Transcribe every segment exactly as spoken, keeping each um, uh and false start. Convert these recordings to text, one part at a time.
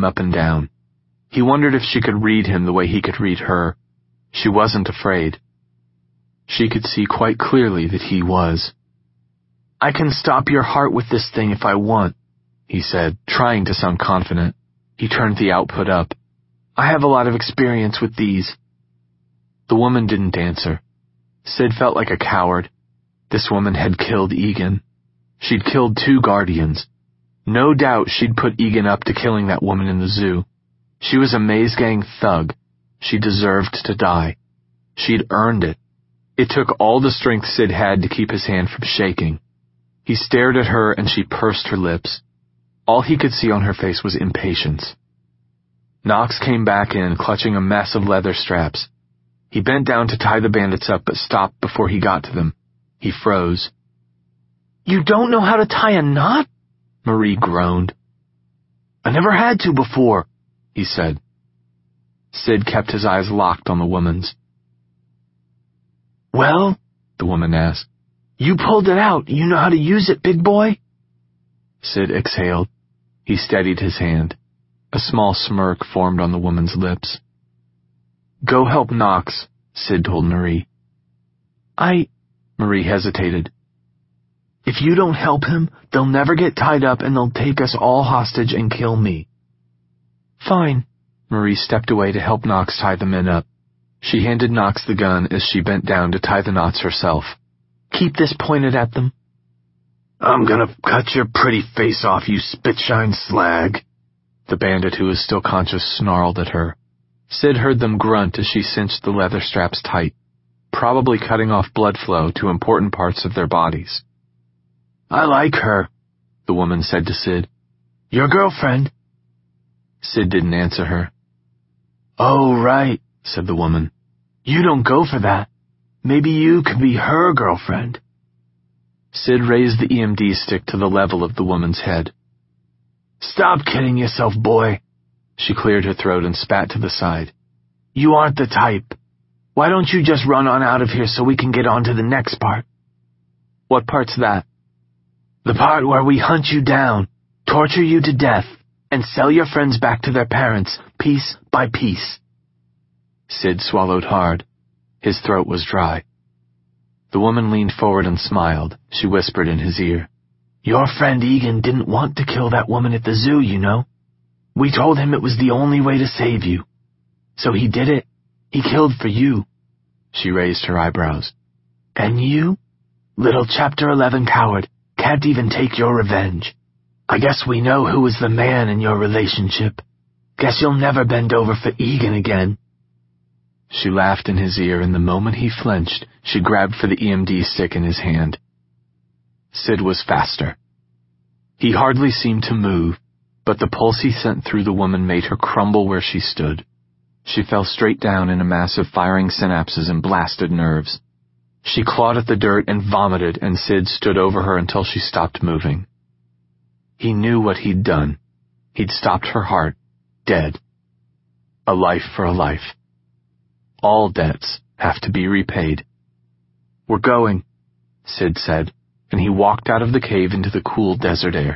him up and down. He wondered if she could read him the way he could read her. She wasn't afraid. She could see quite clearly that he was. "I can stop your heart with this thing if I want," he said, trying to sound confident. He turned the output up. "I have a lot of experience with these." The woman didn't answer. Sid felt like a coward. This woman had killed Egan. She'd killed two guardians. No doubt she'd put Egan up to killing that woman in the zoo. She was a Maze Gang thug. She deserved to die. She'd earned it. It took all the strength Sid had to keep his hand from shaking. He stared at her and she pursed her lips. All he could see on her face was impatience. Knox came back in, clutching a mess of leather straps. He bent down to tie the bandits up, but stopped before he got to them. He froze. "You don't know how to tie a knot?" Marie groaned. "I never had to before," he said. Sid kept his eyes locked on the woman's. "Well," the woman asked, "you pulled it out. You know how to use it, big boy?" Sid exhaled. He steadied his hand. A small smirk formed on the woman's lips. "Go help Knox," Sid told Marie. I... Marie hesitated. "If you don't help him, they'll never get tied up and they'll take us all hostage and kill me." "Fine." Marie stepped away to help Knox tie the men up. She handed Knox the gun as she bent down to tie the knots herself. "Keep this pointed at them." "I'm gonna cut your pretty face off, you spitshine slag," the bandit who was still conscious snarled at her. Sid heard them grunt as she cinched the leather straps tight, probably cutting off blood flow to important parts of their bodies. "I like her," the woman said to Sid. "Your girlfriend?" Sid didn't answer her. "Oh, right," said the woman. "You don't go for that. Maybe you could be her girlfriend." Sid raised the E M D stick to the level of the woman's head. "Stop kidding yourself, boy." She cleared her throat and spat to the side. "You aren't the type. Why don't you just run on out of here so we can get on to the next part?" "What part's that?" "The part where we hunt you down, torture you to death, and sell your friends back to their parents, piece by piece." Sid swallowed hard. His throat was dry. The woman leaned forward and smiled. She whispered in his ear, "Your friend Egan didn't want to kill that woman at the zoo, you know. We told him it was the only way to save you. So he did it. He killed for you." She raised her eyebrows. "And you? Little Chapter eleven coward, can't even take your revenge. I guess we know who was the man in your relationship. Guess you'll never bend over for Egan again." She laughed in his ear, and the moment he flinched, she grabbed for the E M D stick in his hand. Sid was faster. He hardly seemed to move, but the pulse he sent through the woman made her crumble where she stood. She fell straight down in a mass of firing synapses and blasted nerves. She clawed at the dirt and vomited, and Sid stood over her until she stopped moving. He knew what he'd done. He'd stopped her heart, dead. A life for a life. All debts have to be repaid. "We're going," Sid said, and he walked out of the cave into the cool desert air.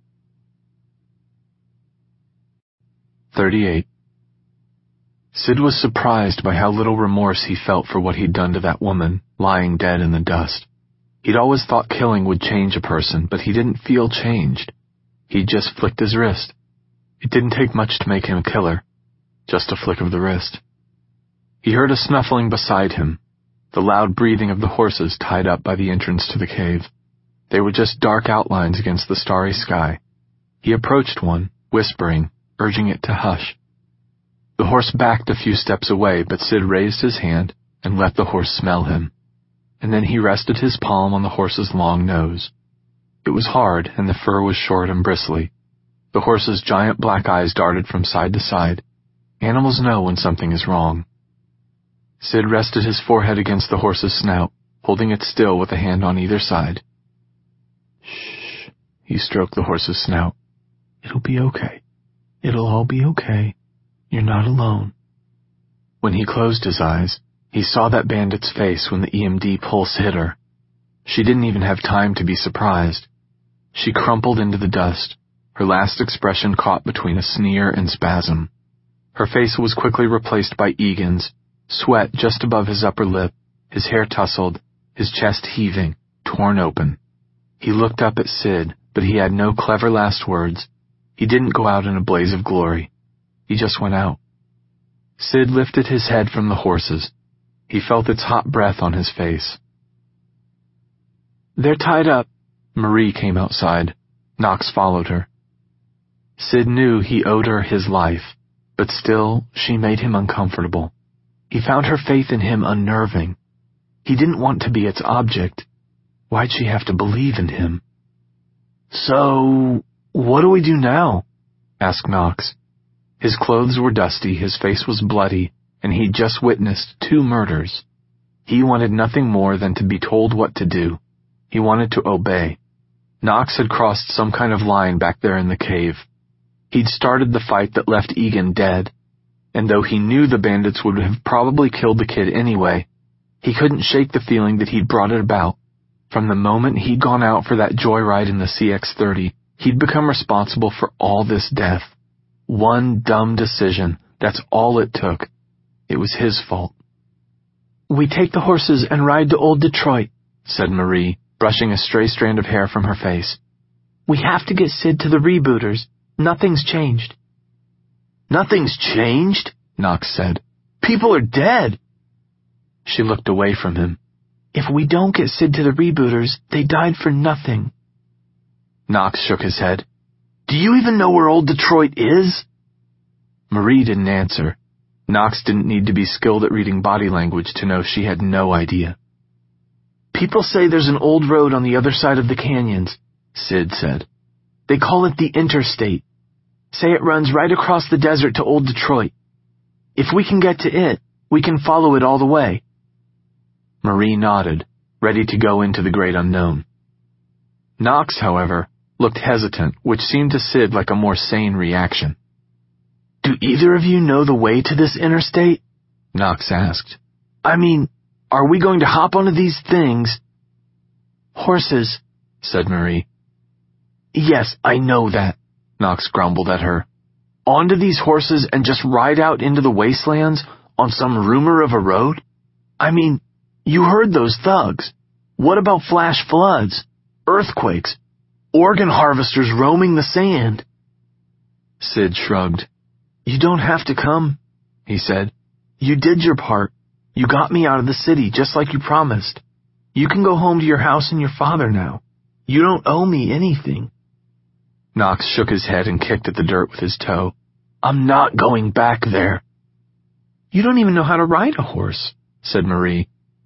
thirty-eight. Sid was surprised by how little remorse he felt for what he'd done to that woman, lying dead in the dust. He'd always thought killing would change a person, but he didn't feel changed. He'd just flicked his wrist. It didn't take much to make him a killer. Just a flick of the wrist. He heard a snuffling beside him, the loud breathing of the horses tied up by the entrance to the cave. They were just dark outlines against the starry sky. He approached one, whispering, urging it to hush. The horse backed a few steps away, but Sid raised his hand and let the horse smell him. And then he rested his palm on the horse's long nose. It was hard, and the fur was short and bristly. The horse's giant black eyes darted from side to side. Animals know when something is wrong. Sid rested his forehead against the horse's snout, holding it still with a hand on either side. "Shh," he stroked the horse's snout. "It'll be okay. It'll all be okay. You're not alone." When he closed his eyes, he saw that bandit's face when the E M D pulse hit her. She didn't even have time to be surprised. She crumpled into the dust, her last expression caught between a sneer and spasm. Her face was quickly replaced by Egan's, sweat just above his upper lip, his hair tousled, his chest heaving, torn open. He looked up at Sid, but he had no clever last words. He didn't go out in a blaze of glory. He just went out. Sid lifted his head from the horses. He felt its hot breath on his face. "They're tied up." Marie came outside. Knox followed her. Sid knew he owed her his life, but still she made him uncomfortable. He found her faith in him unnerving. He didn't want to be its object. Why'd she have to believe in him? "So, what do we do now?" asked Knox. His clothes were dusty, his face was bloody, and he'd just witnessed two murders. He wanted nothing more than to be told what to do. He wanted to obey. Knox had crossed some kind of line back there in the cave. He'd started the fight that left Egan dead, and though he knew the bandits would have probably killed the kid anyway, he couldn't shake the feeling that he'd brought it about. From the moment he'd gone out for that joyride in the C X thirty, he'd become responsible for all this death. One dumb decision, that's all it took. It was his fault. "We take the horses and ride to Old Detroit," said Marie, brushing a stray strand of hair from her face. "We have to get Sid to the rebooters. Nothing's changed." "Nothing's changed?" Knox said. "People are dead." She looked away from him. "If we don't get Sid to the rebooters, they died for nothing." Knox shook his head. "Do you even know where Old Detroit is?" Marie didn't answer. Knox didn't need to be skilled at reading body language to know she had no idea. "People say there's an old road on the other side of the canyons," Sid said. "They call it the Interstate. Say it runs right across the desert to Old Detroit. If we can get to it, we can follow it all the way." Marie nodded, ready to go into the great unknown. Knox, however, looked hesitant, which seemed to Sid like a more sane reaction. "Do either of you know the way to this interstate?" Knox asked. "I mean, are we going to hop onto these things?" "Horses," said Marie. "Yes, I know that," Knox grumbled at her. "Onto these horses and just ride out into the wastelands on some rumor of a road? I mean, you heard those thugs. What about flash floods, earthquakes, organ harvesters roaming the sand?" Sid shrugged. "You don't have to come," he said. "You did your part. You got me out of the city just like you promised. You can go home to your house and your father now. You don't owe me anything." Knox shook his head and kicked at the dirt with his toe. "I'm not going back there." "You don't even know how to ride a horse," said Marie.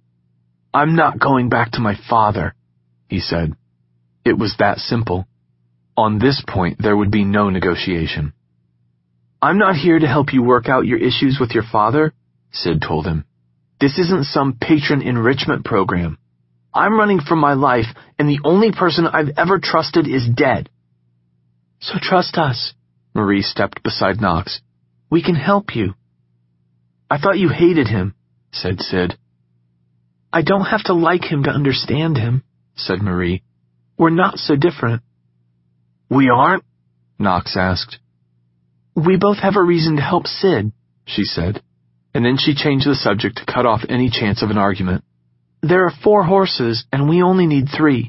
"I'm not going back to my father," he said. It was that simple. On this point, there would be no negotiation. "I'm not here to help you work out your issues with your father," Sid told him. "This isn't some patron enrichment program. I'm running for my life, and the only person I've ever trusted is dead." "So trust us." Marie stepped beside Knox. "We can help you." "I thought you hated him," said Sid. "I don't have to like him to understand him," said Marie. "We're not so different." "We aren't?" Knox asked. "We both have a reason to help Sid," she said, and then she changed the subject to cut off any chance of an argument. "There are four horses, and we only need three."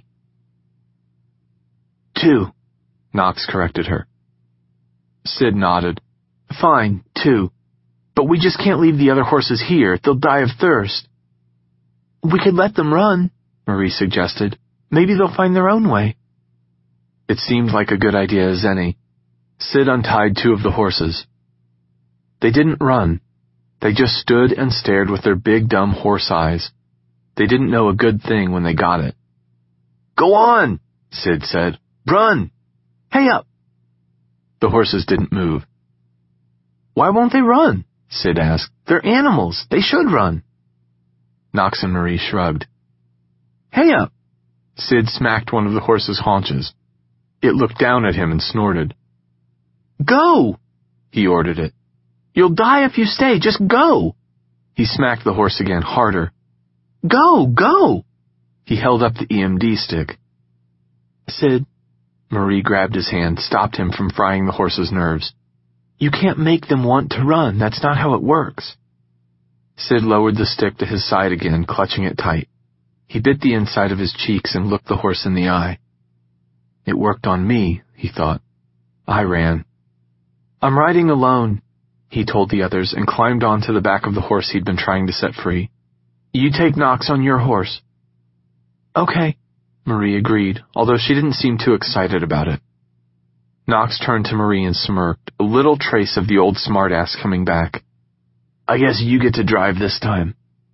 "Two," Knox corrected her. Sid nodded. "Fine, two. But we just can't leave the other horses here. They'll die of thirst." "We could let them run," Marie suggested. "Maybe they'll find their own way." It seemed like a good idea as any. Sid untied two of the horses. They didn't run. They just stood and stared with their big, dumb horse eyes. They didn't know a good thing when they got it. "Go on," Sid said. "Run. Hey up." The horses didn't move. "Why won't they run?" Sid asked. "They're animals. They should run." Knox and Marie shrugged. "Hey up." Sid smacked one of the horse's haunches. It looked down at him and snorted. "Go," he ordered it. "You'll die if you stay. Just go." He smacked the horse again, harder. "Go, go." He held up the E M D stick. "Sid, Marie grabbed his hand, stopped him from frying the horse's nerves. You can't make them want to run. That's not how it works. Sid lowered the stick to his side again, clutching it tight. He bit the inside of his cheeks and looked the horse in the eye. It worked on me, he thought. I ran. I'm riding alone, he told the others, and climbed onto the back of the horse he'd been trying to set free. You take Knox on your horse. Okay, Marie agreed, although she didn't seem too excited about it. Knox turned to Marie and smirked, a little trace of the old smartass coming back. I guess you get to drive this time.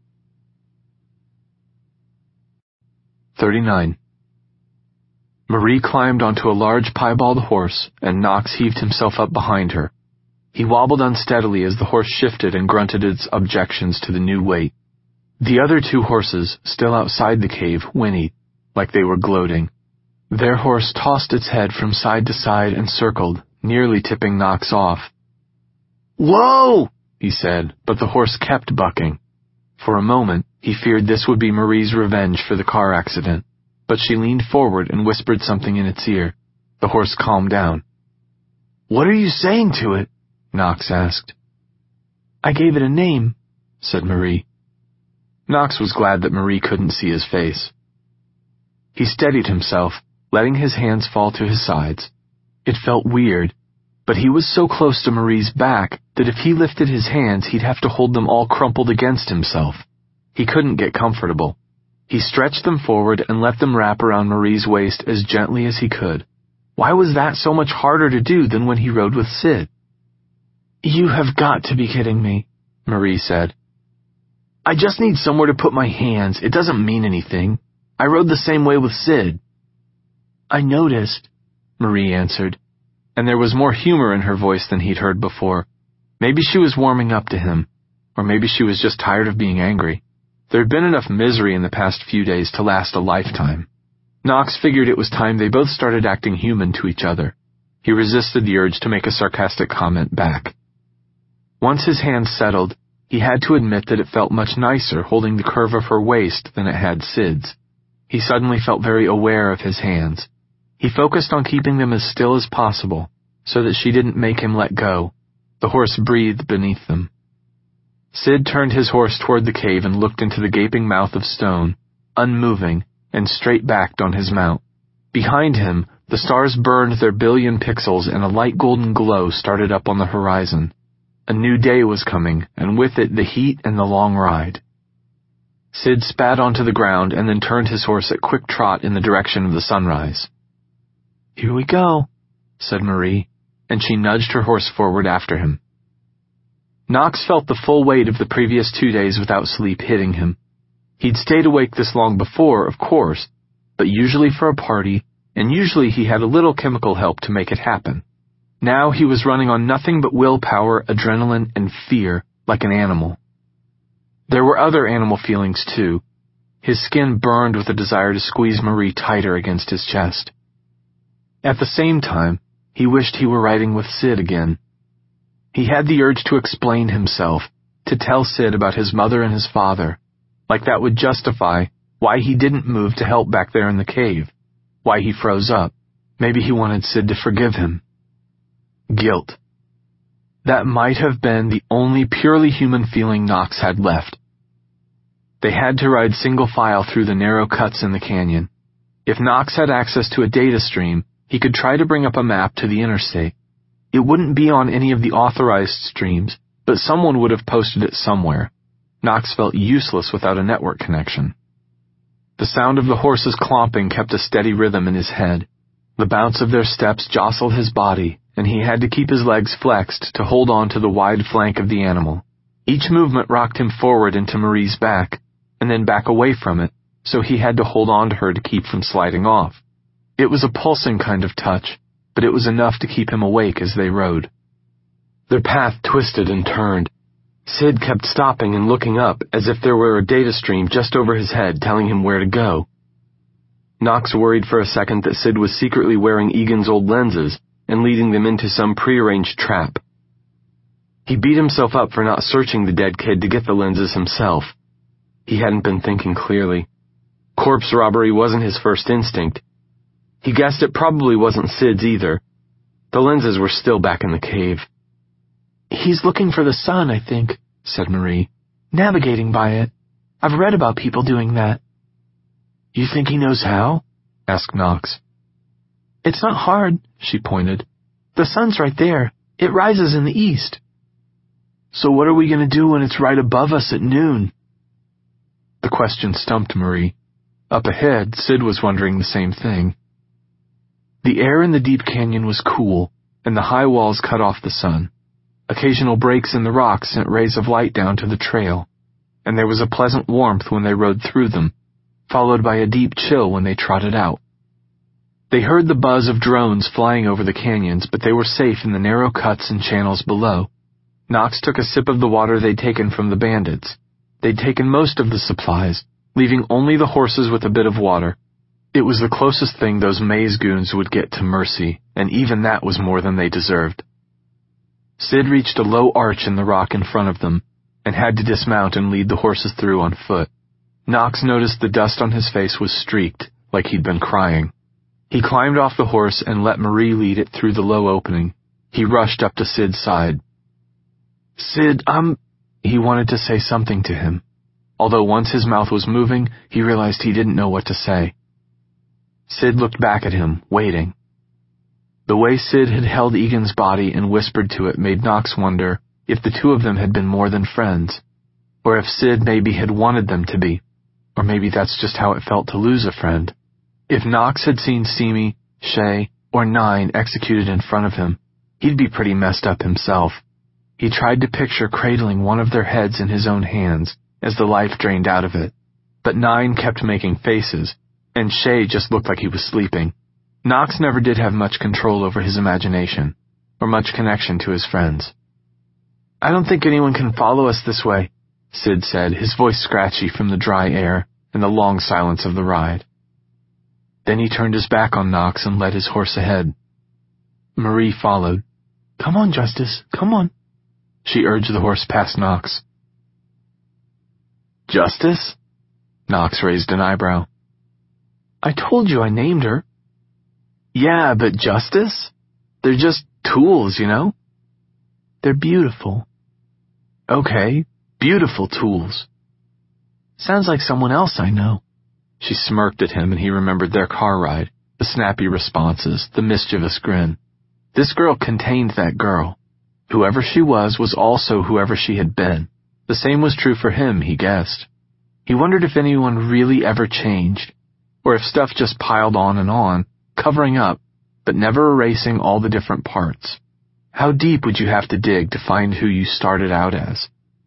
thirty-nine. Marie climbed onto a large piebald horse, and Knox heaved himself up behind her. He wobbled unsteadily as the horse shifted and grunted its objections to the new weight. The other two horses, still outside the cave, whinnied, like they were gloating. Their horse tossed its head from side to side and circled, nearly tipping Knox off. Whoa! He said, but the horse kept bucking. For a moment, he feared this would be Marie's revenge for the car accident, but she leaned forward and whispered something in its ear. The horse calmed down. What are you saying to it? Knox asked. I gave it a name, said Marie. Knox was glad that Marie couldn't see his face. He steadied himself, letting his hands fall to his sides. It felt weird, but he was so close to Marie's back that if he lifted his hands, he'd have to hold them all crumpled against himself. He couldn't get comfortable. He stretched them forward and let them wrap around Marie's waist as gently as he could. Why was that so much harder to do than when he rode with Sid? You have got to be kidding me, Marie said. I just need somewhere to put my hands. It doesn't mean anything. I rode the same way with Sid. I noticed, Marie answered, and there was more humor in her voice than he'd heard before. Maybe she was warming up to him, or maybe she was just tired of being angry. There'd been enough misery in the past few days to last a lifetime. Knox figured it was time they both started acting human to each other. He resisted the urge to make a sarcastic comment back. Once his hands settled, he had to admit that it felt much nicer holding the curve of her waist than it had Sid's. He suddenly felt very aware of his hands. He focused on keeping them as still as possible, so that she didn't make him let go. The horse breathed beneath them. Sid turned his horse toward the cave and looked into the gaping mouth of stone, unmoving, and straight-backed on his mount. Behind him, the stars burned their billion pixels and a light golden glow started up on the horizon. A new day was coming, and with it the heat and the long ride. Sid spat onto the ground and then turned his horse at quick trot in the direction of the sunrise. Here we go, said Marie, and she nudged her horse forward after him. Knox felt the full weight of the previous two days without sleep hitting him. He'd stayed awake this long before, of course, but usually for a party, and usually he had a little chemical help to make it happen. Now he was running on nothing but willpower, adrenaline, and fear, like an animal. There were other animal feelings, too. His skin burned with a desire to squeeze Marie tighter against his chest. At the same time, he wished he were riding with Sid again. He had the urge to explain himself, to tell Sid about his mother and his father, like that would justify why he didn't move to help back there in the cave, why he froze up. Maybe he wanted Sid to forgive him. Guilt. That might have been the only purely human feeling Knox had left. They had to ride single file through the narrow cuts in the canyon. If Knox had access to a data stream, he could try to bring up a map to the interstate. It wouldn't be on any of the authorized streams, but someone would have posted it somewhere. Knox felt useless without a network connection. The sound of the horses clomping kept a steady rhythm in his head. The bounce of their steps jostled his body, and he had to keep his legs flexed to hold on to the wide flank of the animal. Each movement rocked him forward into Marie's back, and then back away from it, so he had to hold on to her to keep from sliding off. It was a pulsing kind of touch, but it was enough to keep him awake as they rode. Their path twisted and turned. Sid kept stopping and looking up as if there were a data stream just over his head telling him where to go. Knox worried for a second that Sid was secretly wearing Egan's old lenses and leading them into some prearranged trap. He beat himself up for not searching the dead kid to get the lenses himself. He hadn't been thinking clearly. Corpse robbery wasn't his first instinct. He guessed it probably wasn't Sid's either. The lenses were still back in the cave. He's looking for the sun, I think, said Marie. Navigating by it. I've read about people doing that. You think he knows how? Asked Knox. It's not hard, she pointed. The sun's right there. It rises in the east. So what are we going to do when it's right above us at noon? The question stumped Marie. Up ahead, Sid was wondering the same thing. The air in the deep canyon was cool, and the high walls cut off the sun. Occasional breaks in the rocks sent rays of light down to the trail, and there was a pleasant warmth when they rode through them, followed by a deep chill when they trotted out. They heard the buzz of drones flying over the canyons, but they were safe in the narrow cuts and channels below. Knox took a sip of the water they'd taken from the bandits. They'd taken most of the supplies, leaving only the horses with a bit of water. It was the closest thing those maze goons would get to mercy, and even that was more than they deserved. Sid reached a low arch in the rock in front of them, and had to dismount and lead the horses through on foot. Knox noticed the dust on his face was streaked, like he'd been crying. He climbed off the horse and let Marie lead it through the low opening. He rushed up to Sid's side. Sid, I'm... He wanted to say something to him, although once his mouth was moving, he realized he didn't know what to say. Sid looked back at him, waiting. The way Sid had held Egan's body and whispered to it made Knox wonder if the two of them had been more than friends, or if Sid maybe had wanted them to be, or maybe that's just how it felt to lose a friend. If Knox had seen Simi, Shay, or Nine executed in front of him, he'd be pretty messed up himself. He tried to picture cradling one of their heads in his own hands as the life drained out of it, but Nine kept making faces, and Shay just looked like he was sleeping. Knox never did have much control over his imagination, or much connection to his friends. I don't think anyone can follow us this way, Sid said, his voice scratchy from the dry air and the long silence of the ride. Then he turned his back on Knox and led his horse ahead. Marie followed. Come on, Justice, come on. She urged the horse past Knox. Justice? Knox raised an eyebrow. I told you I named her. Yeah, but Justice? They're just tools, you know? They're beautiful. Okay, beautiful tools. Sounds like someone else I know. She smirked at him, and he remembered their car ride, the snappy responses, the mischievous grin. This girl contained that girl. Whoever she was was also whoever she had been. The same was true for him, he guessed. He wondered if anyone really ever changed, or if stuff just piled on and on, covering up, but never erasing all the different parts. How deep would you have to dig to find who you started out as?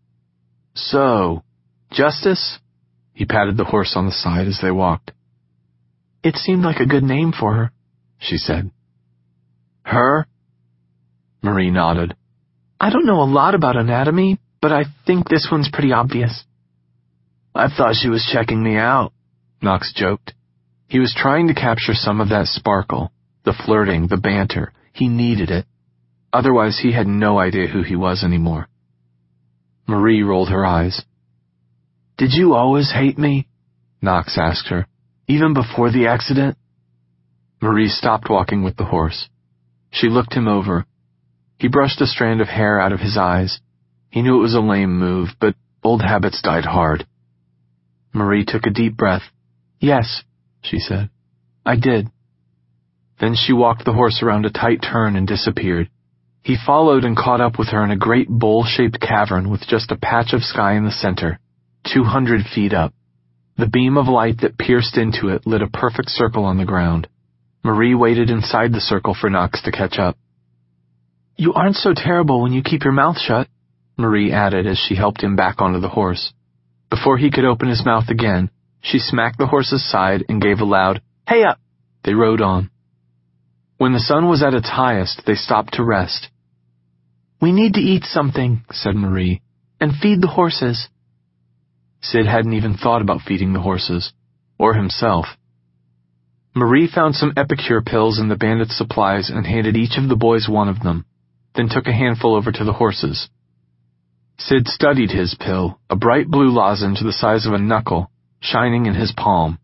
So, Justice? He patted the horse on the side as they walked. It seemed like a good name for her, she said. Her? Marie nodded. I don't know a lot about anatomy, but I think this one's pretty obvious. I thought she was checking me out, Knox joked. He was trying to capture some of that sparkle, the flirting, the banter. He needed it. Otherwise, he had no idea who he was anymore. Marie rolled her eyes. Did you always hate me? Knox asked her. Even before the accident? Marie stopped walking with the horse. She looked him over. He brushed a strand of hair out of his eyes. He knew it was a lame move, but old habits died hard. Marie took a deep breath. Yes, she said. I did. Then she walked the horse around a tight turn and disappeared. He followed and caught up with her in a great bowl-shaped cavern with just a patch of sky in the center, two hundred feet up. The beam of light that pierced into it lit a perfect circle on the ground. Marie waited inside the circle for Knox to catch up. You aren't so terrible when you keep your mouth shut, Marie added as she helped him back onto the horse. Before he could open his mouth again, she smacked the horse's side and gave a loud, "Hey up!" They rode on. When the sun was at its highest, they stopped to rest. We need to eat something, said Marie, and feed the horses. Sid hadn't even thought about feeding the horses, or himself. Marie found some Epicure pills in the bandits' supplies and handed each of the boys one of them, then took a handful over to the horses. Sid studied his pill, a bright blue lozenge the size of a knuckle, shining in his palm.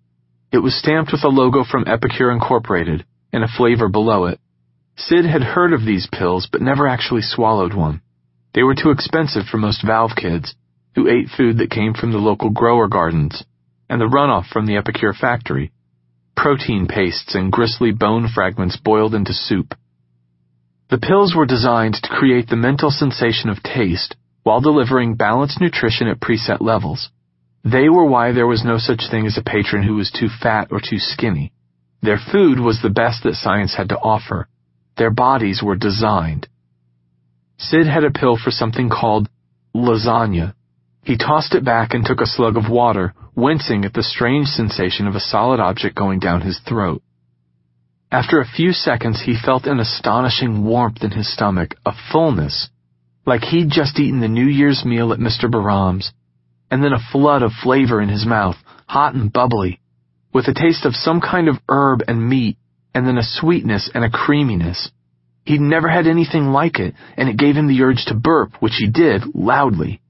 It was stamped with a logo from Epicure Incorporated and a flavor below it. Sid had heard of these pills but never actually swallowed one. They were too expensive for most Valve kids, who ate food that came from the local grower gardens and the runoff from the Epicure factory. Protein pastes and gristly bone fragments boiled into soup. The pills were designed to create the mental sensation of taste while delivering balanced nutrition at preset levels. They were why there was no such thing as a patron who was too fat or too skinny. Their food was the best that science had to offer. Their bodies were designed. Sid had a pill for something called lasagna. He tossed it back and took a slug of water, wincing at the strange sensation of a solid object going down his throat. After a few seconds, he felt an astonishing warmth in his stomach, a fullness, like he'd just eaten the New Year's meal at Mister Bahram's, and then a flood of flavor in his mouth, hot and bubbly, with a taste of some kind of herb and meat, and then a sweetness and a creaminess. He'd never had anything like it, and it gave him the urge to burp, which he did, loudly.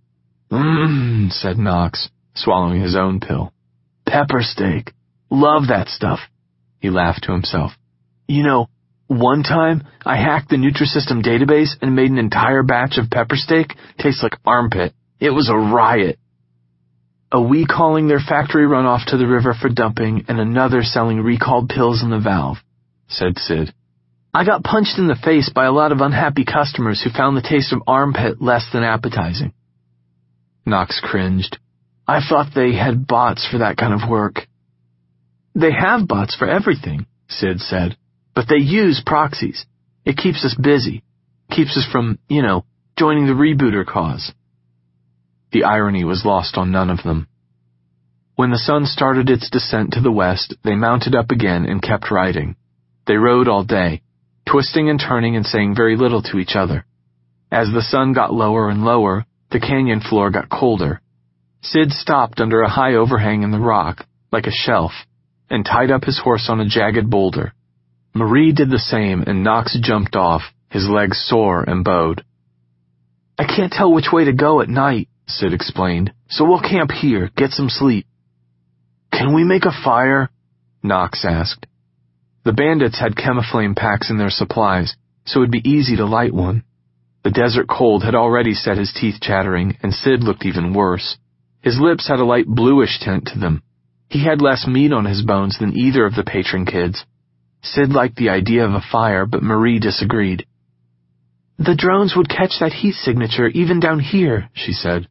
Mmm, said Knox, swallowing his own pill. Pepper steak. Love that stuff. He laughed to himself. You know, one time I hacked the Nutrisystem database and made an entire batch of pepper steak taste like armpit. It was a riot. A wee calling their factory runoff to the river for dumping and another selling recalled pills in the Valve, said Sid. I got punched in the face by a lot of unhappy customers who found the taste of armpit less than appetizing. Knox cringed. I thought they had bots for that kind of work. They have bots for everything, Sid said, but they use proxies. It keeps us busy, keeps us from, you know, joining the rebooter cause. The irony was lost on none of them. When the sun started its descent to the west, they mounted up again and kept riding. They rode all day, twisting and turning and saying very little to each other. As the sun got lower and lower, the canyon floor got colder. Sid stopped under a high overhang in the rock, like a shelf, and tied up his horse on a jagged boulder. Marie did the same, and Knox jumped off, his legs sore and bowed. I can't tell which way to go at night, Sid explained, so we'll camp here, get some sleep. Can we make a fire? Knox asked. The bandits had chemiflame packs in their supplies, so it'd be easy to light one. The desert cold had already set his teeth chattering, and Sid looked even worse. His lips had a light bluish tint to them. He had less meat on his bones than either of the patron kids. Sid liked the idea of a fire, but Marie disagreed. The drones would catch that heat signature even down here, she said.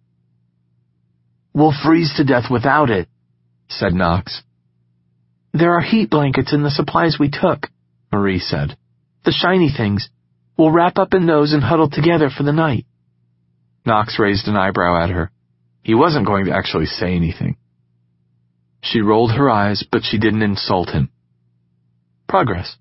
We'll freeze to death without it, said Knox. There are heat blankets in the supplies we took, Marie said. The shiny things. We'll wrap up in those and huddle together for the night. Knox raised an eyebrow at her. He wasn't going to actually say anything. She rolled her eyes, but she didn't insult him. Progress.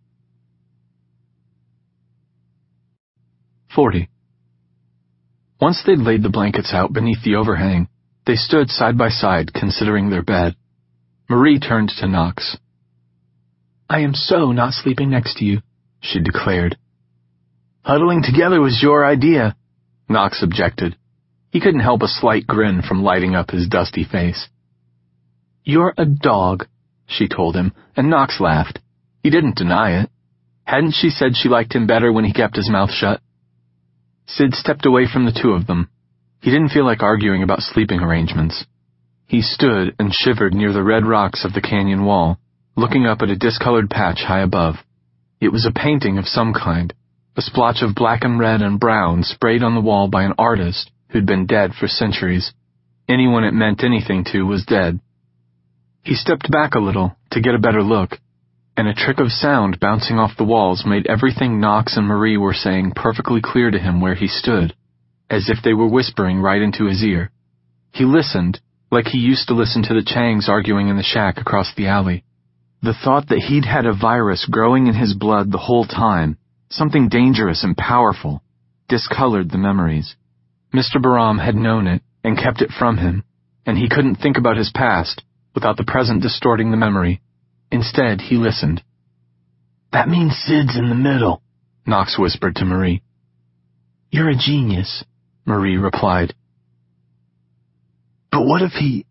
forty. Once they'd laid the blankets out beneath the overhang, they stood side by side, considering their bed. Marie turned to Knox. I am so not sleeping next to you, she declared. Huddling together was your idea, Knox objected. He couldn't help a slight grin from lighting up his dusty face. You're a dog, she told him, and Knox laughed. He didn't deny it. Hadn't she said she liked him better when he kept his mouth shut? Sid stepped away from the two of them. He didn't feel like arguing about sleeping arrangements. He stood and shivered near the red rocks of the canyon wall, looking up at a discolored patch high above. It was a painting of some kind, a splotch of black and red and brown sprayed on the wall by an artist who'd been dead for centuries. Anyone it meant anything to was dead. He stepped back a little to get a better look, and a trick of sound bouncing off the walls made everything Knox and Marie were saying perfectly clear to him where he stood, as if they were whispering right into his ear. He listened, like he used to listen to the Changs arguing in the shack across the alley. The thought that he'd had a virus growing in his blood the whole time, something dangerous and powerful, discolored the memories. Mister Bahram had known it and kept it from him, and he couldn't think about his past without the present distorting the memory. Instead, he listened. That means Sid's in the middle, Knox whispered to Marie. You're a genius, Marie replied. But what if he...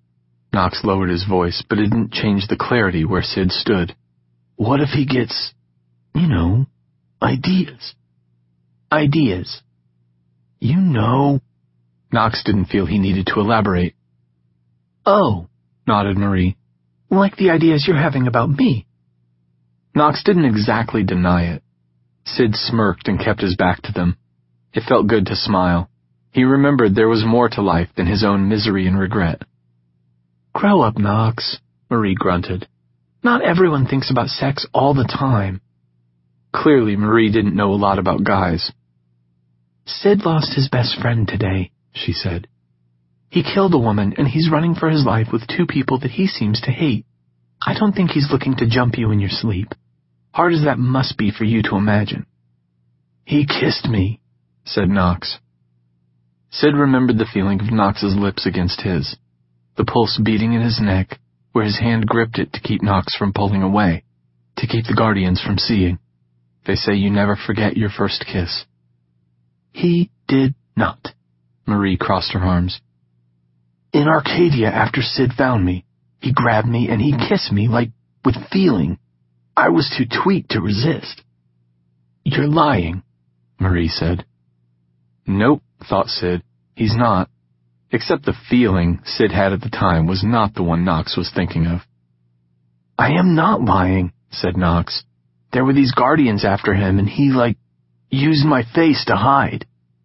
Knox lowered his voice, but it didn't change the clarity where Sid stood. What if he gets, you know, ideas? Ideas. You know. Knox didn't feel he needed to elaborate. Oh, nodded Marie. Like the ideas you're having about me. Knox didn't exactly deny it. Sid smirked and kept his back to them. It felt good to smile. He remembered there was more to life than his own misery and regret. Grow up, Knox, Marie grunted. Not everyone thinks about sex all the time. Clearly, Marie didn't know a lot about guys. Sid lost his best friend today, she said. He killed a woman, and he's running for his life with two people that he seems to hate. I don't think he's looking to jump you in your sleep. Hard as that must be for you to imagine. He kissed me, said Knox. Sid remembered the feeling of Knox's lips against his, the pulse beating in his neck, where his hand gripped it to keep Knox from pulling away, to keep the Guardians from seeing. They say you never forget your first kiss. He did not. Marie crossed her arms. In Arcadia, after Sid found me, he grabbed me and he kissed me, like, with feeling. I was too tweaked to resist. You're lying, Marie said. Nope, thought Sid. He's not. Except the feeling Sid had at the time was not the one Knox was thinking of. I am not lying, said Knox. There were these Guardians after him, and he, like, used my face to hide.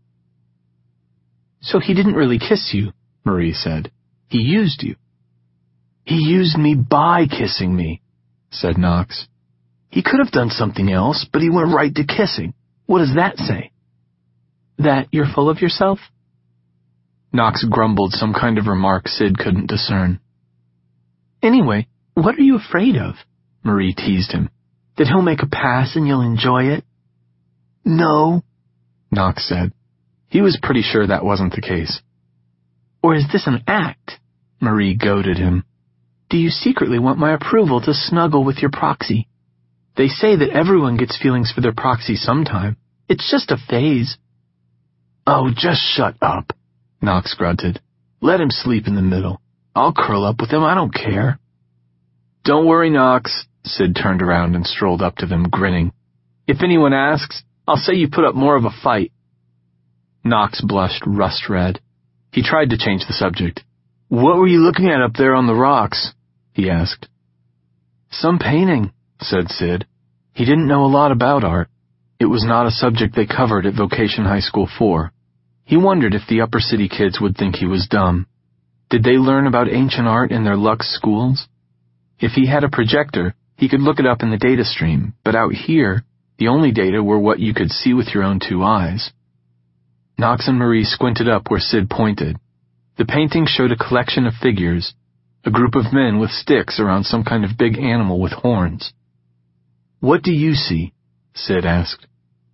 So he didn't really kiss you, Marie said. He used you. He used me by kissing me, said Knox. He could have done something else, but he went right to kissing. What does that say? That you're full of yourself? Knox grumbled some kind of remark Sid couldn't discern. Anyway, what are you afraid of? Marie teased him. That he'll make a pass and you'll enjoy it? No, Knox said. He was pretty sure that wasn't the case. Or is this an act? Marie goaded him. Do you secretly want my approval to snuggle with your proxy? They say that everyone gets feelings for their proxy sometime. It's just a phase. Oh, just shut up, Knox grunted. Let him sleep in the middle. I'll curl up with him, I don't care. Don't worry, Knox, Sid turned around and strolled up to them, grinning. If anyone asks, I'll say you put up more of a fight. Knox blushed rust red. He tried to change the subject. What were you looking at up there on the rocks? He asked. Some painting, said Sid. He didn't know a lot about art. It was not a subject they covered at Vocation High School four. He wondered if the upper city kids would think he was dumb. Did they learn about ancient art in their Lux schools? If he had a projector, he could look it up in the data stream, but out here, the only data were what you could see with your own two eyes. Knox and Marie squinted up where Sid pointed. The painting showed a collection of figures, a group of men with sticks around some kind of big animal with horns. What do you see? Sid asked.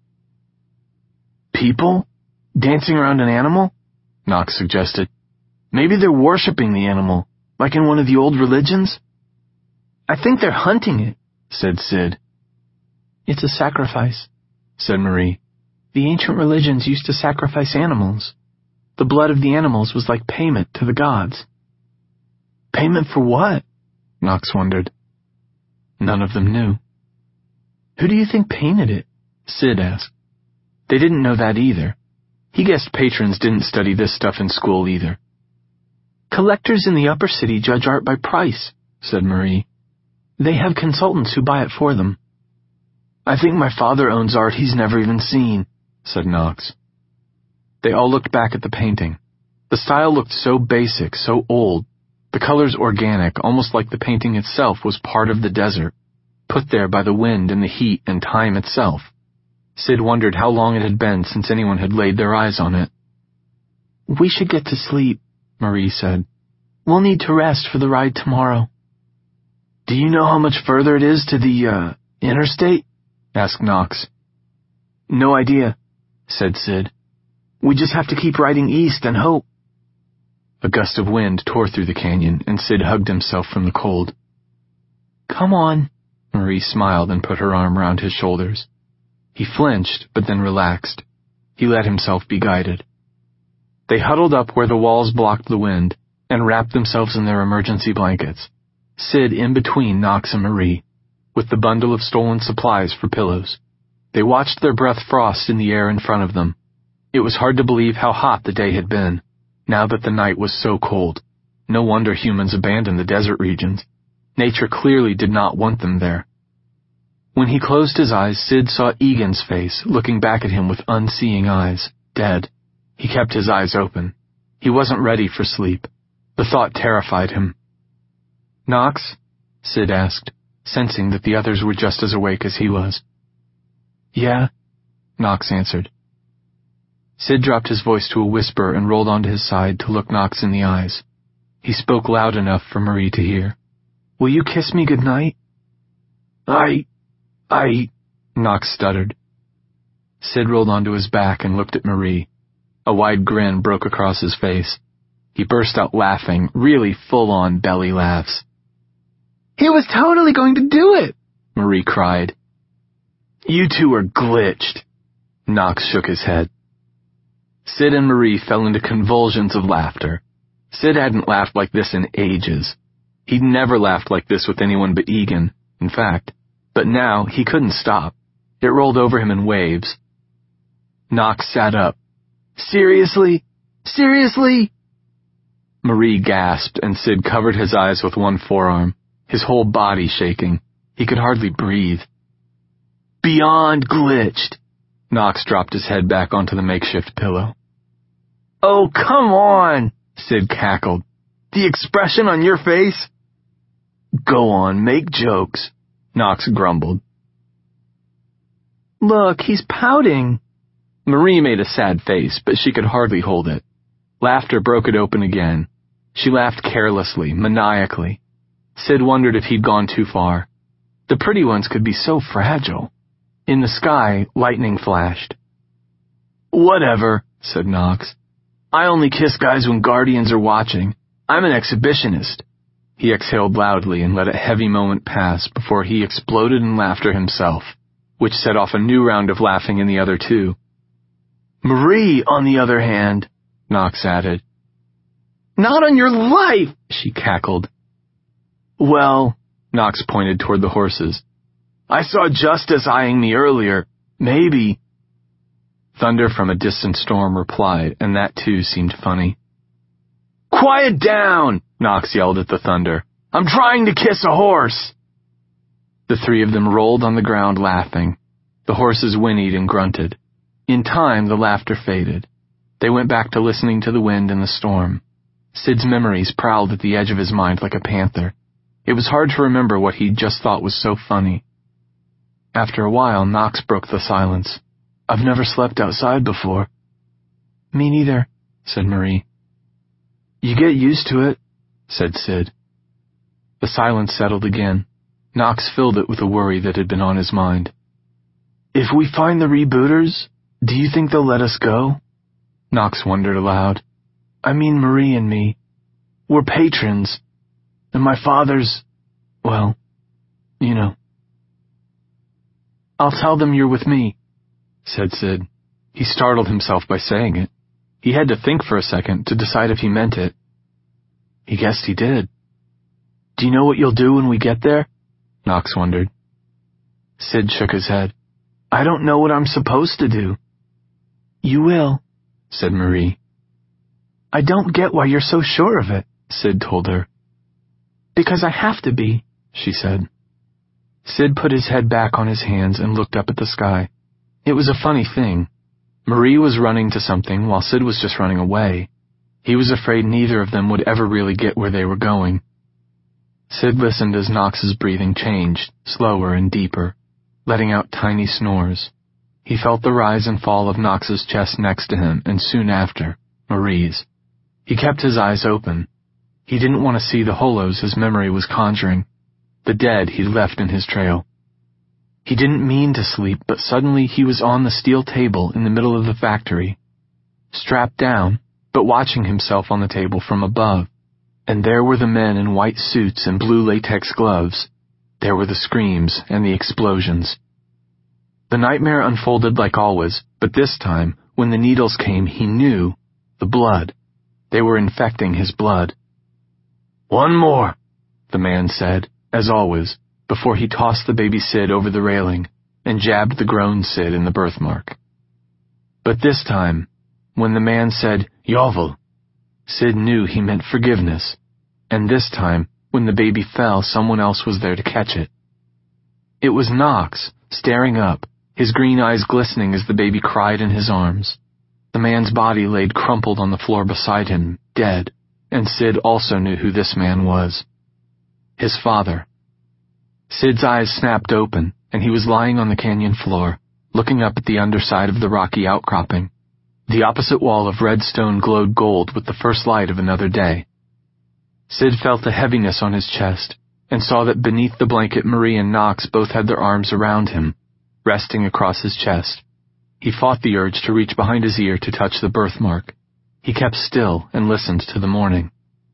People? Dancing around an animal? Knox suggested. Maybe they're worshipping the animal, like in one of the old religions? I think they're hunting it, said Sid. It's a sacrifice, said Marie. The ancient religions used to sacrifice animals. The blood of the animals was like payment to the gods. Payment for what? Knox wondered. None of them knew. Who do you think painted it? Sid asked. They didn't know that either. He guessed patrons didn't study this stuff in school either. Collectors in the upper city judge art by price, said Marie. They have consultants who buy it for them. I think my father owns art he's never even seen, said Knox. They all looked back at the painting. The style looked so basic, so old. The colors organic, almost like the painting itself was part of the desert, put there by the wind and the heat and time itself. Sid wondered how long it had been since anyone had laid their eyes on it. We should get to sleep, Marie said. We'll need to rest for the ride tomorrow. Do you know how much further it is to the, uh, interstate? Asked Knox. No idea, said Sid. We just have to keep riding east and hope. A gust of wind tore through the canyon, and Sid hugged himself from the cold. Come on, Marie smiled and put her arm around his shoulders. He flinched, but then relaxed. He let himself be guided. They huddled up where the walls blocked the wind, and wrapped themselves in their emergency blankets, Sid in between Knox and Marie, with the bundle of stolen supplies for pillows. They watched their breath frost in the air in front of them. It was hard to believe how hot the day had been, now that the night was so cold. No wonder humans abandoned the desert regions. Nature clearly did not want them there. When he closed his eyes, Sid saw Egan's face, looking back at him with unseeing eyes, dead. He kept his eyes open. He wasn't ready for sleep. The thought terrified him. "Knox?" Sid asked, sensing that the others were just as awake as he was. "Yeah," Knox answered. Sid dropped his voice to a whisper and rolled onto his side to look Knox in the eyes. He spoke loud enough for Marie to hear. "Will you kiss me goodnight?" I... I... Knox stuttered. Sid rolled onto his back and looked at Marie. A wide grin broke across his face. He burst out laughing, really full-on belly laughs. "He was totally going to do it!" Marie cried. "You two are glitched." Knox shook his head. Sid and Marie fell into convulsions of laughter. Sid hadn't laughed like this in ages. He'd never laughed like this with anyone but Egan, in fact. But now he couldn't stop. It rolled over him in waves. Knox sat up. "Seriously? Seriously?" Marie gasped, and Sid covered his eyes with one forearm, his whole body shaking. He could hardly breathe. "Beyond glitched." Knox dropped his head back onto the makeshift pillow. "Oh, come on," Sid cackled. "The expression on your face?" "Go on, make jokes," Knox grumbled. "Look, he's pouting." Marie made a sad face, but she could hardly hold it. Laughter broke it open again. She laughed carelessly, maniacally. Sid wondered if he'd gone too far. The pretty ones could be so fragile. In the sky, lightning flashed. "Whatever," said Knox. "I only kiss guys when guardians are watching. I'm an exhibitionist." He exhaled loudly and let a heavy moment pass before he exploded in laughter himself, which set off a new round of laughing in the other two. "Marie, on the other hand," Knox added. "Not on your life," she cackled. "Well," Knox pointed toward the horses, "I saw Justice eyeing me earlier. Maybe." Thunder from a distant storm replied, and that too seemed funny. "Quiet down!" Knox yelled at the thunder. "I'm trying to kiss a horse!" The three of them rolled on the ground laughing. The horses whinnied and grunted. In time, the laughter faded. They went back to listening to the wind and the storm. Sid's memories prowled at the edge of his mind like a panther. It was hard to remember what he'd just thought was so funny. After a while, Knox broke the silence. "I've never slept outside before." "Me neither," said Marie. "You get used to it," said Sid. The silence settled again. Knox filled it with a worry that had been on his mind. "If we find the rebooters, do you think they'll let us go?" Knox wondered aloud. "I mean Marie and me. We're patrons. And my father's, well, you know." "I'll tell them you're with me," said Sid. He startled himself by saying it. He had to think for a second to decide if he meant it. He guessed he did. "Do you know what you'll do when we get there?" Knox wondered. Sid shook his head. "I don't know what I'm supposed to do." "You will," said Marie. "I don't get why you're so sure of it," Sid told her. "Because I have to be," she said. Sid put his head back on his hands and looked up at the sky. It was a funny thing. Marie was running to something while Sid was just running away. He was afraid neither of them would ever really get where they were going. Sid listened as Knox's breathing changed, slower and deeper, letting out tiny snores. He felt the rise and fall of Knox's chest next to him, and soon after, Marie's. He kept his eyes open. He didn't want to see the holos his memory was conjuring, the dead he'd left in his trail. He didn't mean to sleep, but suddenly he was on the steel table in the middle of the factory, strapped down, but watching himself on the table from above. And there were the men in white suits and blue latex gloves. There were the screams and the explosions. The nightmare unfolded like always, but this time, when the needles came, he knew. The blood. They were infecting his blood. One more, the man said, as always, before he tossed the baby Sid over the railing and jabbed the grown Sid in the birthmark. But this time, when the man said, Yovel, Sid knew he meant forgiveness, and this time, when the baby fell, someone else was there to catch it. It was Knox, staring up, his green eyes glistening as the baby cried in his arms. The man's body laid crumpled on the floor beside him, dead, and Sid also knew who this man was. His father. Sid's eyes snapped open, and he was lying on the canyon floor, looking up at the underside of the rocky outcropping. The opposite wall of red stone glowed gold with the first light of another day. Sid felt a heaviness on his chest, and saw that beneath the blanket Marie and Knox both had their arms around him, resting across his chest. He fought the urge to reach behind his ear to touch the birthmark. He kept still and listened to the morning.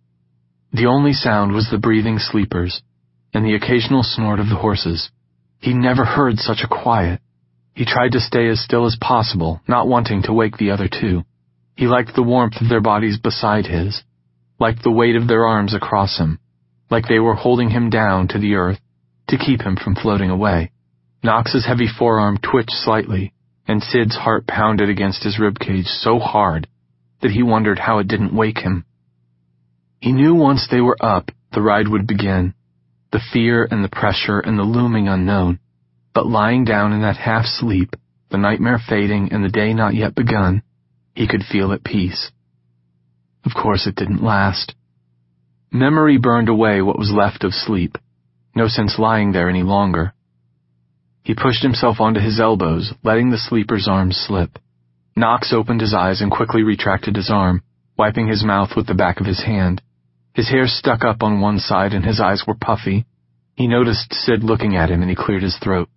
The only sound was the breathing sleepers, and the occasional snort of the horses. He never heard such a quiet. He tried to stay as still as possible, not wanting to wake the other two. He liked the warmth of their bodies beside his, liked the weight of their arms across him, like they were holding him down to the earth to keep him from floating away. Knox's heavy forearm twitched slightly, and Sid's heart pounded against his ribcage so hard that he wondered how it didn't wake him. He knew once they were up, the ride would begin, the fear and the pressure and the looming unknown, but lying down in that half-sleep, the nightmare fading and the day not yet begun, he could feel at peace. Of course it didn't last. Memory burned away what was left of sleep. No sense lying there any longer. He pushed himself onto his elbows, letting the sleeper's arms slip. Knox opened his eyes and quickly retracted his arm, wiping his mouth with the back of his hand. His hair stuck up on one side and his eyes were puffy. He noticed Sid looking at him and he cleared his throat.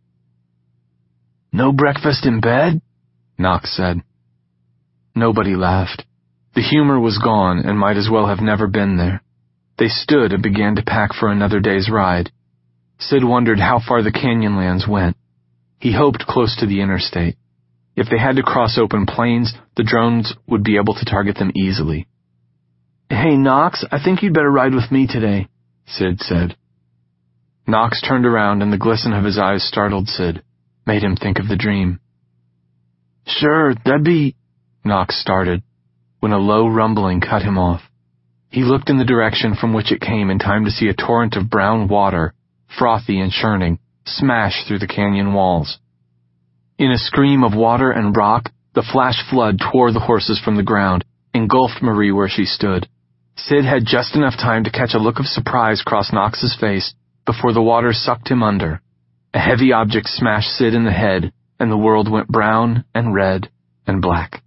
No breakfast in bed? Knox said. Nobody laughed. The humor was gone and might as well have never been there. They stood and began to pack for another day's ride. Sid wondered how far the Canyonlands went. He hoped close to the interstate. If they had to cross open plains, the drones would be able to target them easily. Hey, Knox, I think you'd better ride with me today, Sid said. Knox turned around and the glisten of his eyes startled Sid, made him think of the dream. Sure, that'd be... Knox started, when a low rumbling cut him off. He looked in the direction from which it came in time to see a torrent of brown water, frothy and churning, smash through the canyon walls. In a scream of water and rock, the flash flood tore the horses from the ground, engulfed Marie where she stood. Sid had just enough time to catch a look of surprise cross Knox's face before the water sucked him under. A heavy object smashed Sid in the head, and the world went brown and red and black.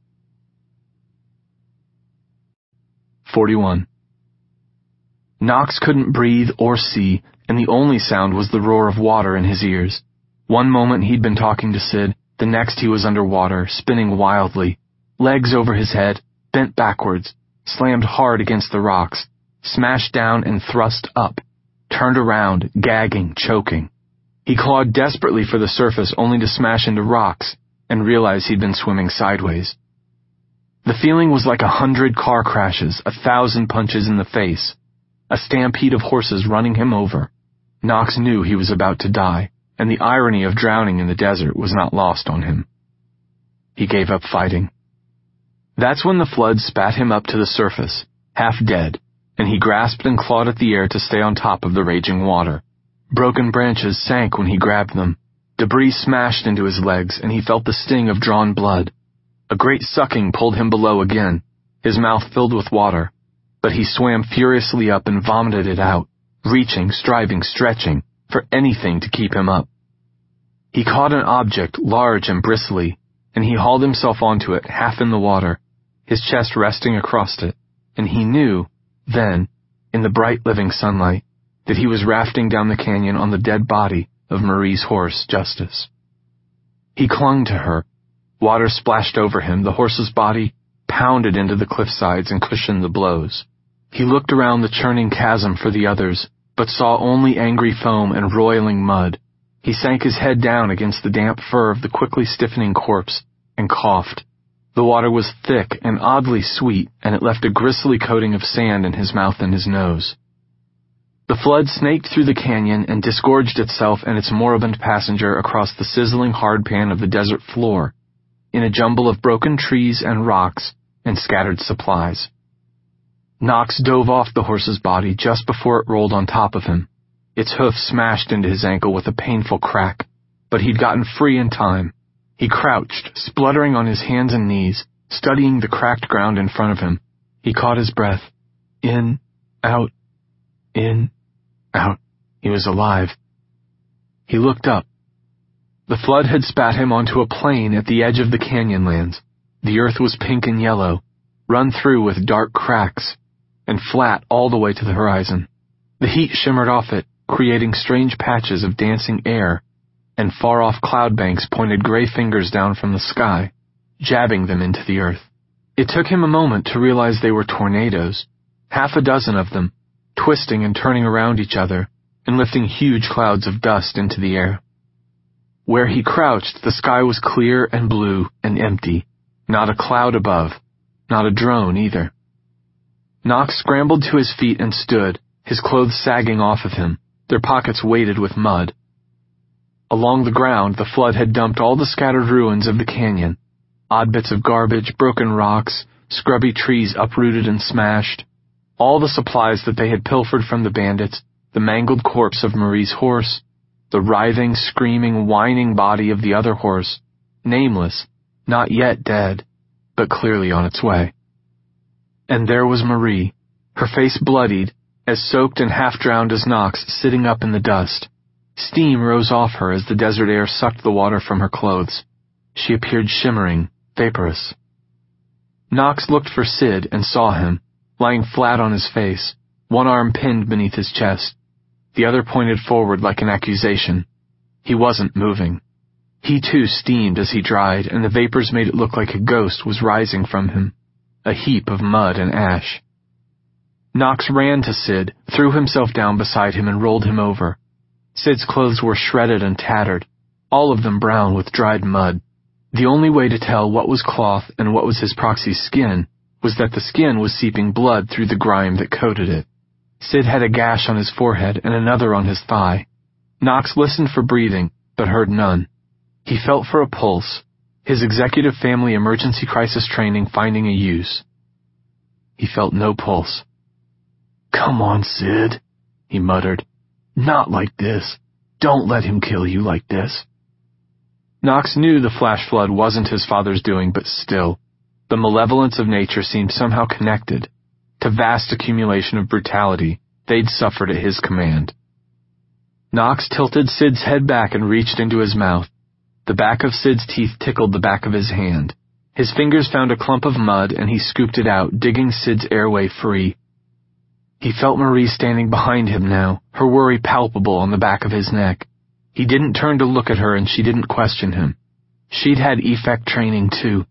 forty-one. Knox couldn't breathe or see, and the only sound was the roar of water in his ears. One moment he'd been talking to Sid, the next he was underwater, spinning wildly, legs over his head, bent backwards, slammed hard against the rocks, smashed down and thrust up, turned around, gagging, choking. He clawed desperately for the surface only to smash into rocks and realize he'd been swimming sideways. The feeling was like a hundred car crashes, a thousand punches in the face, a stampede of horses running him over. Knox knew he was about to die, and the irony of drowning in the desert was not lost on him. He gave up fighting. That's when the flood spat him up to the surface, half dead, and he grasped and clawed at the air to stay on top of the raging water. Broken branches sank when he grabbed them. Debris smashed into his legs, and he felt the sting of drawn blood. A great sucking pulled him below again, his mouth filled with water, but he swam furiously up and vomited it out, reaching, striving, stretching, for anything to keep him up. He caught an object, large and bristly, and he hauled himself onto it, half in the water, his chest resting across it, and he knew, then, in the bright living sunlight, that he was rafting down the canyon on the dead body of Marie's horse, Justice. He clung to her. Water splashed over him, the horse's body pounded into the cliffsides and cushioned the blows. He looked around the churning chasm for the others, but saw only angry foam and roiling mud. He sank his head down against the damp fur of the quickly stiffening corpse and coughed. The water was thick and oddly sweet, and it left a gristly coating of sand in his mouth and his nose. The flood snaked through the canyon and disgorged itself and its moribund passenger across the sizzling hardpan of the desert floor, in a jumble of broken trees and rocks and scattered supplies. Knox dove off the horse's body just before it rolled on top of him. Its hoof smashed into his ankle with a painful crack, but he'd gotten free in time. He crouched, spluttering on his hands and knees, studying the cracked ground in front of him. He caught his breath. In, out, in, out. He was alive. He looked up. The flood had spat him onto a plain at the edge of the canyonlands. The earth was pink and yellow, run through with dark cracks, and flat all the way to the horizon. The heat shimmered off it, creating strange patches of dancing air, and far-off cloud banks pointed gray fingers down from the sky, jabbing them into the earth. It took him a moment to realize they were tornadoes, half a dozen of them, twisting and turning around each other, and lifting huge clouds of dust into the air. Where he crouched, the sky was clear and blue and empty, not a cloud above, not a drone either. Knox scrambled to his feet and stood, his clothes sagging off of him, their pockets weighted with mud. Along the ground, the flood had dumped all the scattered ruins of the canyon, odd bits of garbage, broken rocks, scrubby trees uprooted and smashed, all the supplies that they had pilfered from the bandits, the mangled corpse of Marie's horse, the writhing, screaming, whining body of the other horse, nameless, not yet dead, but clearly on its way. And there was Marie, her face bloodied, as soaked and half-drowned as Knox, sitting up in the dust. Steam rose off her as the desert air sucked the water from her clothes. She appeared shimmering, vaporous. Knox looked for Sid and saw him, lying flat on his face, one arm pinned beneath his chest, the other pointed forward like an accusation. He wasn't moving. He too steamed as he dried, and the vapors made it look like a ghost was rising from him, a heap of mud and ash. Knox ran to Sid, threw himself down beside him and rolled him over. Sid's clothes were shredded and tattered, all of them brown with dried mud. The only way to tell what was cloth and what was his proxy's skin was that the skin was seeping blood through the grime that coated it. Sid had a gash on his forehead and another on his thigh. Knox listened for breathing, but heard none. He felt for a pulse, his executive family emergency crisis training finding a use. He felt no pulse. "Come on, Sid," he muttered. "Not like this. Don't let him kill you like this." Knox knew the flash flood wasn't his father's doing, but still, the malevolence of nature seemed somehow connected to vast accumulation of brutality they'd suffered at his command. Knox tilted Sid's head back and reached into his mouth. The back of Sid's teeth tickled the back of his hand. His fingers found a clump of mud and he scooped it out, digging Sid's airway free. He felt Marie standing behind him now, her worry palpable on the back of his neck. He didn't turn to look at her and she didn't question him. She'd had effect training too.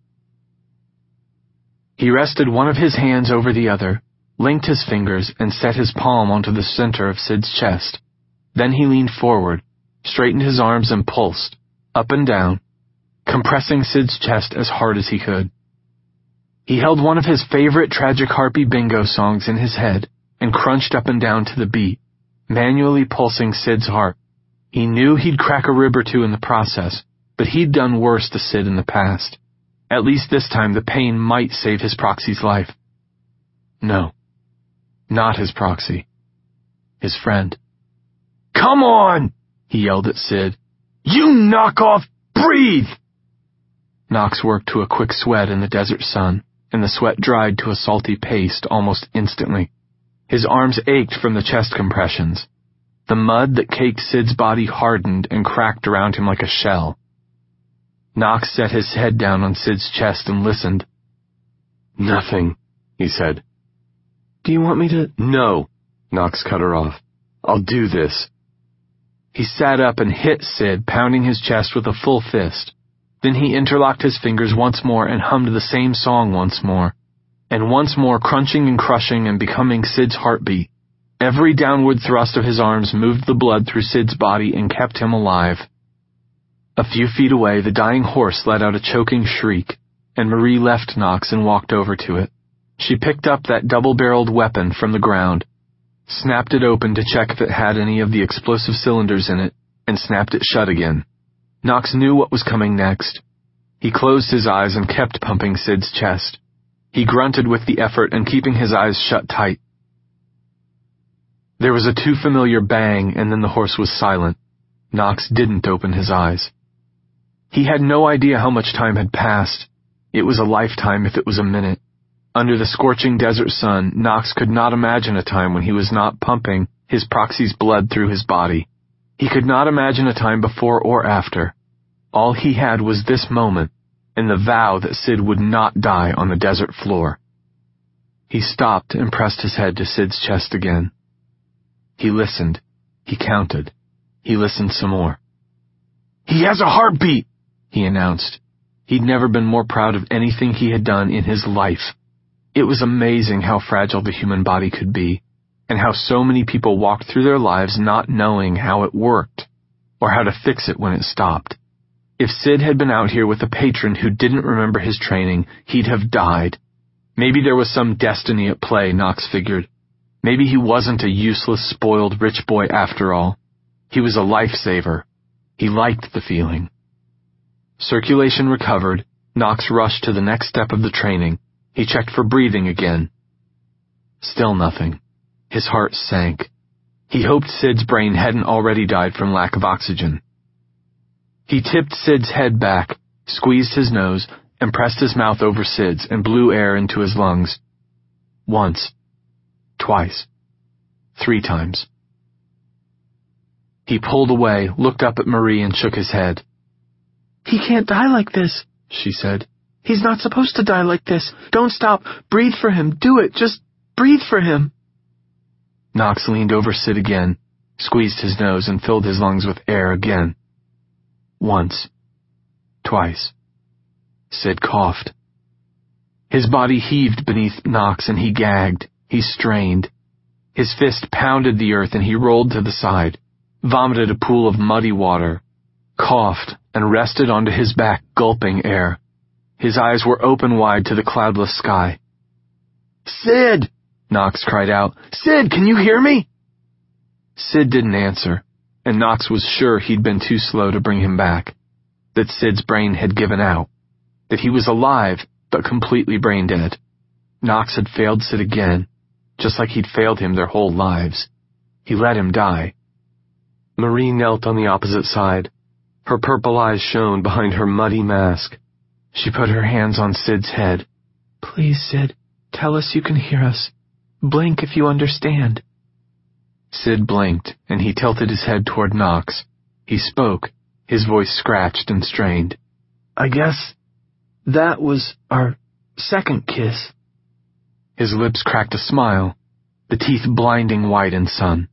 He rested one of his hands over the other, linked his fingers, and set his palm onto the center of Sid's chest. Then he leaned forward, straightened his arms and pulsed, up and down, compressing Sid's chest as hard as he could. He held one of his favorite Tragic Harpy bingo songs in his head and crunched up and down to the beat, manually pulsing Sid's heart. He knew he'd crack a rib or two in the process, but he'd done worse to Sid in the past. At least this time the pain might save his proxy's life. No, not his proxy. His friend. "Come on!" he yelled at Sid. "You knock off! Breathe!" Knox worked to a quick sweat in the desert sun, and the sweat dried to a salty paste almost instantly. His arms ached from the chest compressions. The mud that caked Sid's body hardened and cracked around him like a shell. Knox set his head down on Sid's chest and listened. "Nothing," he said. "Do you want me to—" "No," Knox cut her off. "I'll do this." He sat up and hit Sid, pounding his chest with a full fist. Then he interlocked his fingers once more and hummed the same song once more, and once more crunching and crushing and becoming Sid's heartbeat. Every downward thrust of his arms moved the blood through Sid's body and kept him alive. A few feet away, the dying horse let out a choking shriek, and Marie left Knox and walked over to it. She picked up that double-barreled weapon from the ground, snapped it open to check if it had any of the explosive cylinders in it, and snapped it shut again. Knox knew what was coming next. He closed his eyes and kept pumping Sid's chest. He grunted with the effort and keeping his eyes shut tight. There was a too familiar bang, and then the horse was silent. Knox didn't open his eyes. He had no idea how much time had passed. It was a lifetime if it was a minute. Under the scorching desert sun, Knox could not imagine a time when he was not pumping his proxy's blood through his body. He could not imagine a time before or after. All he had was this moment, and the vow that Sid would not die on the desert floor. He stopped and pressed his head to Sid's chest again. He listened. He counted. He listened some more. "He has a heartbeat," he announced. He'd never been more proud of anything he had done in his life. It was amazing how fragile the human body could be, and how so many people walked through their lives not knowing how it worked, or how to fix it when it stopped. If Sid had been out here with a patron who didn't remember his training, he'd have died. Maybe there was some destiny at play, Knox figured. Maybe he wasn't a useless, spoiled rich boy after all. He was a lifesaver. He liked the feeling. Circulation recovered. Knox rushed to the next step of the training. He checked for breathing again. Still nothing. His heart sank. He hoped Sid's brain hadn't already died from lack of oxygen. He tipped Sid's head back, squeezed his nose, and pressed his mouth over Sid's and blew air into his lungs. Once. Twice. Three times. He pulled away, looked up at Marie, and shook his head. "He can't die like this," she said. "He's not supposed to die like this. Don't stop. Breathe for him. Do it. Just breathe for him." Knox leaned over Sid again, squeezed his nose, and filled his lungs with air again. Once. Twice. Sid coughed. His body heaved beneath Knox, and he gagged. He strained. His fist pounded the earth, and he rolled to the side, vomited a pool of muddy water, coughed, and rested onto his back, gulping air. His eyes were open wide to the cloudless sky. "Sid!" Knox cried out. "Sid, can you hear me?" Sid didn't answer, and Knox was sure he'd been too slow to bring him back, that Sid's brain had given out, that he was alive but completely brain dead. Knox had failed Sid again, just like he'd failed him their whole lives. He let him die. Marie knelt on the opposite side. Her purple eyes shone behind her muddy mask. She put her hands on Sid's head. "Please, Sid, tell us you can hear us. Blink if you understand." Sid blinked, and he tilted his head toward Knox. He spoke, his voice scratched and strained. "I guess that was our second kiss." His lips cracked a smile, the teeth blinding white in sun.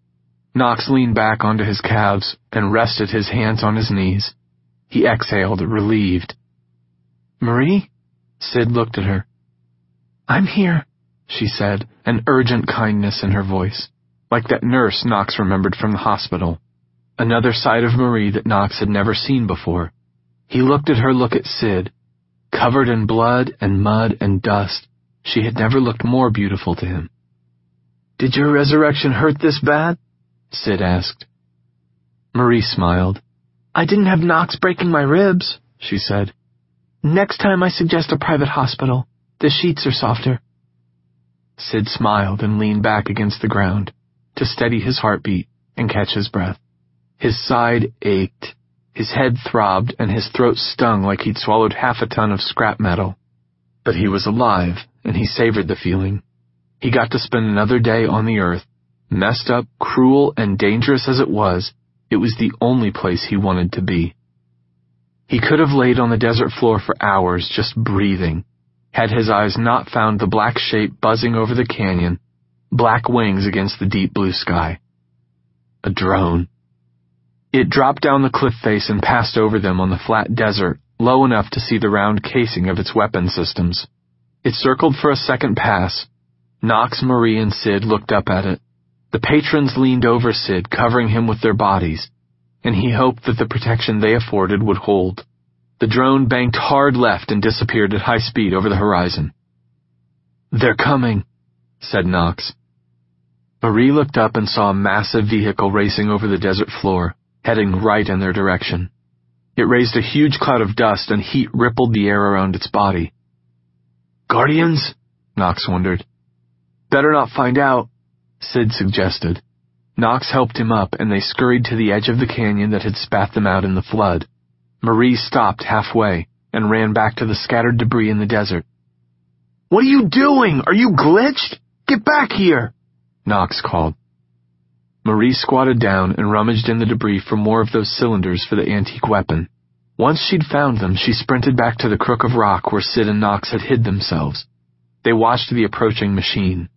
Knox leaned back onto his calves and rested his hands on his knees. He exhaled, relieved. "Marie?" Sid looked at her. "I'm here," she said, an urgent kindness in her voice, like that nurse Knox remembered from the hospital. Another side of Marie that Knox had never seen before. He looked at her look at Sid. Covered in blood and mud and dust, she had never looked more beautiful to him. "Did your resurrection hurt this bad?" Sid asked. Marie smiled. "I didn't have Knox breaking my ribs," she said. "Next time I suggest a private hospital. The sheets are softer." Sid smiled and leaned back against the ground to steady his heartbeat and catch his breath. His side ached, his head throbbed, and his throat stung like he'd swallowed half a ton of scrap metal. But he was alive, and he savored the feeling. He got to spend another day on the earth. Messed up, cruel, and dangerous as it was, it was the only place he wanted to be. He could have laid on the desert floor for hours just breathing, had his eyes not found the black shape buzzing over the canyon, black wings against the deep blue sky. A drone. It dropped down the cliff face and passed over them on the flat desert, low enough to see the round casing of its weapon systems. It circled for a second pass. Knox, Marie, and Sid looked up at it. The patrons leaned over Sid, covering him with their bodies, and he hoped that the protection they afforded would hold. The drone banked hard left and disappeared at high speed over the horizon. "They're coming," said Knox. Marie looked up and saw a massive vehicle racing over the desert floor, heading right in their direction. It raised a huge cloud of dust and heat rippled the air around its body. "Guardians?" Knox wondered. "Better not find out," Sid suggested. Knox helped him up and they scurried to the edge of the canyon that had spat them out in the flood. Marie stopped halfway and ran back to the scattered debris in the desert. "What are you doing? Are you glitched? Get back here!" Knox called. Marie squatted down and rummaged in the debris for more of those cylinders for the antique weapon. Once she'd found them, she sprinted back to the crook of rock where Sid and Knox had hid themselves. They watched the approaching machine.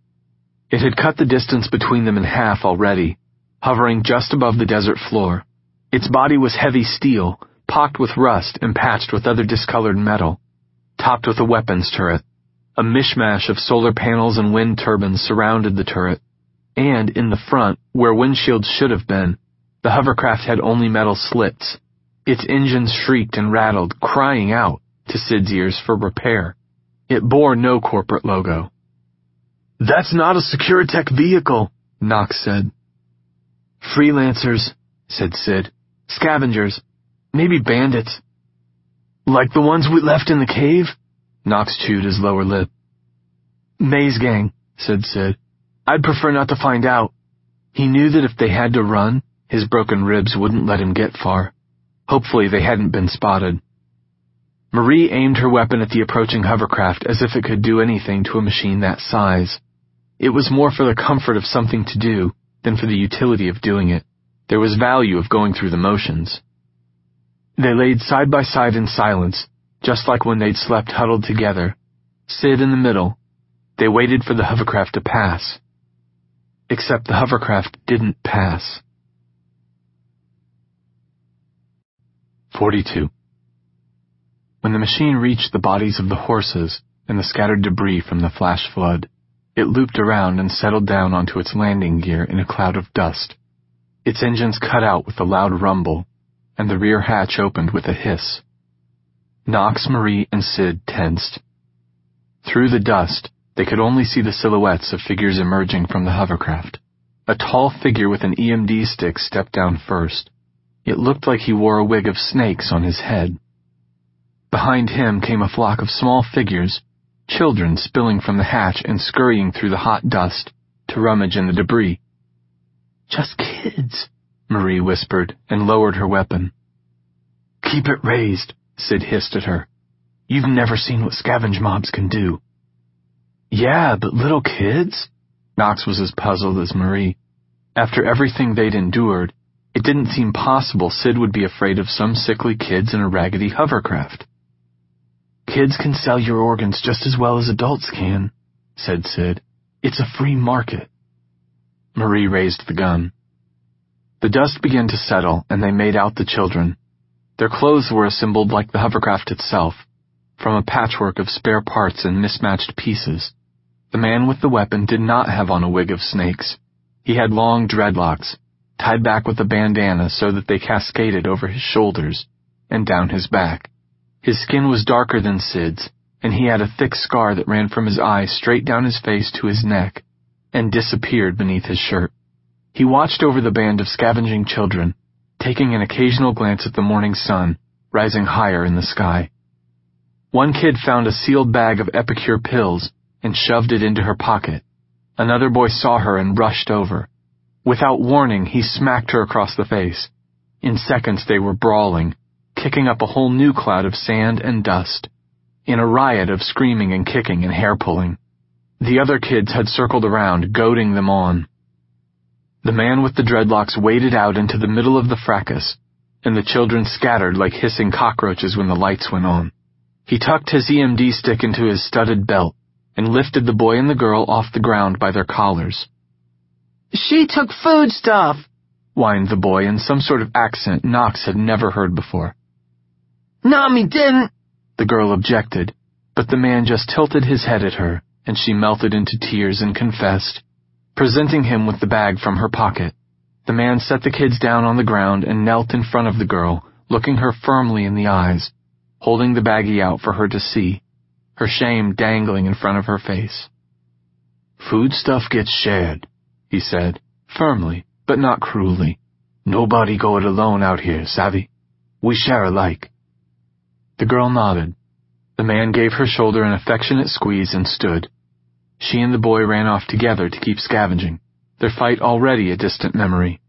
It had cut the distance between them in half already, hovering just above the desert floor. Its body was heavy steel, pocked with rust and patched with other discolored metal, topped with a weapons turret. A mishmash of solar panels and wind turbines surrounded the turret, and in the front, where windshields should have been, the hovercraft had only metal slits. Its engines shrieked and rattled, crying out, to Sid's ears, for repair. It bore no corporate logo. "That's not a Securitech vehicle," Knox said. "Freelancers," said Sid. "Scavengers. Maybe bandits." "Like the ones we left in the cave?" Knox chewed his lower lip. "Maze gang," said Sid. "I'd prefer not to find out." He knew that if they had to run, his broken ribs wouldn't let him get far. Hopefully they hadn't been spotted. Marie aimed her weapon at the approaching hovercraft as if it could do anything to a machine that size. It was more for the comfort of something to do than for the utility of doing it. There was value of going through the motions. They laid side by side in silence, just like when they'd slept huddled together, Sid in the middle. They waited for the hovercraft to pass. Except the hovercraft didn't pass. forty-two. When the machine reached the bodies of the horses and the scattered debris from the flash flood, it looped around and settled down onto its landing gear in a cloud of dust. Its engines cut out with a loud rumble, and the rear hatch opened with a hiss. Knox, Marie, and Sid tensed. Through the dust, they could only see the silhouettes of figures emerging from the hovercraft. A tall figure with an E M D stick stepped down first. It looked like he wore a wig of snakes on his head. Behind him came a flock of small figures, children spilling from the hatch and scurrying through the hot dust to rummage in the debris. "Just kids," Marie whispered and lowered her weapon. "Keep it raised," Sid hissed at her. "You've never seen what scavenge mobs can do." "Yeah, but little kids?" Knox was as puzzled as Marie. After everything they'd endured, it didn't seem possible Sid would be afraid of some sickly kids in a raggedy hovercraft. "Kids can sell your organs just as well as adults can," said Sid. "It's a free market." Marie raised the gun. The dust began to settle, and they made out the children. Their clothes were assembled like the hovercraft itself, from a patchwork of spare parts and mismatched pieces. The man with the weapon did not have on a wig of snakes. He had long dreadlocks, tied back with a bandana so that they cascaded over his shoulders and down his back. His skin was darker than Sid's, and he had a thick scar that ran from his eye straight down his face to his neck and disappeared beneath his shirt. He watched over the band of scavenging children, taking an occasional glance at the morning sun rising higher in the sky. One kid found a sealed bag of Epicure pills and shoved it into her pocket. Another boy saw her and rushed over. Without warning, he smacked her across the face. In seconds they were brawling, kicking up a whole new cloud of sand and dust, in a riot of screaming and kicking and hair-pulling. The other kids had circled around, goading them on. The man with the dreadlocks waded out into the middle of the fracas, and the children scattered like hissing cockroaches when the lights went on. He tucked his E M D stick into his studded belt and lifted the boy and the girl off the ground by their collars. "She took food stuff," whined the boy in some sort of accent Knox had never heard before. "No, me didn't," the girl objected, but the man just tilted his head at her, and she melted into tears and confessed. Presenting him with the bag from her pocket, the man set the kids down on the ground and knelt in front of the girl, looking her firmly in the eyes, holding the baggie out for her to see, her shame dangling in front of her face. "Food stuff gets shared," he said, firmly, but not cruelly. "Nobody go it alone out here, savvy? We share alike." The girl nodded. The man gave her shoulder an affectionate squeeze and stood. She and the boy ran off together to keep scavenging, their fight already a distant memory.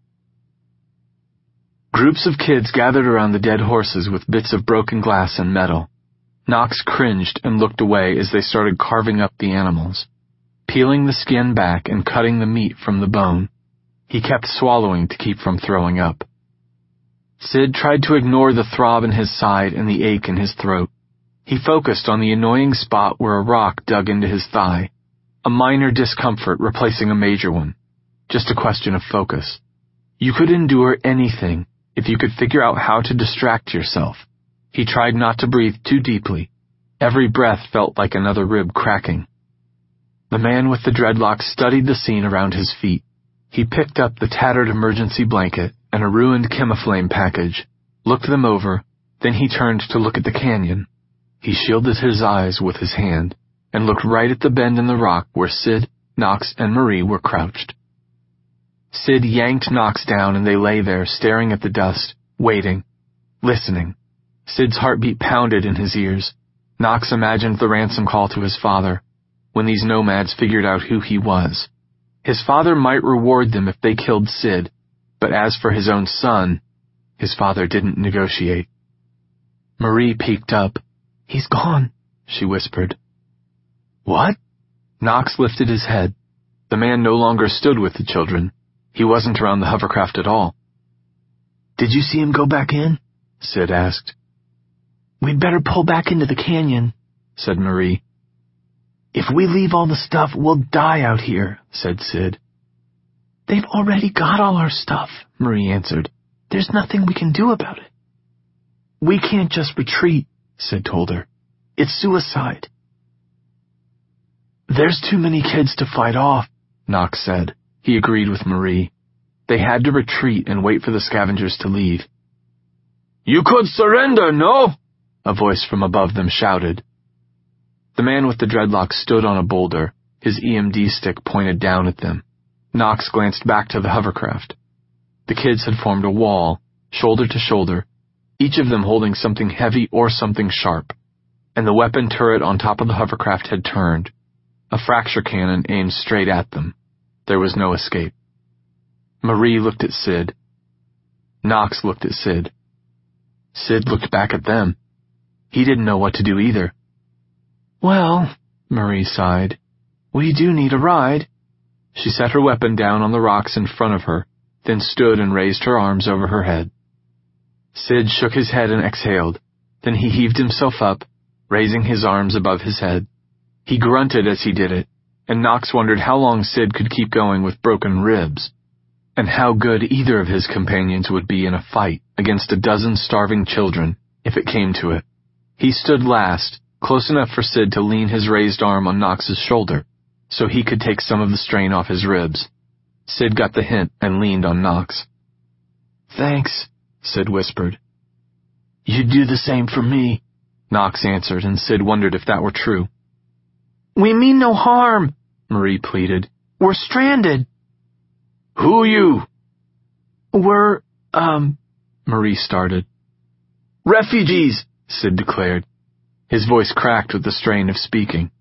Groups of kids gathered around the dead horses with bits of broken glass and metal. Knox cringed and looked away as they started carving up the animals, peeling the skin back and cutting the meat from the bone. He kept swallowing to keep from throwing up. Sid tried to ignore the throb in his side and the ache in his throat. He focused on the annoying spot where a rock dug into his thigh, a minor discomfort replacing a major one. Just a question of focus. You could endure anything if you could figure out how to distract yourself. He tried not to breathe too deeply. Every breath felt like another rib cracking. The man with the dreadlocks studied the scene around his feet. He picked up the tattered emergency blanket and a ruined chemiflame package, looked them over, then he turned to look at the canyon. He shielded his eyes with his hand and looked right at the bend in the rock where Sid, Knox, and Marie were crouched. Sid yanked Knox down and they lay there staring at the dust, waiting, listening. Sid's heartbeat pounded in his ears. Knox imagined the ransom call to his father, when these nomads figured out who he was. His father might reward them if they killed Sid, but as for his own son, his father didn't negotiate. Marie peeked up. "He's gone," she whispered. "What?" Knox lifted his head. The man no longer stood with the children. He wasn't around the hovercraft at all. "Did you see him go back in?" Sid asked. "We'd better pull back into the canyon," said Marie. "If we leave all the stuff, we'll die out here," said Sid. "They've already got all our stuff," Marie answered. "There's nothing we can do about it." "We can't just retreat," Sid told her. "It's suicide." "There's too many kids to fight off," Knox said. He agreed with Marie. They had to retreat and wait for the scavengers to leave. "You could surrender, no?" a voice from above them shouted. The man with the dreadlocks stood on a boulder, his E M D stick pointed down at them. Knox glanced back to the hovercraft. The kids had formed a wall, shoulder to shoulder, each of them holding something heavy or something sharp, and the weapon turret on top of the hovercraft had turned, a fracture cannon aimed straight at them. There was no escape. Marie looked at Sid. Knox looked at Sid. Sid looked back at them. He didn't know what to do either. "Well," Marie sighed, "we do need a ride." She set her weapon down on the rocks in front of her, then stood and raised her arms over her head. Sid shook his head and exhaled. Then he heaved himself up, raising his arms above his head. He grunted as he did it, and Knox wondered how long Sid could keep going with broken ribs, and how good either of his companions would be in a fight against a dozen starving children, if it came to it. He stood last, close enough for Sid to lean his raised arm on Knox's shoulder, so he could take some of the strain off his ribs. Sid got the hint and leaned on Knox. "Thanks," Sid whispered. "You'd do the same for me," Knox answered, and Sid wondered if that were true. "We mean no harm," Marie pleaded. "We're stranded." "Who you?" "We're, um," Marie started. "Refugees," Sid declared. His voice cracked with the strain of speaking.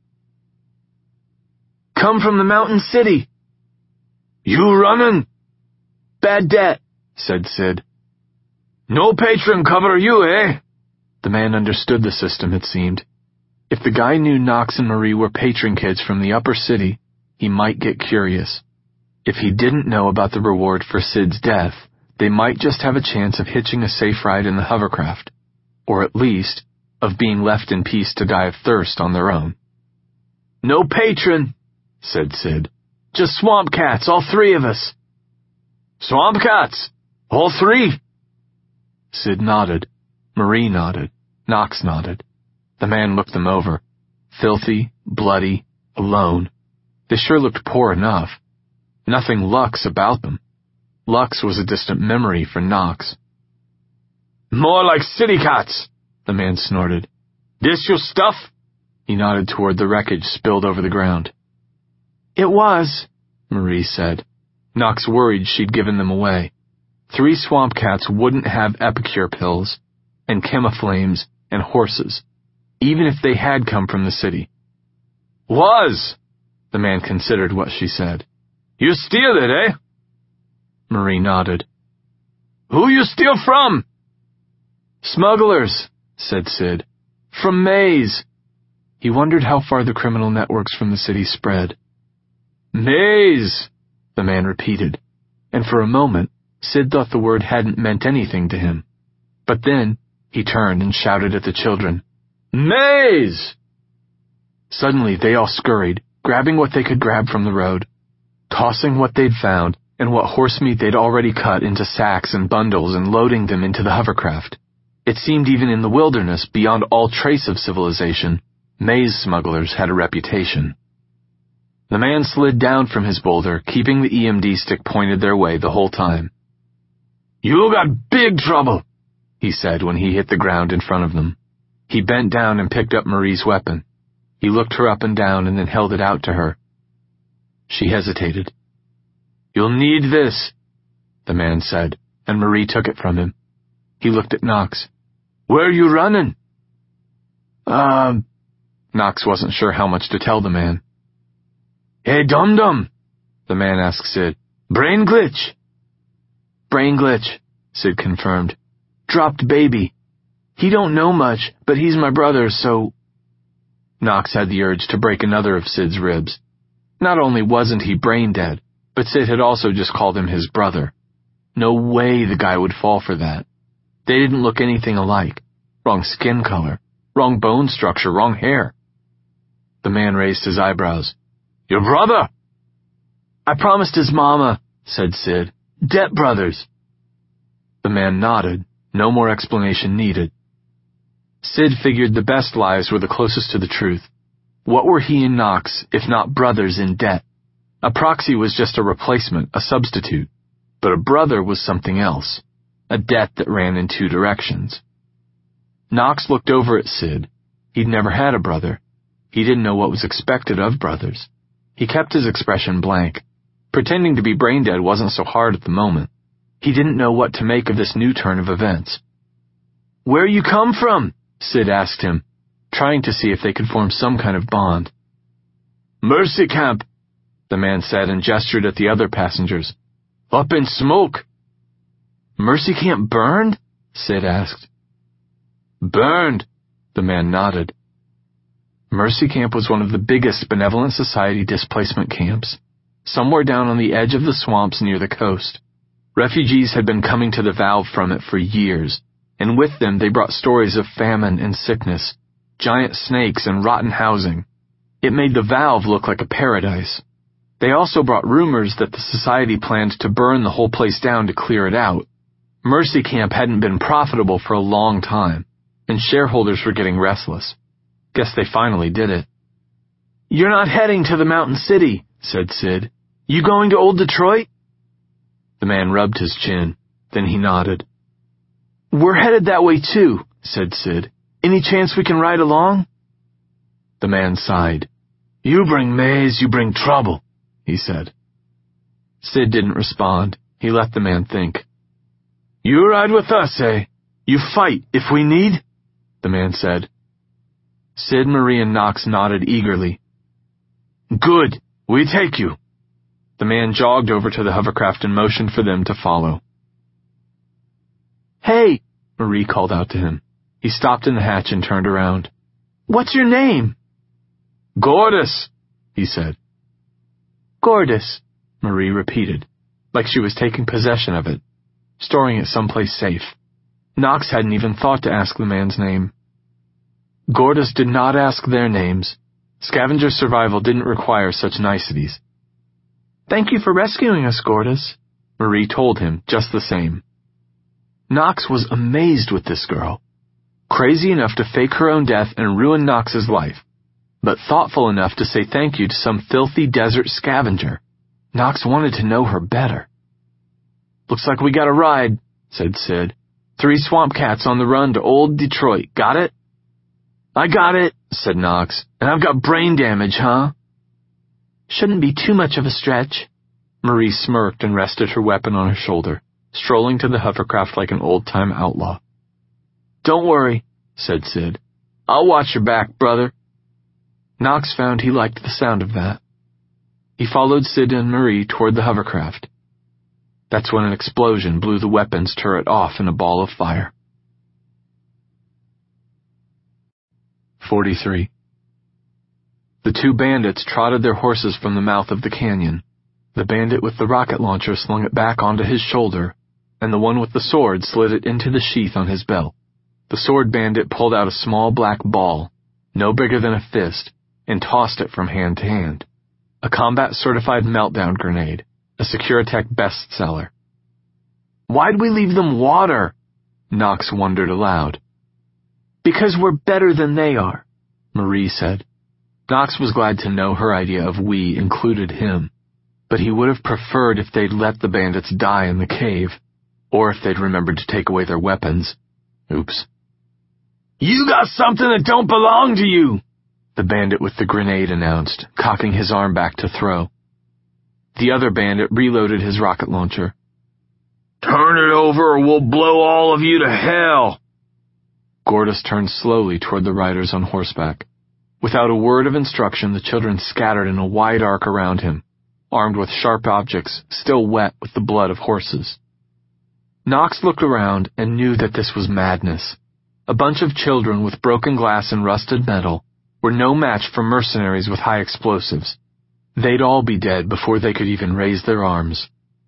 "Come from the mountain city." "You runnin'?" "Bad debt," said Sid. "No patron cover you, eh?" The man understood the system, it seemed. If the guy knew Knox and Marie were patron kids from the upper city, he might get curious. If he didn't know about the reward for Sid's death, they might just have a chance of hitching a safe ride in the hovercraft, or at least, of being left in peace to die of thirst on their own. "No patron," said Sid. "Just swamp cats, all three of us." "Swamp cats? All three?" Sid nodded. Marie nodded. Knox nodded. The man looked them over. Filthy, bloody, alone. They sure looked poor enough. Nothing luxe about them. Lux was a distant memory for Knox. More like city cats, the man snorted. This your stuff? He nodded toward the wreckage spilled over the ground. It was, Marie said. Knox worried she'd given them away. Three swamp cats wouldn't have epicure pills, and chemiflames, and horses, even if they had come from the city. Was, the man considered what she said. You steal it, eh? Marie nodded. Who you steal from? Smugglers, said Sid. From Maze. He wondered how far the criminal networks from the city spread. Maze, the man repeated, and for a moment, Sid thought the word hadn't meant anything to him. But then, he turned and shouted at the children, Maze! Suddenly, they all scurried, grabbing what they could grab from the road, tossing what they'd found and what horse meat they'd already cut into sacks and bundles and loading them into the hovercraft. It seemed even in the wilderness, beyond all trace of civilization, Maze smugglers had a reputation. The man slid down from his boulder, keeping the E M D stick pointed their way the whole time. You got big trouble, he said when he hit the ground in front of them. He bent down and picked up Marie's weapon. He looked her up and down and then held it out to her. She hesitated. You'll need this, the man said, and Marie took it from him. He looked at Knox. Where are you running? Um, Knox wasn't sure how much to tell the man. Hey, dum-dum, the man asked Sid. Brain glitch. Brain glitch, Sid confirmed. Dropped baby. He don't know much, but he's my brother, so... Knox had the urge to break another of Sid's ribs. Not only wasn't he brain dead, but Sid had also just called him his brother. No way the guy would fall for that. They didn't look anything alike. Wrong skin color, wrong bone structure, wrong hair. The man raised his eyebrows. Your brother? I promised his mama, said Sid. Debt brothers. The man nodded. No more explanation needed. Sid figured the best lies were the closest to the truth. What were he and Knox, if not brothers in debt? A proxy was just a replacement, a substitute. But a brother was something else. A debt that ran in two directions. Knox looked over at Sid. He'd never had a brother. He didn't know what was expected of brothers. He kept his expression blank. Pretending to be brain dead wasn't so hard at the moment. He didn't know what to make of this new turn of events. Where you come from? Sid asked him, trying to see if they could form some kind of bond. Mercy Camp, the man said and gestured at the other passengers. Up in smoke. Mercy Camp burned? Sid asked. Burned, the man nodded. Mercy Camp was one of the biggest Benevolent Society displacement camps, somewhere down on the edge of the swamps near the coast. Refugees had been coming to the valve from it for years, and with them they brought stories of famine and sickness, giant snakes and rotten housing. It made the valve look like a paradise. They also brought rumors that the society planned to burn the whole place down to clear it out. Mercy Camp hadn't been profitable for a long time, and shareholders were getting restless. Guess they finally did it. You're not heading to the Mountain City, said Sid. You going to Old Detroit? The man rubbed his chin. Then he nodded. We're headed that way too, said Sid. Any chance we can ride along? The man sighed. You bring Maze, you bring trouble, he said. Sid didn't respond. He let the man think. You ride with us, eh? You fight if we need? The man said. Sid, Marie, and Knox nodded eagerly. Good, we take you. The man jogged over to the hovercraft and motioned for them to follow. Hey, Marie called out to him. He stopped in the hatch and turned around. What's your name? Gordus, he said. Gordus, Marie repeated, like she was taking possession of it, storing it someplace safe. Knox hadn't even thought to ask the man's name. Gordus did not ask their names. Scavenger survival didn't require such niceties. Thank you for rescuing us, Gordus, Marie told him just the same. Knox was amazed with this girl. Crazy enough to fake her own death and ruin Knox's life, but thoughtful enough to say thank you to some filthy desert scavenger. Knox wanted to know her better. Looks like we got a ride, said Sid. Three swamp cats on the run to old Detroit. Got it? I got it, said Knox. And I've got brain damage, huh? Shouldn't be too much of a stretch. Marie smirked and rested her weapon on her shoulder, strolling to the hovercraft like an old-time outlaw. Don't worry, said Sid. I'll watch your back, brother. Knox found he liked the sound of that. He followed Sid and Marie toward the hovercraft. That's when an explosion blew the weapons turret off in a ball of fire. forty-three. The two bandits trotted their horses from the mouth of the canyon. The bandit with the rocket launcher slung it back onto his shoulder, and the one with the sword slid it into the sheath on his belt. The sword bandit pulled out a small black ball, no bigger than a fist, and tossed it from hand to hand. A combat-certified meltdown grenade, a Securitech bestseller. Why'd we leave them water? Knox wondered aloud. Because we're better than they are, Marie said. Knox was glad to know her idea of we included him, but he would have preferred if they'd let the bandits die in the cave, or if they'd remembered to take away their weapons. Oops. You got something that don't belong to you, the bandit with the grenade announced, cocking his arm back to throw. The other bandit reloaded his rocket launcher. Turn it over or we'll blow all of you to hell. Gordis turned slowly toward the riders on horseback. Without a word of instruction, the children scattered in a wide arc around him, armed with sharp objects still wet with the blood of horses. Knox looked around and knew that this was madness. A bunch of children with broken glass and rusted metal were no match for mercenaries with high explosives. They'd all be dead before they could even raise their arms.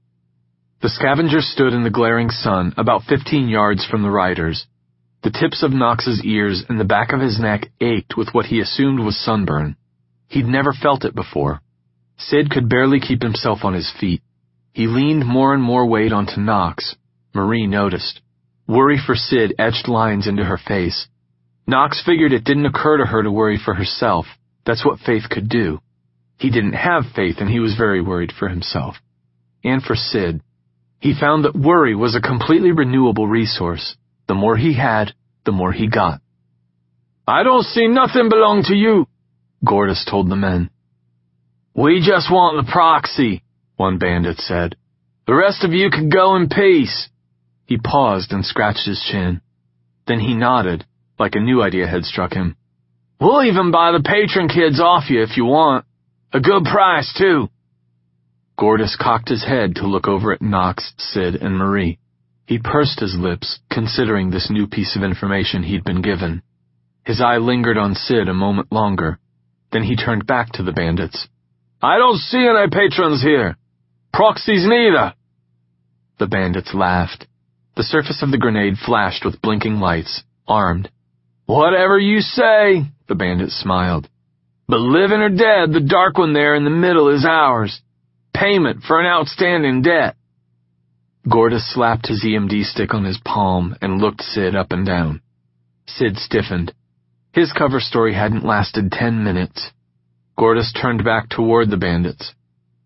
The scavengers stood in the glaring sun about fifteen yards from the riders. The tips of Knox's ears and the back of his neck ached with what he assumed was sunburn. He'd never felt it before. Sid could barely keep himself on his feet. He leaned more and more weight onto Knox. Marie noticed. Worry for Sid etched lines into her face. Knox figured it didn't occur to her to worry for herself. That's what Faith could do. He didn't have faith, and he was very worried for himself. And for Sid. He found that worry was a completely renewable resource. The more he had, the more he got. I don't see nothing belong to you, Gordis told the men. We just want the proxy, one bandit said. The rest of you can go in peace. He paused and scratched his chin. Then he nodded, like a new idea had struck him. We'll even buy the patron kids off you if you want. A good price, too. Gordis cocked his head to look over at Knox, Sid, and Marie. He pursed his lips, considering this new piece of information he'd been given. His eye lingered on Sid a moment longer. Then he turned back to the bandits. I don't see any patrons here. Proxies neither. The bandits laughed. The surface of the grenade flashed with blinking lights, armed. Whatever you say, the bandit smiled. But living or dead, the dark one there in the middle is ours. Payment for an outstanding debt. Gordis slapped his E M D stick on his palm and looked Sid up and down. Sid stiffened. His cover story hadn't lasted ten minutes. Gordis turned back toward the bandits.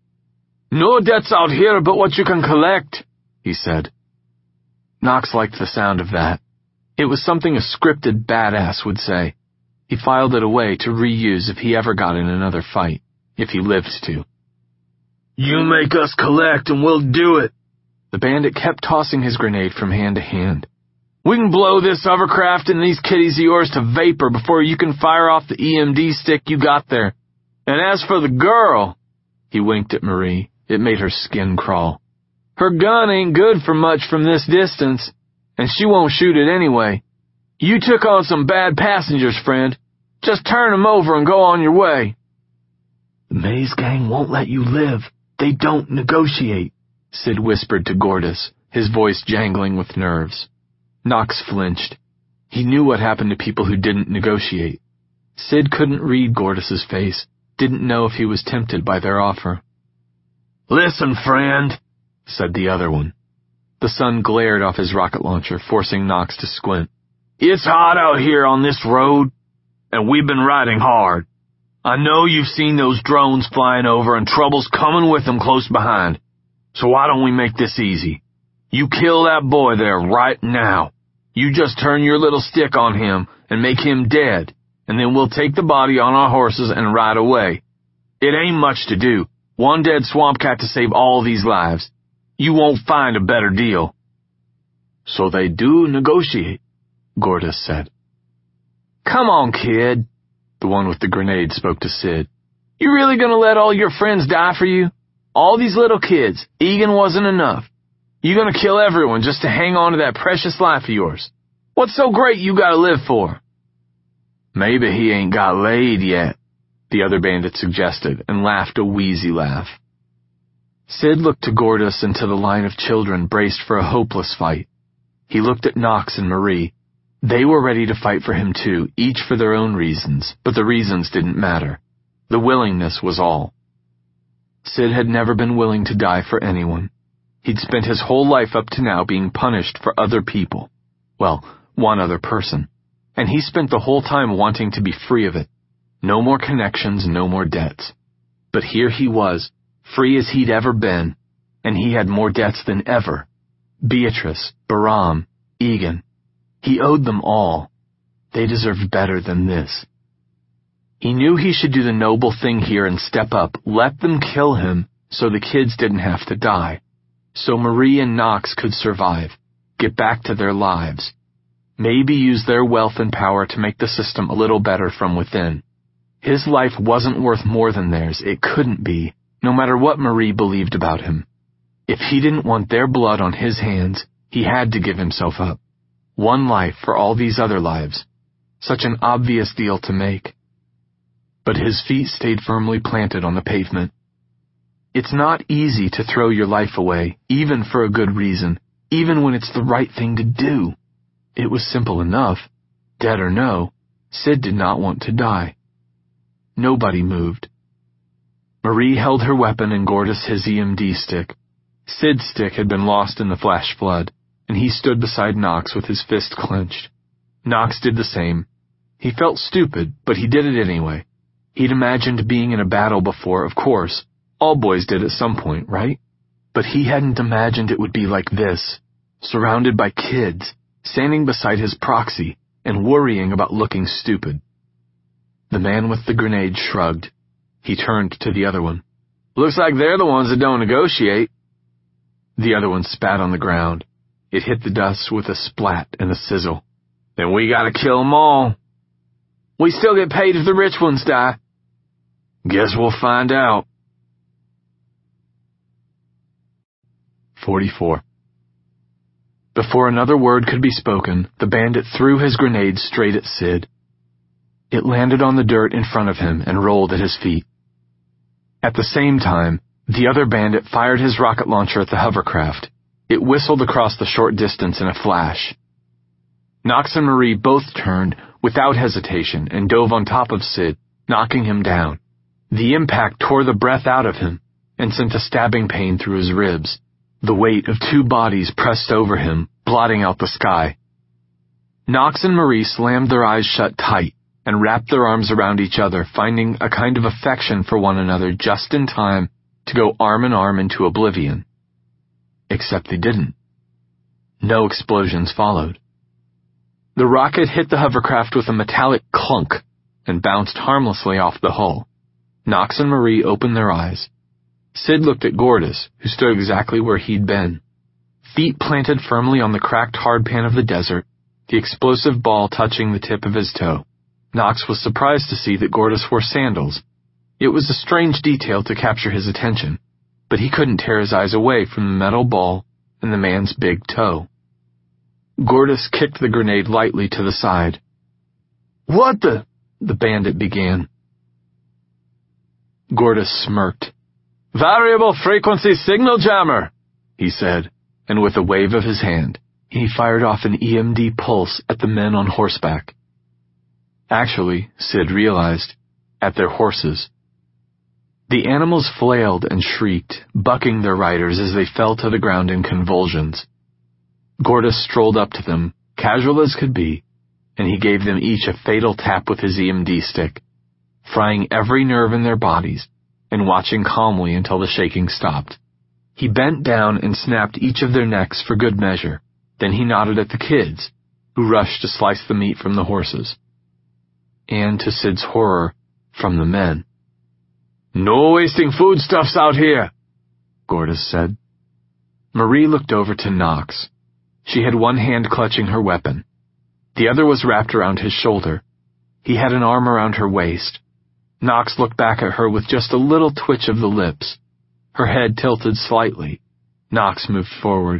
No debts out here but what you can collect, he said. Knox liked the sound of that. It was something a scripted badass would say. He filed it away to reuse if he ever got in another fight, if he lived to. You make us collect and we'll do it. The bandit kept tossing his grenade from hand to hand. We can blow this hovercraft and these kiddies of yours to vapor before you can fire off the E M D stick you got there. And as for the girl, he winked at Marie. It made her skin crawl. Her gun ain't good for much from this distance, and she won't shoot it anyway. You took on some bad passengers, friend. Just turn them over and go on your way. The Maze Gang won't let you live. They don't negotiate, Sid whispered to Gordis, his voice jangling with nerves. Knox flinched. He knew what happened to people who didn't negotiate. Sid couldn't read Gordis's face, didn't know if he was tempted by their offer. Listen, friend, said the other one. The sun glared off his rocket launcher, forcing Knox to squint. It's hot out here on this road, and we've been riding hard. I know you've seen those drones flying over and trouble's coming with them close behind. So why don't we make this easy? You kill that boy there right now, You just turn your little stick on him and make him dead, and then we'll take the body on our horses and ride away. It ain't much to do. One dead swamp cat to save all these lives. You won't find a better deal." "So they do negotiate," Gordis said. "Come on, kid," the one with the grenade spoke to Sid. "You really gonna let all your friends die for you? All these little kids. Egan wasn't enough. You gonna kill everyone just to hang on to that precious life of yours? What's so great you gotta live for?" "Maybe he ain't got laid yet," the other bandit suggested, and laughed a wheezy laugh. Sid looked to Gordis and to the line of children braced for a hopeless fight. He looked at Knox and Marie. They were ready to fight for him too, each for their own reasons, but the reasons didn't matter. The willingness was all. Sid had never been willing to die for anyone. He'd spent his whole life up to now being punished for other people. Well, one other person. And he spent the whole time wanting to be free of it. No more connections, no more debts. But here he was, free as he'd ever been, and he had more debts than ever. Beatrice, Bahram, Egan. He owed them all. They deserved better than this. He knew he should do the noble thing here and step up, let them kill him so the kids didn't have to die. So Marie and Knox could survive, get back to their lives. Maybe use their wealth and power to make the system a little better from within. His life wasn't worth more than theirs. It couldn't be, no matter what Marie believed about him. If he didn't want their blood on his hands, he had to give himself up. One life for all these other lives. Such an obvious deal to make. But his feet stayed firmly planted on the pavement. It's not easy to throw your life away, even for a good reason, even when it's the right thing to do. It was simple enough. Dead or no, Sid did not want to die. Nobody moved. Marie held her weapon and Gordis his E M D stick. Sid's stick had been lost in the flash flood, and he stood beside Knox with his fist clenched. Knox did the same. He felt stupid, but he did it anyway. He'd imagined being in a battle before, of course. All boys did at some point, right? But he hadn't imagined it would be like this, surrounded by kids, standing beside his proxy, and worrying about looking stupid. The man with the grenade shrugged. He turned to the other one. "Looks like they're the ones that don't negotiate." The other one spat on the ground. It hit the dust with a splat and a sizzle. "Then we gotta kill 'em all." "We still get paid if the rich ones die." "Guess we'll find out." forty-four. Before another word could be spoken, the bandit threw his grenade straight at Sid. It landed on the dirt in front of him and rolled at his feet. At the same time, the other bandit fired his rocket launcher at the hovercraft. It whistled across the short distance in a flash. Knox and Marie both turned, without hesitation, and dove on top of Sid, knocking him down. The impact tore the breath out of him and sent a stabbing pain through his ribs. The weight of two bodies pressed over him, blotting out the sky. Knox and Marie slammed their eyes shut tight and wrapped their arms around each other, finding a kind of affection for one another just in time to go arm in arm into oblivion. Except they didn't. No explosions followed. The rocket hit the hovercraft with a metallic clunk and bounced harmlessly off the hull. Knox and Marie opened their eyes. Sid looked at Gordis, who stood exactly where he'd been. Feet planted firmly on the cracked hardpan of the desert, the explosive ball touching the tip of his toe. Knox was surprised to see that Gordis wore sandals. It was a strange detail to capture his attention, but he couldn't tear his eyes away from the metal ball and the man's big toe. Gordis kicked the grenade lightly to the side. "What the?" the bandit began. Gordis smirked. "Variable frequency signal jammer," he said, and with a wave of his hand, he fired off an E M D pulse at the men on horseback. Actually, Sid realized, at their horses. The animals flailed and shrieked, bucking their riders as they fell to the ground in convulsions. Gordis strolled up to them, casual as could be, and he gave them each a fatal tap with his E M D stick, frying every nerve in their bodies and watching calmly until the shaking stopped. He bent down and snapped each of their necks for good measure. Then he nodded at the kids, who rushed to slice the meat from the horses. And to Sid's horror, from the men. "No wasting foodstuffs out here," Gordis said. Marie looked over to Knox. She had one hand clutching her weapon. The other was wrapped around his shoulder. He had an arm around her waist. Knox looked back at her with just a little twitch of the lips. Her head tilted slightly. Knox moved forward.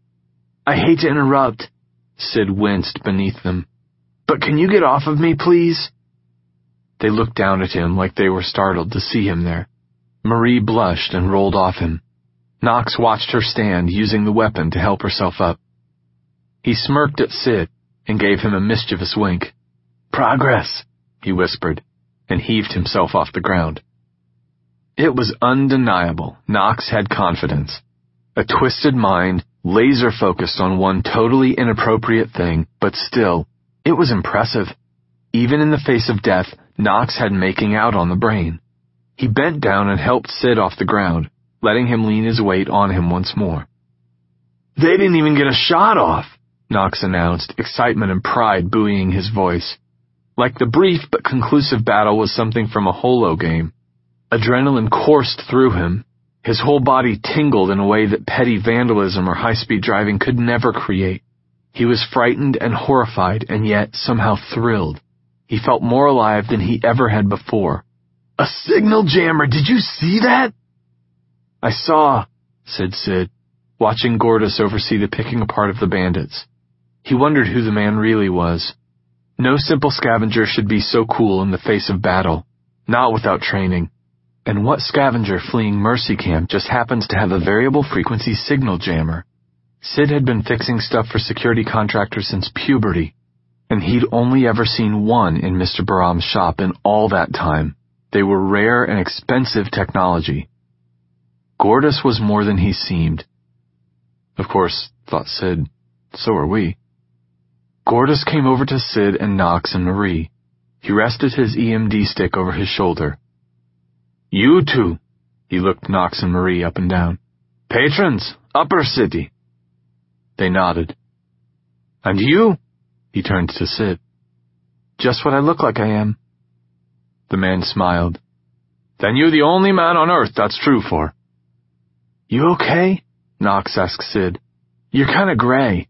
"I hate to interrupt," Sid winced beneath them. "But can you get off of me, please?" They looked down at him like they were startled to see him there. Marie blushed and rolled off him. Knox watched her stand, using the weapon to help herself up. He smirked at Sid and gave him a mischievous wink. "Progress," he whispered, and heaved himself off the ground. It was undeniable. Knox had confidence. A twisted mind, laser-focused on one totally inappropriate thing, but still, it was impressive. Even in the face of death, Knox had making out on the brain. He bent down and helped Sid off the ground, letting him lean his weight on him once more. "They didn't even get a shot off," Knox announced, excitement and pride buoying his voice. Like the brief but conclusive battle was something from a holo game. Adrenaline coursed through him. His whole body tingled in a way that petty vandalism or high-speed driving could never create. He was frightened and horrified, and yet somehow thrilled. He felt more alive than he ever had before. "A signal jammer, did you see that?" "I saw," said Sid, watching Gordis oversee the picking apart of the bandits. He wondered who the man really was. No simple scavenger should be so cool in the face of battle, not without training. And what scavenger fleeing Mercy Camp just happens to have a variable frequency signal jammer? Sid had been fixing stuff for security contractors since puberty, and he'd only ever seen one in Mister Baram's shop in all that time. They were rare and expensive technology. Gordis was more than he seemed. Of course, thought Sid, so are we. Gordis came over to Sid and Knox and Marie. He rested his E M D stick over his shoulder. "You two," he looked Knox and Marie up and down. "Patrons, Upper City." They nodded. "And you?" He turned to Sid. "Just what I look like I am." The man smiled. "Then you're the only man on Earth that's true for." "You okay?" Knox asked Sid. "You're kinda gray."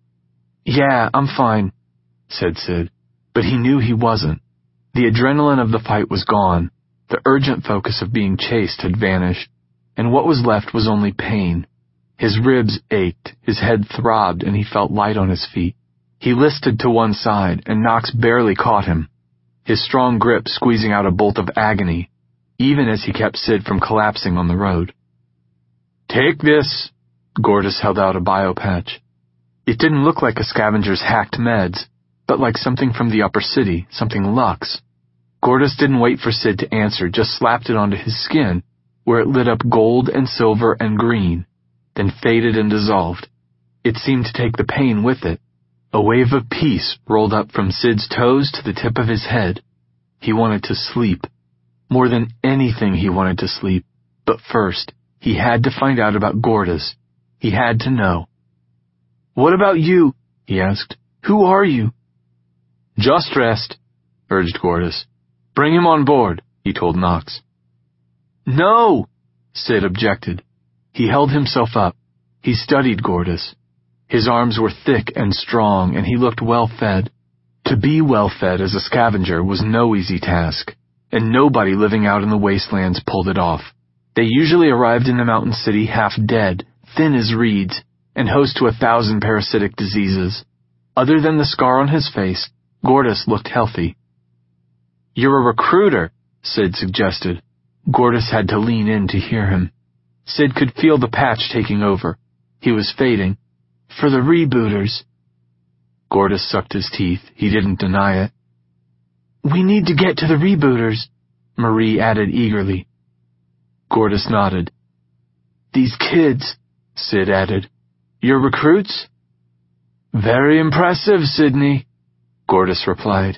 "Yeah, I'm fine," said Sid, but he knew he wasn't. The adrenaline of the fight was gone. The urgent focus of being chased had vanished, and what was left was only pain. His ribs ached, his head throbbed, and he felt light on his feet. He listed to one side, and Knox barely caught him, his strong grip squeezing out a bolt of agony, even as he kept Sid from collapsing on the road. "Take this." Gordis held out a biopatch. It didn't look like a scavenger's hacked meds, but like something from the Upper City, something luxe. Gordis didn't wait for Sid to answer, just slapped it onto his skin, where it lit up gold and silver and green, then faded and dissolved. It seemed to take the pain with it. A wave of peace rolled up from Sid's toes to the tip of his head. He wanted to sleep. More than anything, he wanted to sleep. But first, he had to find out about Gordis. He had to know. "What about you?" he asked. "Who are you?" "Just rest," urged Gordis. "Bring him on board," he told Knox. "No," Sid objected. He held himself up. He studied Gordis. His arms were thick and strong, and he looked well-fed. To be well-fed as a scavenger was no easy task, and nobody living out in the wastelands pulled it off. They usually arrived in the mountain city half dead, thin as reeds, and host to a thousand parasitic diseases. Other than the scar on his face, Gordis looked healthy. "You're a recruiter," Sid suggested. Gordis had to lean in to hear him. Sid could feel the patch taking over. He was fading. "For the rebooters." Gordis sucked his teeth. He didn't deny it. "We need to get to the rebooters," Marie added eagerly. Gordis nodded. "These kids," Sid added. "Your recruits?" "Very impressive, Sydney," Gordis replied.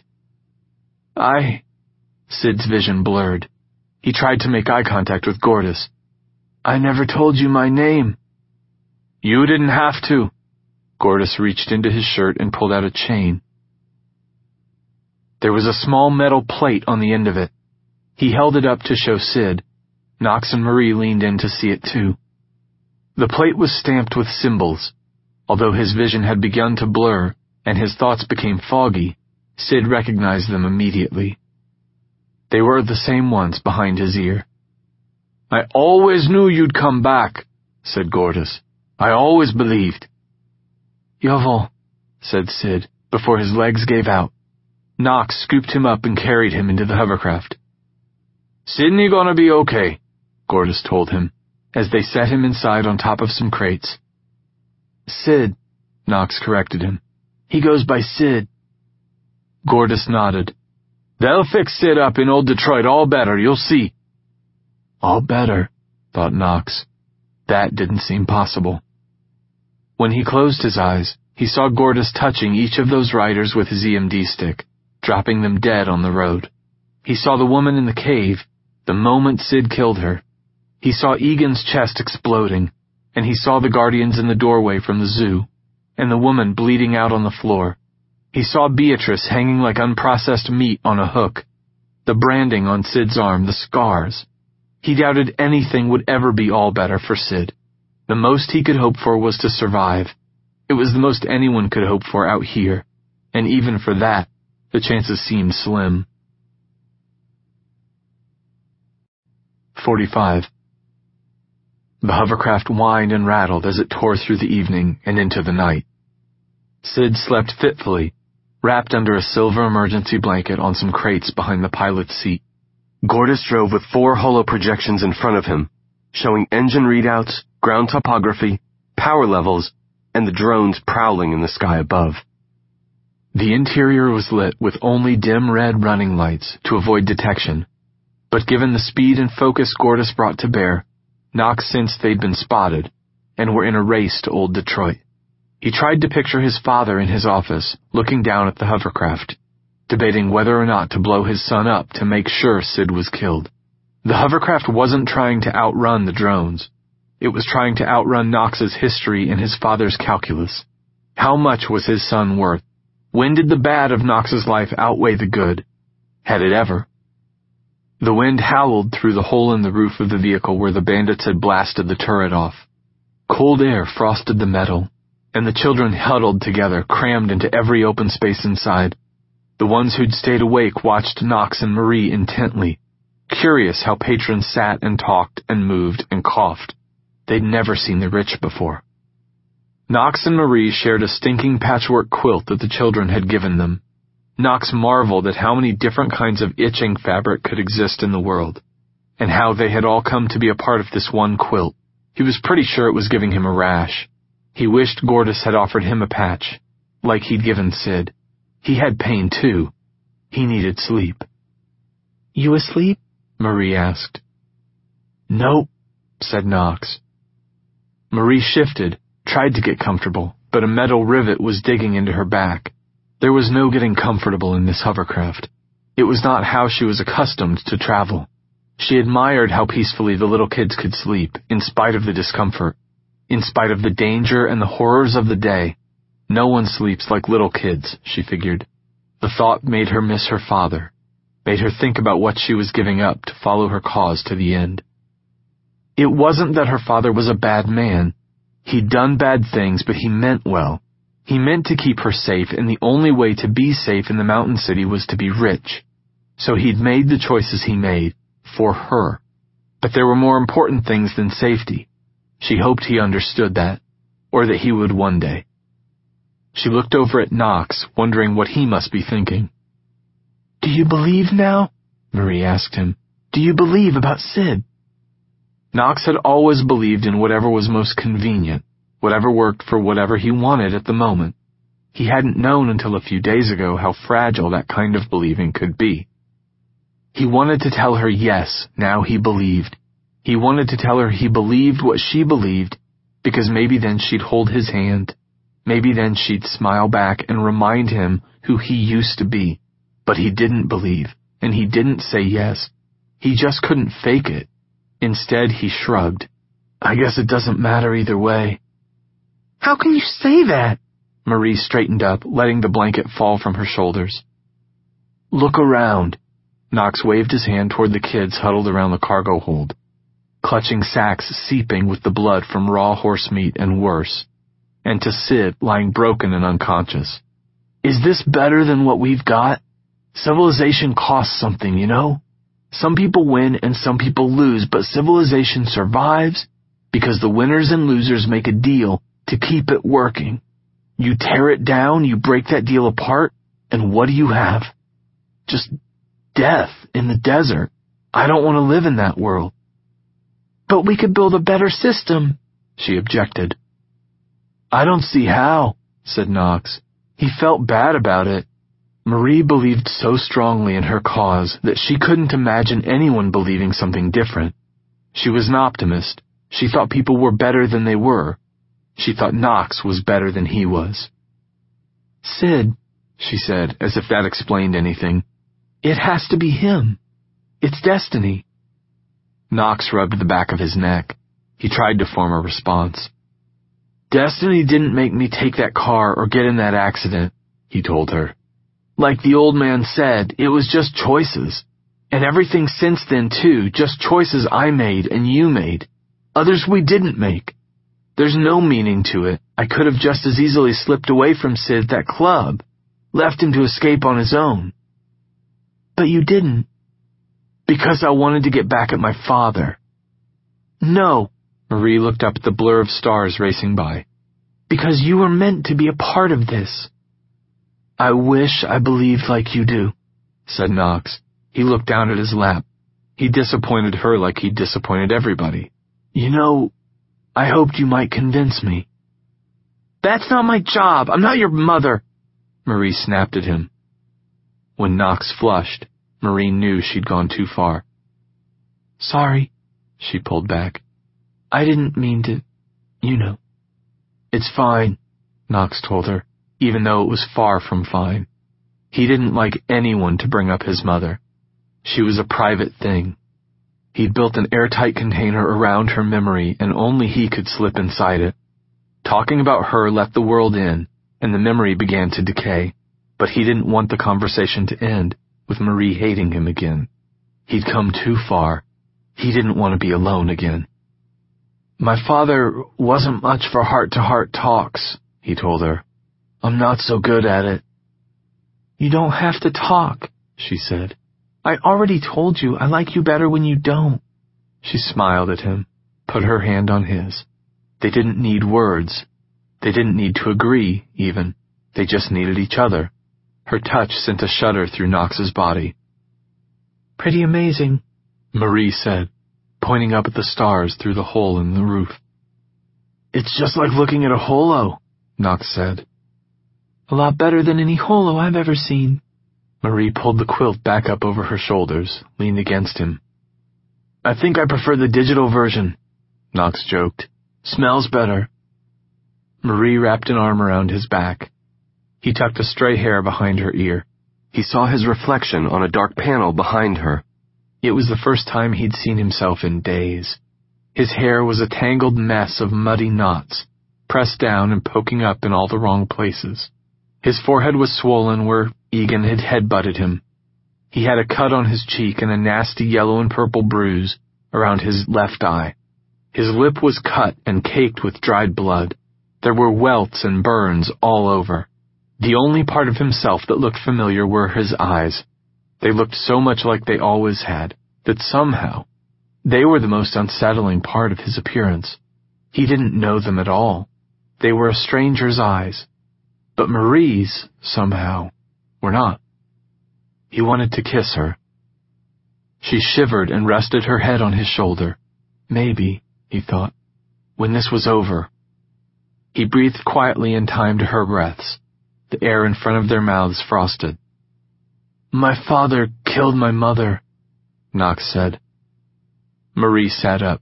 I... Sid's vision blurred. He tried to make eye contact with Gordis. "I never told you my name." "You didn't have to." Gordis reached into his shirt and pulled out a chain. There was a small metal plate on the end of it. He held it up to show Sid. Knox and Marie leaned in to see it too. The plate was stamped with symbols. Although his vision had begun to blur and his thoughts became foggy, Sid recognized them immediately. They were the same ones behind his ear. "I always knew you'd come back," said Gordis. "I always believed." "Yovel," said Sid, before his legs gave out. Knox scooped him up and carried him into the hovercraft. "Sidney gonna be okay," Gordis told him, as they set him inside on top of some crates. "Sid," Knox corrected him. "He goes by Sid." Gordis nodded. "They'll fix Sid up in old Detroit all better, you'll see." All better, thought Knox. That didn't seem possible. When he closed his eyes, he saw Gordis touching each of those riders with his E M D stick, dropping them dead on the road. He saw the woman in the cave, the moment Sid killed her. He saw Egan's chest exploding, and he saw the guardians in the doorway from the zoo, and the woman bleeding out on the floor. He saw Beatrice hanging like unprocessed meat on a hook, the branding on Sid's arm, the scars. He doubted anything would ever be all better for Sid. The most he could hope for was to survive. It was the most anyone could hope for out here, and even for that, the chances seemed slim. forty-five. The hovercraft whined and rattled as it tore through the evening and into the night. Sid slept fitfully, wrapped under a silver emergency blanket on some crates behind the pilot's seat. Gordis drove with four holo projections in front of him, showing engine readouts, ground topography, power levels, and the drones prowling in the sky above. The interior was lit with only dim red running lights to avoid detection, but given the speed and focus Gordis brought to bear, Knox sensed they'd been spotted and were in a race to old Detroit. He tried to picture his father in his office, looking down at the hovercraft, debating whether or not to blow his son up to make sure Sid was killed. The hovercraft wasn't trying to outrun the drones. It was trying to outrun Knox's history and his father's calculus. How much was his son worth? When did the bad of Knox's life outweigh the good? Had it ever? The wind howled through the hole in the roof of the vehicle where the bandits had blasted the turret off. Cold air frosted the metal, and the children huddled together, crammed into every open space inside. The ones who'd stayed awake watched Knox and Marie intently, curious how patrons sat and talked and moved and coughed. They'd never seen the rich before. Knox and Marie shared a stinking patchwork quilt that the children had given them. Knox marveled at how many different kinds of itching fabric could exist in the world, and how they had all come to be a part of this one quilt. He was pretty sure it was giving him a rash. He wished Gordis had offered him a patch, like he'd given Sid. He had pain too. He needed sleep. "You asleep?" Marie asked. "Nope," said Knox. Marie shifted, tried to get comfortable, but a metal rivet was digging into her back. There was no getting comfortable in this hovercraft. It was not how she was accustomed to travel. She admired how peacefully the little kids could sleep, in spite of the discomfort, in spite of the danger and the horrors of the day. No one sleeps like little kids, she figured. The thought made her miss her father, made her think about what she was giving up to follow her cause to the end. It wasn't that her father was a bad man. He'd done bad things, but he meant well. He meant to keep her safe, and the only way to be safe in the mountain city was to be rich. So he'd made the choices he made, for her. But there were more important things than safety. She hoped he understood that, or that he would one day. She looked over at Knox, wondering what he must be thinking. "Do you believe now?" Marie asked him. "Do you believe about Sid?" Knox had always believed in whatever was most convenient, whatever worked for whatever he wanted at the moment. He hadn't known until a few days ago how fragile that kind of believing could be. He wanted to tell her yes, now he believed. He wanted to tell her he believed what she believed, because maybe then she'd hold his hand. Maybe then she'd smile back and remind him who he used to be. But he didn't believe, and he didn't say yes. He just couldn't fake it. Instead, he shrugged. "I guess it doesn't matter either way." "How can you say that?" Marie straightened up, letting the blanket fall from her shoulders. Look around. Knox waved his hand toward the kids huddled around the cargo hold, clutching sacks seeping with the blood from raw horse meat and worse, and to Sid lying broken and unconscious. Is this better than what we've got? Civilization costs something, you know? Some people win and some people lose, but civilization survives because the winners and losers make a deal to keep it working. You tear it down, you break that deal apart, and what do you have? Just death in the desert. I don't want to live in that world. But we could build a better system, she objected. I don't see how, said Knox. He felt bad about it. Marie believed so strongly in her cause that she couldn't imagine anyone believing something different. She was an optimist. She thought people were better than they were. She thought Knox was better than he was. Sid, she said, as if that explained anything, it has to be him. It's destiny. Knox rubbed the back of his neck. He tried to form a response. Destiny didn't make me take that car or get in that accident, he told her. Like the old man said, it was just choices. And everything since then, too, just choices I made and you made. Others we didn't make. There's no meaning to it. I could have just as easily slipped away from Sid at that club, left him to escape on his own. But you didn't. Because I wanted to get back at my father. No, Marie looked up at the blur of stars racing by. Because you were meant to be a part of this. I wish I believed like you do, said Knox. He looked down at his lap. He disappointed her like he'd disappointed everybody. You know, I hoped you might convince me. That's not my job. I'm not your mother, Marie snapped at him. When Knox flushed, Marie knew she'd gone too far. Sorry, she pulled back. I didn't mean to, you know. It's fine, Knox told her, even though it was far from fine. He didn't like anyone to bring up his mother. She was a private thing. He'd built an airtight container around her memory, and only he could slip inside it. Talking about her let the world in, and the memory began to decay, but he didn't want the conversation to end with Marie hating him again. He'd come too far. He didn't want to be alone again. My father wasn't much for heart-to-heart talks, he told her. I'm not so good at it. You don't have to talk, she said. I already told you I like you better when you don't. She smiled at him, put her hand on his. They didn't need words. They didn't need to agree, even. They just needed each other. Her touch sent a shudder through Knox's body. Pretty amazing, Marie said, pointing up at the stars through the hole in the roof. It's just like looking at a holo, Knox said. A lot better than any holo I've ever seen. Marie pulled the quilt back up over her shoulders, leaned against him. I think I prefer the digital version, Knox joked. Smells better. Marie wrapped an arm around his back. He tucked a stray hair behind her ear. He saw his reflection on a dark panel behind her. It was the first time he'd seen himself in days. His hair was a tangled mess of muddy knots, pressed down and poking up in all the wrong places. His forehead was swollen where Egan had headbutted him. He had a cut on his cheek and a nasty yellow and purple bruise around his left eye. His lip was cut and caked with dried blood. There were welts and burns all over. The only part of himself that looked familiar were his eyes. They looked so much like they always had, that somehow they were the most unsettling part of his appearance. He didn't know them at all. They were a stranger's eyes. But Marie's, somehow, were not. He wanted to kiss her. She shivered and rested her head on his shoulder. Maybe, he thought, when this was over. He breathed quietly in time to her breaths. The air in front of their mouths frosted. My father killed my mother, Knox said. Marie sat up.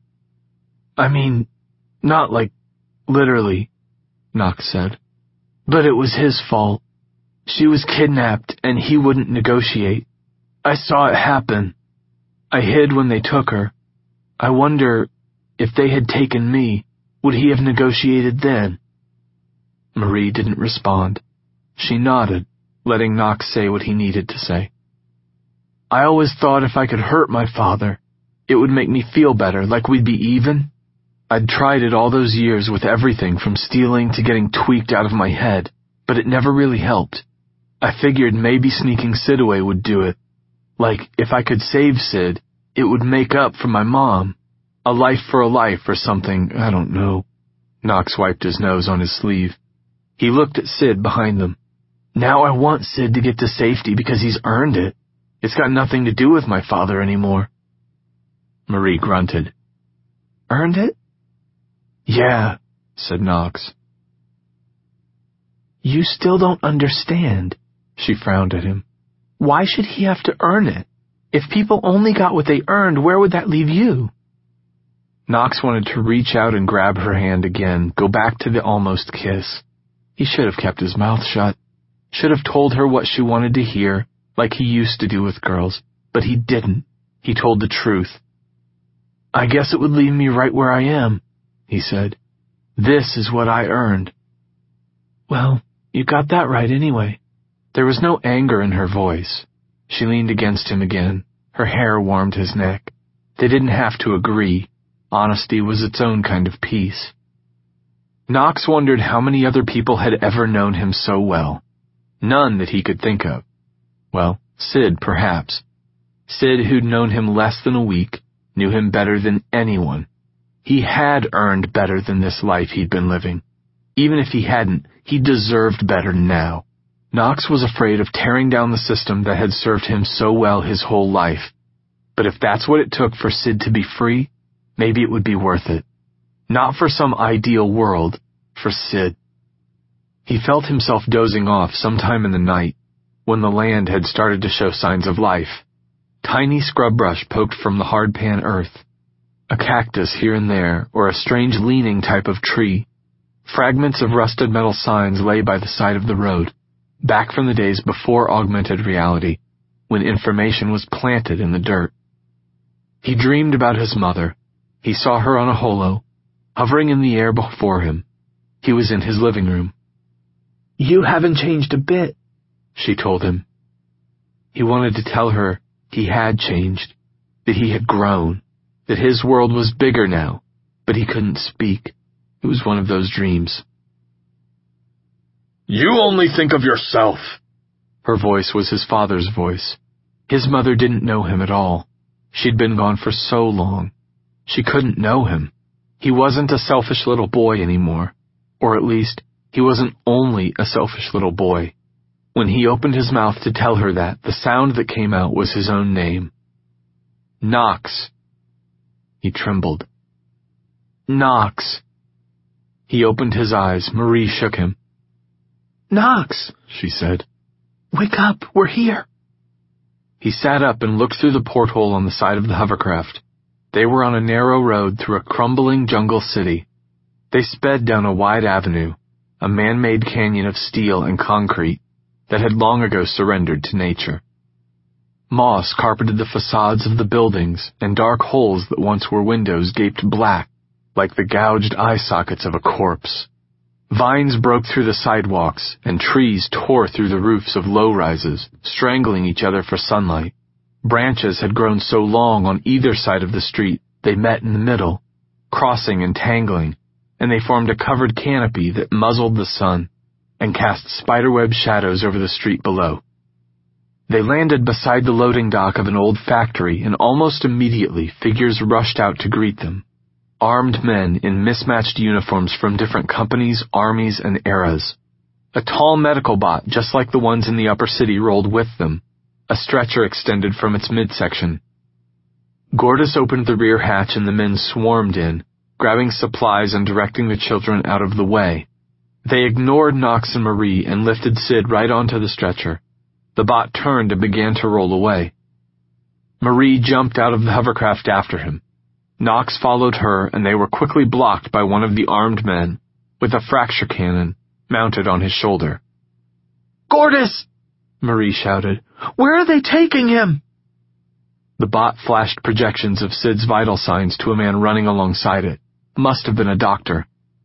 I mean, not like, literally, Knox said. But it was his fault. She was kidnapped, and he wouldn't negotiate. I saw it happen. I hid when they took her. I wonder, if they had taken me, would he have negotiated then? Marie didn't respond. She nodded, letting Knox say what he needed to say. I always thought if I could hurt my father, it would make me feel better, like we'd be even. I'd tried it all those years with everything from stealing to getting tweaked out of my head, but it never really helped. I figured maybe sneaking Sid away would do it. Like, if I could save Sid, it would make up for my mom. A life for a life or something, I don't know. Knox wiped his nose on his sleeve. He looked at Sid behind them. Now I want Sid to get to safety because he's earned it. It's got nothing to do with my father anymore. Marie grunted. Earned it? Yeah, said Knox. You still don't understand, she frowned at him. Why should he have to earn it? If people only got what they earned, where would that leave you? Knox wanted to reach out and grab her hand again, go back to the almost kiss. He should have kept his mouth shut. Should have told her what she wanted to hear, like he used to do with girls. But he didn't. He told the truth. I guess it would leave me right where I am, he said. This is what I earned. Well, you got that right anyway. There was no anger in her voice. She leaned against him again. Her hair warmed his neck. They didn't have to agree. Honesty was its own kind of peace. Knox wondered how many other people had ever known him so well. None that he could think of. Well, Sid, perhaps. Sid, who'd known him less than a week, knew him better than anyone. He had earned better than this life he'd been living. Even if he hadn't, he deserved better now. Knox was afraid of tearing down the system that had served him so well his whole life. But if that's what it took for Sid to be free, maybe it would be worth it. Not for some ideal world, for Sid. He felt himself dozing off sometime in the night, when the land had started to show signs of life. Tiny scrub brush poked from the hard-pan earth. A cactus here and there, or a strange leaning type of tree. Fragments of rusted metal signs lay by the side of the road, back from the days before augmented reality, when information was planted in the dirt. He dreamed about his mother. He saw her on a holo, hovering in the air before him. He was in his living room. You haven't changed a bit, she told him. He wanted to tell her he had changed, that he had grown, that his world was bigger now, but he couldn't speak. It was one of those dreams. You only think of yourself. Her voice was his father's voice. His mother didn't know him at all. She'd been gone for so long. She couldn't know him. He wasn't a selfish little boy anymore. Or at least, he wasn't only a selfish little boy. When he opened his mouth to tell her that, the sound that came out was his own name. Knox. He trembled. Knox. He opened his eyes. Marie shook him. Knox, she said. Wake up, we're here. He sat up and looked through the porthole on the side of the hovercraft. They were on a narrow road through a crumbling jungle city. They sped down a wide avenue, a man-made canyon of steel and concrete that had long ago surrendered to nature. Moss carpeted the facades of the buildings, and dark holes that once were windows gaped black, like the gouged eye sockets of a corpse. Vines broke through the sidewalks, and trees tore through the roofs of low-rises, strangling each other for sunlight. Branches had grown so long on either side of the street they met in the middle, crossing and tangling, and they formed a covered canopy that muzzled the sun and cast spiderweb shadows over the street below. They landed beside the loading dock of an old factory, and almost immediately figures rushed out to greet them. Armed men in mismatched uniforms from different companies, armies, and eras. A tall medical bot, just like the ones in the upper city, rolled with them. A stretcher extended from its midsection. Gordis opened the rear hatch and the men swarmed in, grabbing supplies and directing the children out of the way. They ignored Knox and Marie and lifted Sid right onto the stretcher. The bot turned and began to roll away. Marie jumped out of the hovercraft after him. Knox followed her, and they were quickly blocked by one of the armed men, with a fracture cannon mounted on his shoulder. Gordis! Marie shouted. Where are they taking him? The bot flashed projections of Sid's vital signs to a man running alongside it. Must have been a doctor.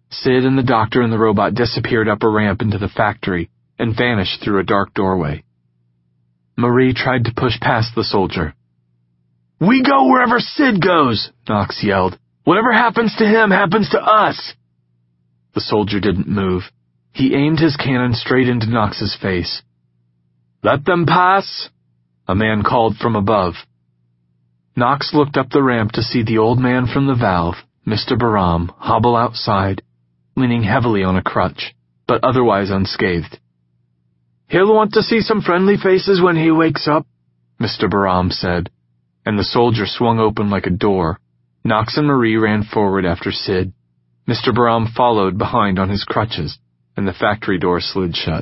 Sid and the doctor and the robot disappeared up a ramp into the factory and vanished through a dark doorway. Marie tried to push past the soldier. "We go wherever Sid goes," Knox yelled. "Whatever happens to him happens to us." The soldier didn't move. He aimed his cannon straight into Knox's face. "Let them pass," a man called from above. Knox looked up the ramp to see the old man from the valve, Mister Baram, hobble outside, leaning heavily on a crutch, but otherwise unscathed. "He'll want to see some friendly faces when he wakes up," Mister Baram said, and the soldier swung open like a door. Knox and Marie ran forward after Sid. Mister Baram followed behind on his crutches, and the factory door slid shut.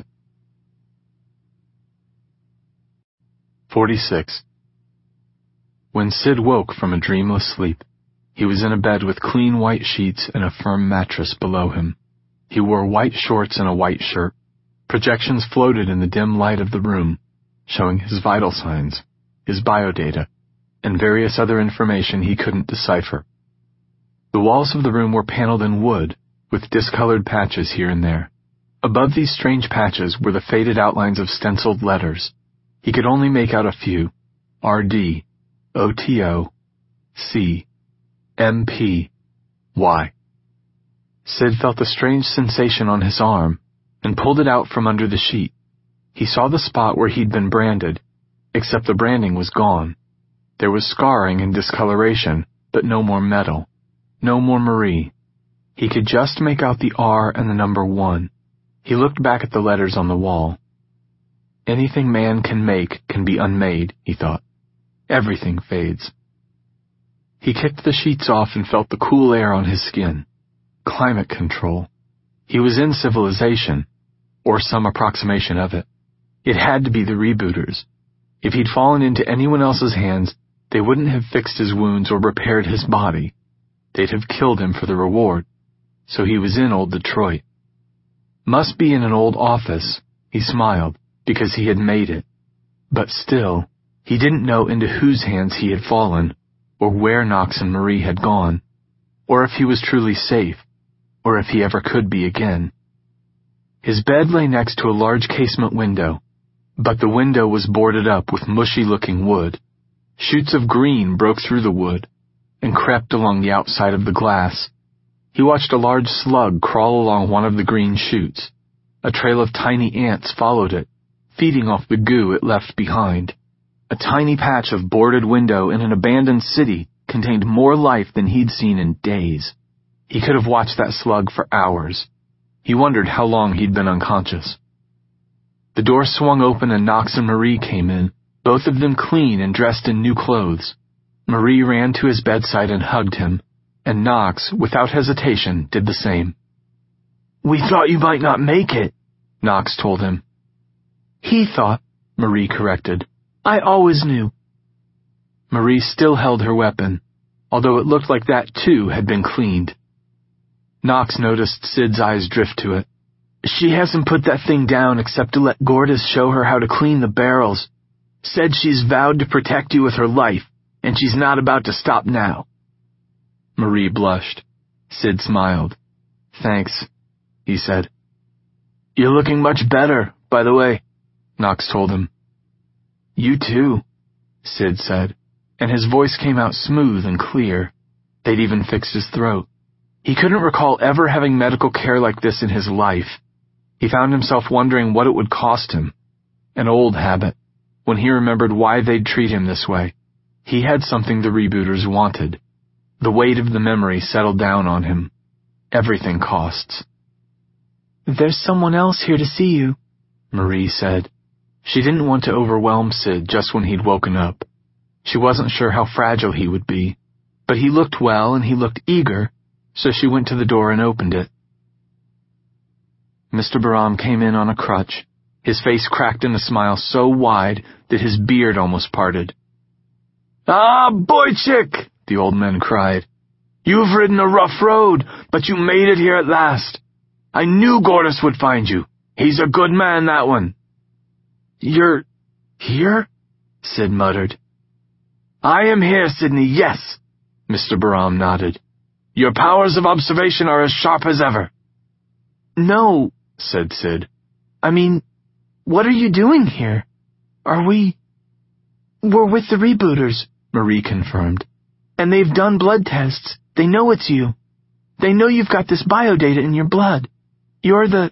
forty-six. When Sid woke from a dreamless sleep, he was in a bed with clean white sheets and a firm mattress below him. He wore white shorts and a white shirt. Projections floated in the dim light of the room, showing his vital signs, his biodata, and various other information he couldn't decipher. The walls of the room were paneled in wood, with discolored patches here and there. Above these strange patches were the faded outlines of stenciled letters. He could only make out a few: R D, O T O, C, M P, Y. Sid felt a strange sensation on his arm and pulled it out from under the sheet. He saw the spot where he'd been branded, except the branding was gone. There was scarring and discoloration, but no more metal, no more Marie. He could just make out the R and the number one. He looked back at the letters on the wall. Anything man can make can be unmade, he thought. Everything fades. He kicked the sheets off and felt the cool air on his skin. Climate control. He was in civilization, or some approximation of it. It had to be the rebooters. If he'd fallen into anyone else's hands, they wouldn't have fixed his wounds or repaired his body. They'd have killed him for the reward. So he was in old Detroit. Must be in an old office, he smiled, because he had made it. But still, he didn't know into whose hands he had fallen, or where Knox and Marie had gone, or if he was truly safe, or if he ever could be again. His bed lay next to a large casement window, but the window was boarded up with mushy-looking wood. Shoots of green broke through the wood and crept along the outside of the glass. He watched a large slug crawl along one of the green shoots. A trail of tiny ants followed it, feeding off the goo it left behind. A tiny patch of boarded window in an abandoned city contained more life than he'd seen in days. He could have watched that slug for hours. He wondered how long he'd been unconscious. The door swung open and Knox and Marie came in, both of them clean and dressed in new clothes. Marie ran to his bedside and hugged him, and Knox, without hesitation, did the same. "We thought you might not make it," Knox told him. "He thought," Marie corrected. "I always knew." Marie still held her weapon, although it looked like that too had been cleaned. Knox noticed Sid's eyes drift to it. "She hasn't put that thing down except to let Gortys show her how to clean the barrels. Said she's vowed to protect you with her life, and she's not about to stop now." Marie blushed. Sid smiled. "Thanks," he said. "You're looking much better, by the way," Knox told him. "You too," Sid said, and his voice came out smooth and clear. They'd even fixed his throat. He couldn't recall ever having medical care like this in his life. He found himself wondering what it would cost him. An old habit, when he remembered why they'd treat him this way. He had something the rebooters wanted. The weight of the memory settled down on him. Everything costs. "There's someone else here to see you," Marie said. She didn't want to overwhelm Sid just when he'd woken up. She wasn't sure how fragile he would be, but he looked well and he looked eager, so she went to the door and opened it. Mister Baram came in on a crutch, his face cracked in a smile so wide that his beard almost parted. "Ah, Boychik!" the old man cried. "You've ridden a rough road, but you made it here at last. I knew Gortys would find you. He's a good man, that one." "You're here?" Sid muttered. "I am here, Sidney, yes," Mister Baram nodded. "Your powers of observation are as sharp as ever. No, said Sid. I mean, what are you doing here? Are we... We're with the rebooters, Marie confirmed. And they've done blood tests. They know it's you. They know you've got this biodata in your blood. You're the...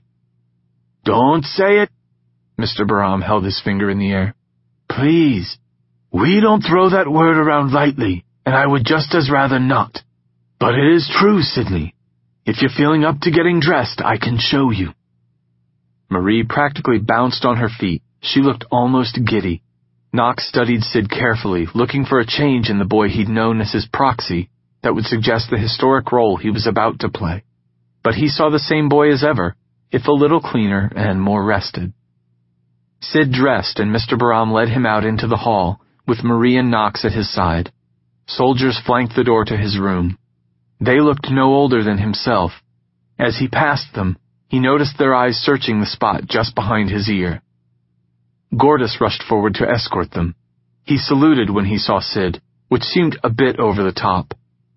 Don't say it. Mister Baram held his finger in the air. Please. We don't throw that word around lightly, and I would just as rather not. But it is true, Sidney. If you're feeling up to getting dressed, I can show you. Marie practically bounced on her feet. She looked almost giddy. Knox studied Sid carefully, looking for a change in the boy he'd known as his proxy that would suggest the historic role he was about to play. But he saw the same boy as ever, if a little cleaner and more rested. Sid dressed, and Mister Baram led him out into the hall, with Marie and Knox at his side. Soldiers flanked the door to his room. They looked no older than himself. As he passed them, he noticed their eyes searching the spot just behind his ear. Gordis rushed forward to escort them. He saluted when he saw Sid, which seemed a bit over the top.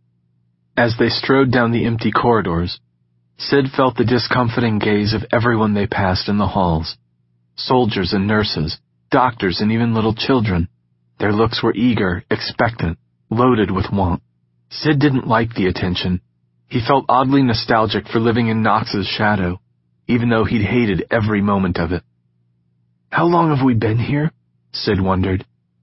As they strode down the empty corridors, Sid felt the discomfiting gaze of everyone they passed in the halls. Soldiers and nurses, doctors and even little children. Their looks were eager, expectant, loaded with want. Sid didn't like the attention. He felt oddly nostalgic for living in Knox's shadow, even though he'd hated every moment of it. How long have we been here? Sid wondered.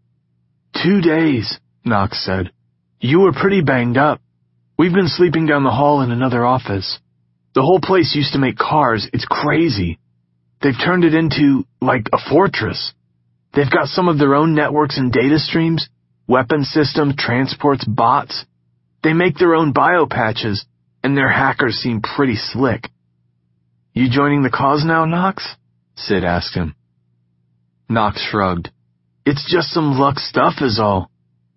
Two days, Knox said. You were pretty banged up. We've been sleeping down the hall in another office. The whole place used to make cars. It's crazy. They've turned it into, like, a fortress. They've got some of their own networks and data streams, weapon systems, transports, bots. They make their own biopatches, and their hackers seem pretty slick. You joining the cause now, Knox? Sid asked him. Knox shrugged. It's just some Lux stuff is all.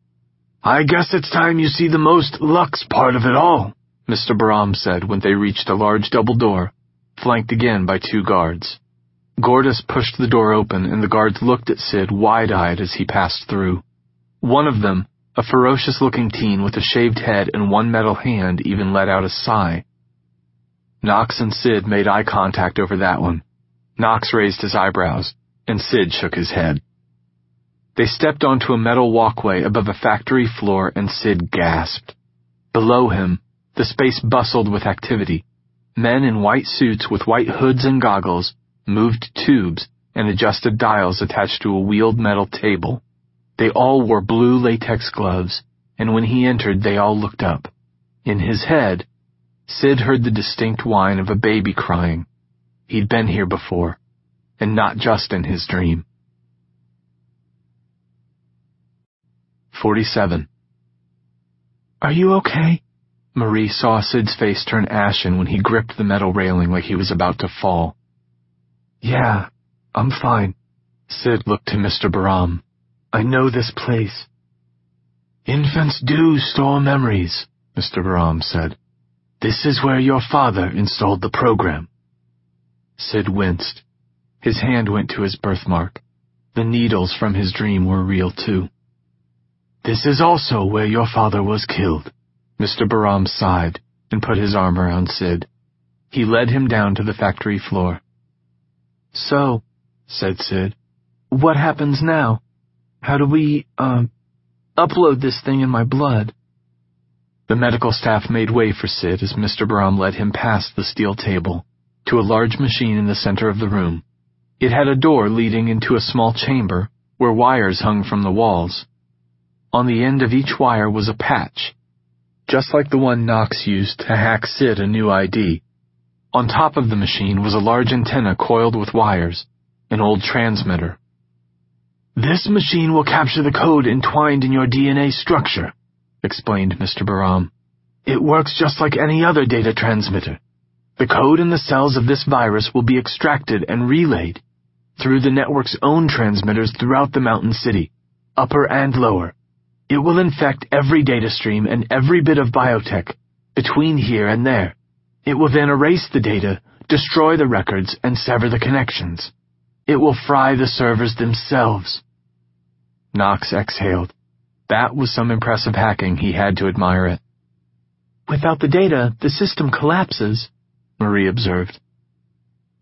I guess it's time you see the most Lux part of it all, Mister Baram said when they reached a large double door, flanked again by two guards. Gordis pushed the door open, and the guards looked at Sid wide-eyed as he passed through. One of them, a ferocious-looking teen with a shaved head and one metal hand, even let out a sigh. Knox and Sid made eye contact over that one. Knox raised his eyebrows, and Sid shook his head. They stepped onto a metal walkway above a factory floor, and Sid gasped. Below him, the space bustled with activity. Men in white suits with white hoods and goggles moved tubes and adjusted dials attached to a wheeled metal table. They all wore blue latex gloves, and when he entered, they all looked up. In his head, Sid heard the distinct whine of a baby crying. He'd been here before, and not just in his dream. forty-seven. Are you okay? Marie saw Sid's face turn ashen when he gripped the metal railing like he was about to fall. Yeah, I'm fine. Sid looked to Mister Baram. I know this place. Infants do store memories, Mister Baram said. This is where your father installed the program. Sid winced. His hand went to his birthmark. The needles from his dream were real too. This is also where your father was killed. Mister Baram sighed and put his arm around Sid. He led him down to the factory floor. So, said Sid, what happens now? How do we, um, upload this thing in my blood? The medical staff made way for Sid as Mister Baram led him past the steel table to a large machine in the center of the room. It had a door leading into a small chamber where wires hung from the walls. On the end of each wire was a patch, just like the one Knox used to hack Sid a new I D. On top of the machine was a large antenna coiled with wires, an old transmitter. This machine will capture the code entwined in your D N A structure, explained Mister Baram. It works just like any other data transmitter. The code in the cells of this virus will be extracted and relayed through the network's own transmitters throughout the Mountain City, upper and lower. It will infect every data stream and every bit of biotech between here and there. It will then erase the data, destroy the records, and sever the connections. It will fry the servers themselves. Knox exhaled. That was some impressive hacking. He had to admire it. Without the data, the system collapses, Marie observed.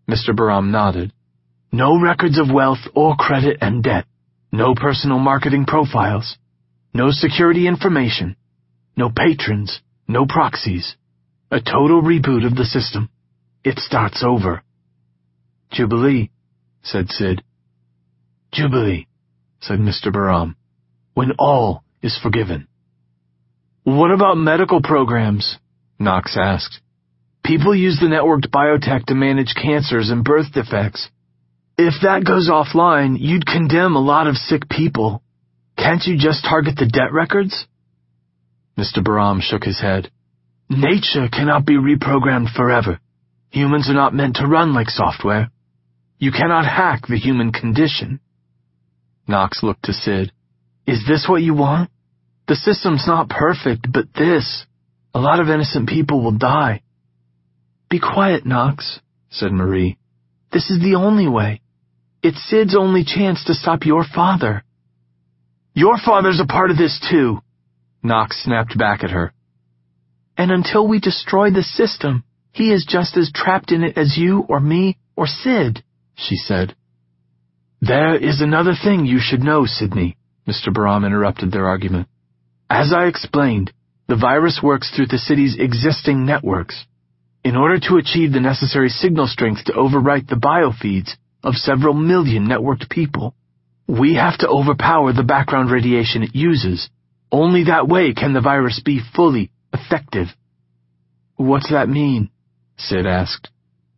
Mister Baram nodded. No records of wealth or credit and debt. No personal marketing profiles. No security information. No patrons. No proxies. A total reboot of the system. It starts over. Jubilee, said Sid. Jubilee, said Mister Baram. When all is forgiven. What about medical programs? Knox asked. People use the networked biotech to manage cancers and birth defects. If that goes offline, you'd condemn a lot of sick people. Can't you just target the debt records? Mister Baram shook his head. Nature cannot be reprogrammed forever. Humans are not meant to run like software. You cannot hack the human condition. Knox looked to Sid. Is this what you want? The system's not perfect, but this, a lot of innocent people will die. Be quiet, Knox, said Marie. This is the only way. It's Sid's only chance to stop your father. Your father's a part of this too, Knox snapped back at her. And until we destroy the system, he is just as trapped in it as you or me or Sid, she said. There is another thing you should know, Sydney, Mister Baram interrupted their argument. As I explained, the virus works through the city's existing networks. In order to achieve the necessary signal strength to overwrite the biofeeds of several million networked people, we have to overpower the background radiation it uses. Only that way can the virus be fully effective. What's that mean? Sid asked.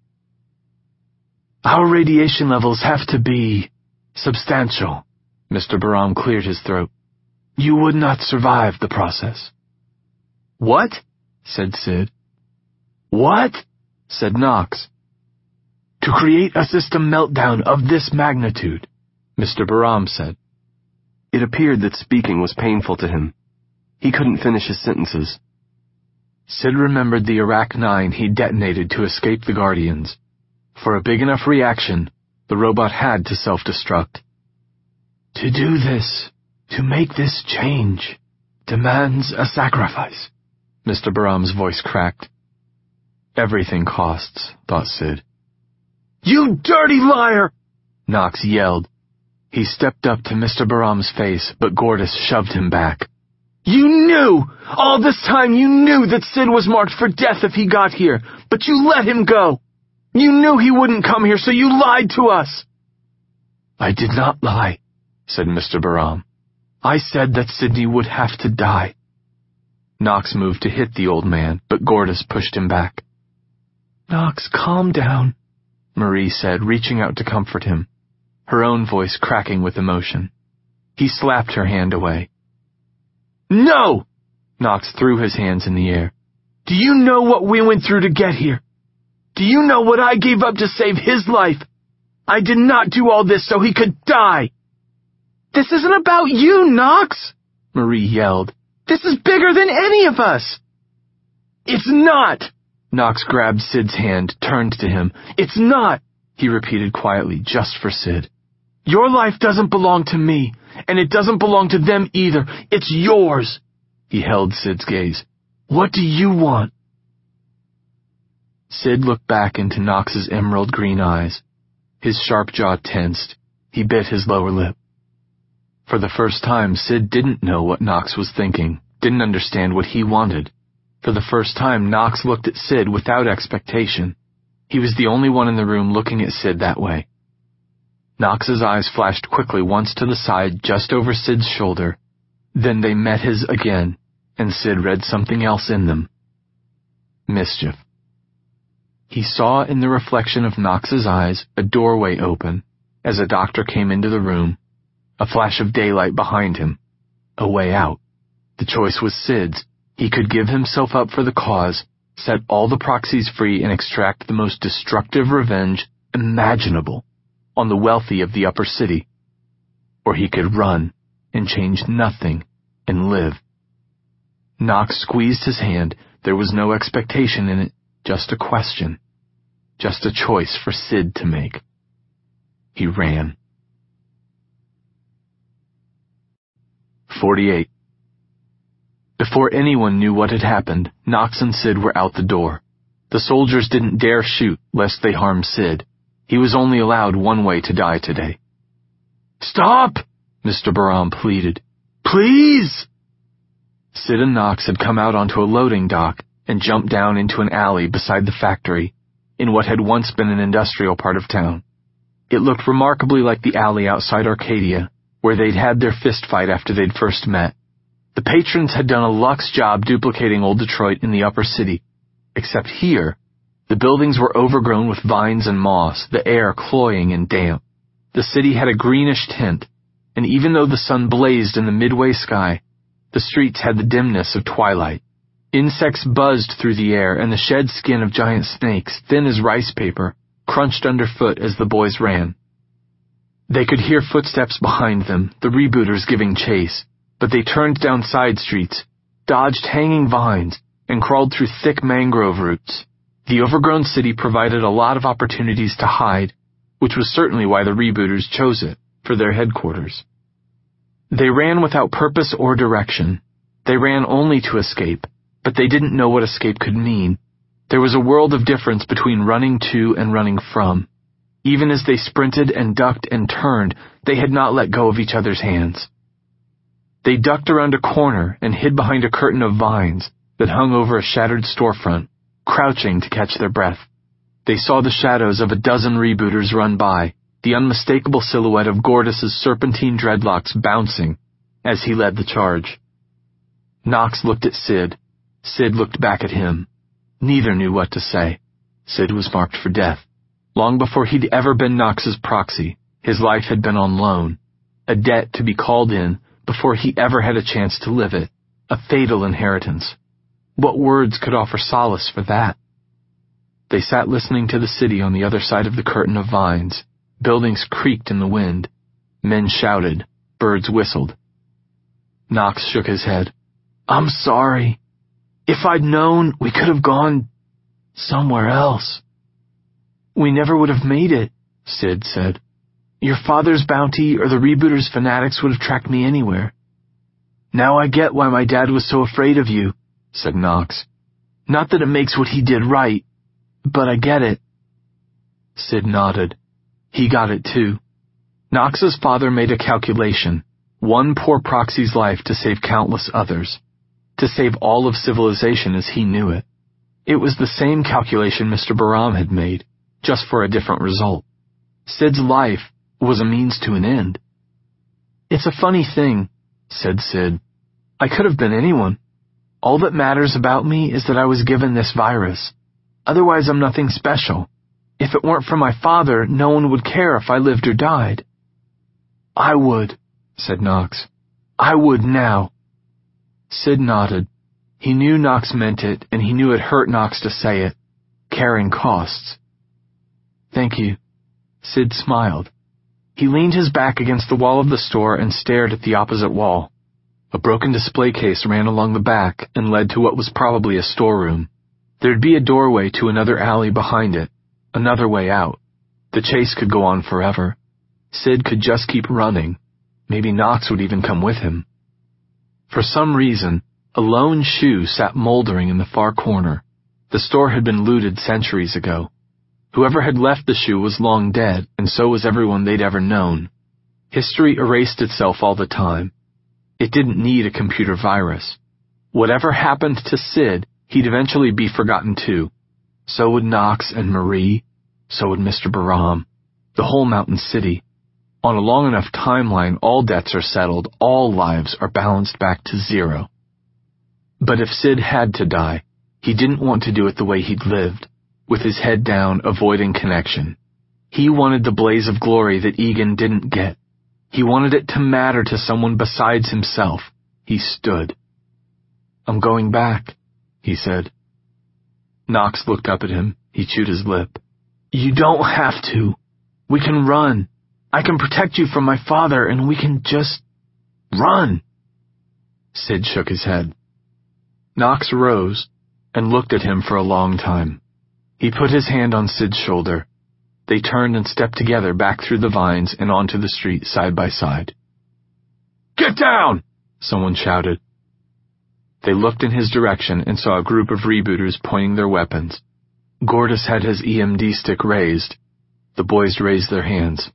Our radiation levels have to be substantial. Mister Baram cleared his throat. You would not survive the process. What? Said Sid. What? Said Knox. To create a system meltdown of this magnitude, Mister Baram said. It appeared that speaking was painful to him. He couldn't finish his sentences. Sid remembered the Iraq nine he detonated to escape the Guardians. For a big enough reaction, the robot had to self-destruct. To do this, to make this change, demands a sacrifice. Mister Baram's voice cracked. Everything costs, thought Sid. You dirty liar! Knox yelled. He stepped up to Mister Baram's face, but Gordis shoved him back. You knew! All this time you knew that Sid was marked for death if he got here, but you let him go! You knew he wouldn't come here, so you lied to us! I did not lie, said Mister Baram. I said that Sydney would have to die. Knox moved to hit the old man, but Gordis pushed him back. Knox, calm down, Marie said, reaching out to comfort him, her own voice cracking with emotion. He slapped her hand away. No! Knox threw his hands in the air. Do you know what we went through to get here? Do you know what I gave up to save his life? I did not do all this so he could die. This isn't about you, Knox, Marie yelled. This is bigger than any of us. It's not. Knox grabbed Sid's hand, turned to him. It's not, he repeated quietly, just for Sid. Your life doesn't belong to me, and it doesn't belong to them either. It's yours. He held Sid's gaze. What do you want? Sid looked back into Knox's emerald green eyes. His sharp jaw tensed. He bit his lower lip. For the first time, Sid didn't know what Knox was thinking, didn't understand what he wanted. For the first time, Knox looked at Sid without expectation. He was the only one in the room looking at Sid that way. Knox's eyes flashed quickly once to the side just over Sid's shoulder. Then they met his again, and Sid read something else in them. Mischief. He saw in the reflection of Knox's eyes a doorway open as a doctor came into the room, a flash of daylight behind him, a way out. The choice was Sid's. He could give himself up for the cause, set all the proxies free, and extract the most destructive revenge imaginable on the wealthy of the upper city. Or he could run and change nothing and live. Knox squeezed his hand. There was no expectation in it, just a question, just a choice for Sid to make. He ran. forty-eight. Before anyone knew what had happened, Knox and Sid were out the door. The soldiers didn't dare shoot, lest they harm Sid. He was only allowed one way to die today. "Stop!" Mister Baram pleaded. "Please!" Sid and Knox had come out onto a loading dock and jumped down into an alley beside the factory in what had once been an industrial part of town. It looked remarkably like the alley outside Arcadia, where they'd had their fist fight after they'd first met. The patrons had done a luxe job duplicating old Detroit in the upper city, except here, the buildings were overgrown with vines and moss, the air cloying and damp. The city had a greenish tint, and even though the sun blazed in the midway sky, the streets had the dimness of twilight. Insects buzzed through the air, and the shed skin of giant snakes, thin as rice paper, crunched underfoot as the boys ran. They could hear footsteps behind them, the rebooters giving chase, but they turned down side streets, dodged hanging vines, and crawled through thick mangrove roots. The overgrown city provided a lot of opportunities to hide, which was certainly why the rebooters chose it for their headquarters. They ran without purpose or direction. They ran only to escape, but they didn't know what escape could mean. There was a world of difference between running to and running from. Even as they sprinted and ducked and turned, they had not let go of each other's hands. They ducked around a corner and hid behind a curtain of vines that hung over a shattered storefront, crouching to catch their breath. They saw the shadows of a dozen rebooters run by, the unmistakable silhouette of Gordus's serpentine dreadlocks bouncing as he led the charge. Knox looked at Sid. Sid looked back at him. Neither knew what to say. Sid was marked for death. Long before he'd ever been Knox's proxy, his life had been on loan, a debt to be called in before he ever had a chance to live it, a fatal inheritance. What words could offer solace for that? They sat listening to the city on the other side of the curtain of vines. Buildings creaked in the wind. Men shouted. Birds whistled. Knox shook his head. "I'm sorry. If I'd known, we could have gone somewhere else." "We never would have made it," Sid said. "Your father's bounty or the rebooters' fanatics would have tracked me anywhere." "Now I get why my dad was so afraid of you," said Knox. "Not that it makes what he did right, but I get it." Sid nodded. He got it too. Knox's father made a calculation, one poor proxy's life to save countless others, to save all of civilization as he knew it. It was the same calculation Mister Baram had made, just for a different result. Sid's life was a means to an end. "It's a funny thing," said Sid. "I could have been anyone. All that matters about me is that I was given this virus. Otherwise, I'm nothing special. If it weren't for my father, no one would care if I lived or died." "I would," said Knox. "I would now." Sid nodded. He knew Knox meant it, and he knew it hurt Knox to say it. Carrying costs. "Thank you." Sid smiled. He leaned his back against the wall of the store and stared at the opposite wall. A broken display case ran along the back and led to what was probably a storeroom. There'd be a doorway to another alley behind it, another way out. The chase could go on forever. Sid could just keep running. Maybe Knox would even come with him. For some reason, a lone shoe sat moldering in the far corner. The store had been looted centuries ago. Whoever had left the shoe was long dead, and so was everyone they'd ever known. History erased itself all the time. It didn't need a computer virus. Whatever happened to Sid, he'd eventually be forgotten too. So would Knox and Marie. So would Mister Baram. The whole mountain city. On a long enough timeline, all debts are settled, all lives are balanced back to zero. But if Sid had to die, he didn't want to do it the way he'd lived, with his head down, avoiding connection. He wanted the blaze of glory that Egan didn't get. He wanted it to matter to someone besides himself. He stood. "I'm going back," he said. Knox looked up at him. He chewed his lip. "You don't have to. We can run. I can protect you from my father, and we can just run." Sid shook his head. Knox rose and looked at him for a long time. He put his hand on Sid's shoulder. They turned and stepped together back through the vines and onto the street side by side. "Get down!" someone shouted. They looked in his direction and saw a group of rebooters pointing their weapons. Gordus had his E M D stick raised. The boys raised their hands.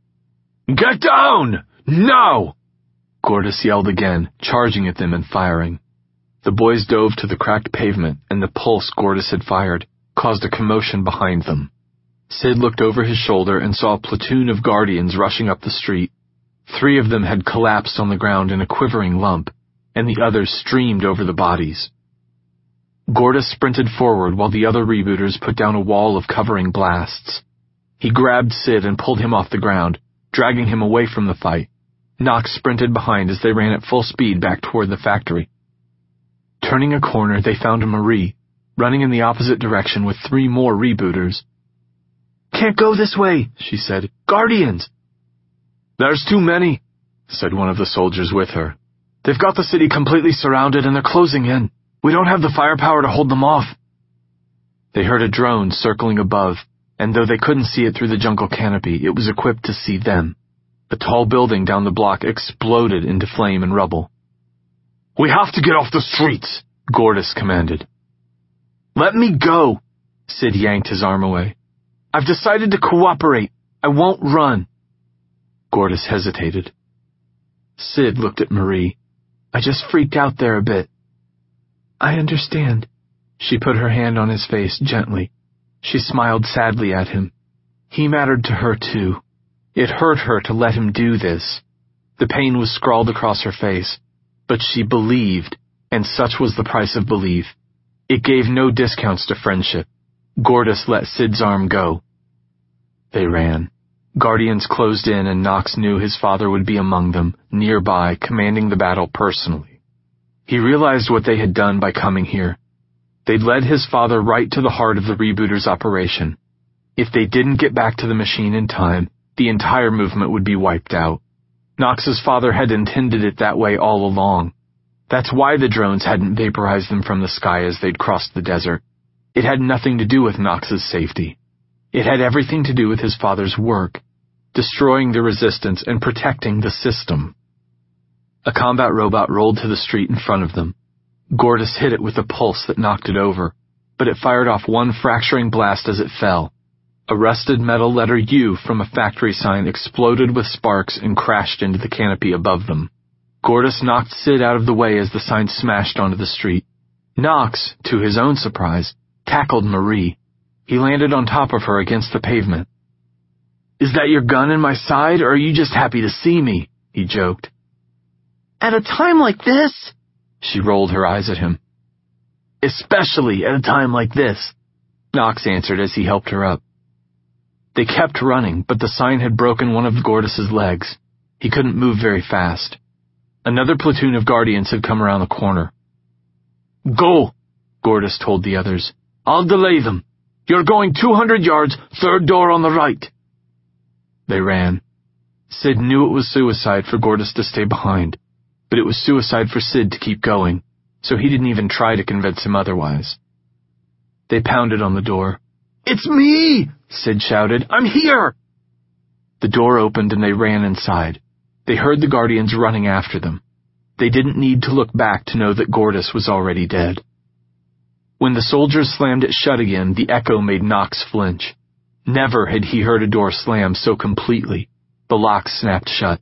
Get down! Now! Gordis yelled again, charging at them and firing. The boys dove to the cracked pavement, and the pulse Gordis had fired caused a commotion behind them. Sid looked over his shoulder and saw a platoon of guardians rushing up the street. Three of them had collapsed on the ground in a quivering lump, and the others streamed over the bodies. Gordis sprinted forward while the other rebooters put down a wall of covering blasts. He grabbed Sid and pulled him off the ground, dragging him away from the fight. Knox sprinted behind as they ran at full speed back toward the factory. Turning a corner, they found Marie, running in the opposite direction with three more rebooters. "Can't go this way," she said. "Guardians!" "There's too many," said one of the soldiers with her. "They've got the city completely surrounded and they're closing in. We don't have the firepower to hold them off." They heard a drone circling above, and though they couldn't see it through the jungle canopy, it was equipped to see them. A tall building down the block exploded into flame and rubble. "We have to get off the streets," Gordis commanded. "Let me go." Sid yanked his arm away. "I've decided to cooperate. I won't run." Gordis hesitated. Sid looked at Marie. "I just freaked out there a bit." "I understand." She put her hand on his face gently. She smiled sadly at him. He mattered to her too. It hurt her to let him do this. The pain was scrawled across her face, but she believed, and such was the price of belief. It gave no discounts to friendship. Gordis let Sid's arm go. They ran. Guardians closed in, and Knox knew his father would be among them, nearby, commanding the battle personally. He realized what they had done by coming here. They'd led his father right to the heart of the rebooters' operation. If they didn't get back to the machine in time, the entire movement would be wiped out. Knox's father had intended it that way all along. That's why the drones hadn't vaporized them from the sky as they'd crossed the desert. It had nothing to do with Knox's safety. It had everything to do with his father's work, destroying the resistance and protecting the system. A combat robot rolled to the street in front of them. Gordis hit it with a pulse that knocked it over, but it fired off one fracturing blast as it fell. A rusted metal letter U from a factory sign exploded with sparks and crashed into the canopy above them. Gordis knocked Sid out of the way as the sign smashed onto the street. Knox, to his own surprise, tackled Marie. He landed on top of her against the pavement. "Is that your gun in my side, or are you just happy to see me?" he joked. "At a time like this?" She rolled her eyes at him. "Especially at a time like this," Knox answered as he helped her up. They kept running, but the sign had broken one of Gordis's legs. He couldn't move very fast. Another platoon of guardians had come around the corner. "Go," Gordis told the others. "I'll delay them. You're going two hundred yards, third door on the right." They ran. Sid knew it was suicide for Gordis to stay behind, but it was suicide for Sid to keep going, so he didn't even try to convince him otherwise. They pounded on the door. "It's me!" Sid shouted. "I'm here!" The door opened and they ran inside. They heard the guardians running after them. They didn't need to look back to know that Gordis was already dead. When the soldiers slammed it shut again, the echo made Knox flinch. Never had he heard a door slam so completely. The lock snapped shut.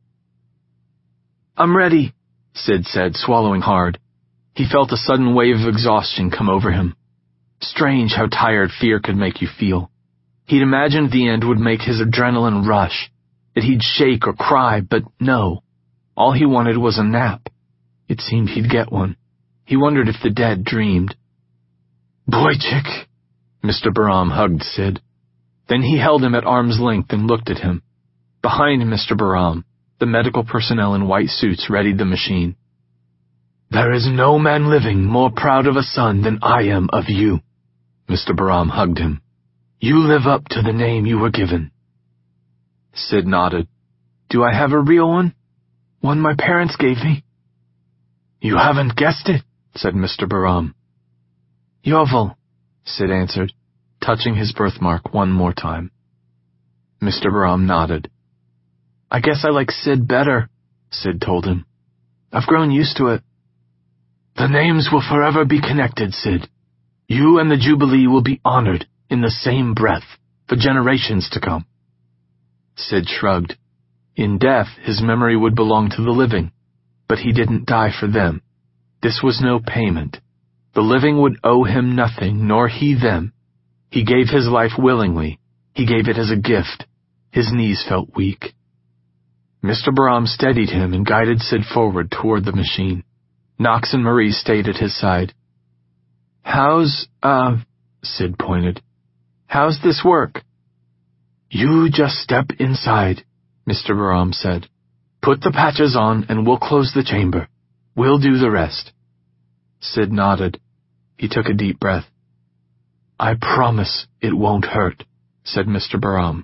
"I'm ready," Sid said, swallowing hard. He felt a sudden wave of exhaustion come over him. Strange how tired fear could make you feel. He'd imagined the end would make his adrenaline rush, that he'd shake or cry, but no. All he wanted was a nap. It seemed he'd get one. He wondered if the dead dreamed. "Boychik," Mister Baram hugged Sid. Then he held him at arm's length and looked at him. Behind Mister Baram, the medical personnel in white suits readied the machine. "There is no man living more proud of a son than I am of you." Mister Baram hugged him. "You live up to the name you were given." Sid nodded. "Do I have a real one? One my parents gave me?" "You haven't guessed it," said Mister Baram. "Yovel," Sid answered, touching his birthmark one more time. Mister Baram nodded. "I guess I like Sid better," Sid told him. "I've grown used to it." "The names will forever be connected, Sid. You and the Jubilee will be honored in the same breath," for generations to come. Sid shrugged. In death, his memory would belong to the living, but he didn't die for them. This was no payment. The living would owe him nothing, nor he them. He gave his life willingly. He gave it as a gift. His knees felt weak. Mister Barham steadied him and guided Sid forward toward the machine. Knox and Marie stayed at his side. How's, uh, Sid pointed. How's this work? You just step inside, Mister Barham said. Put the patches on and we'll close the chamber. We'll do the rest. Sid nodded. He took a deep breath. I promise it won't hurt, said Mister Barham.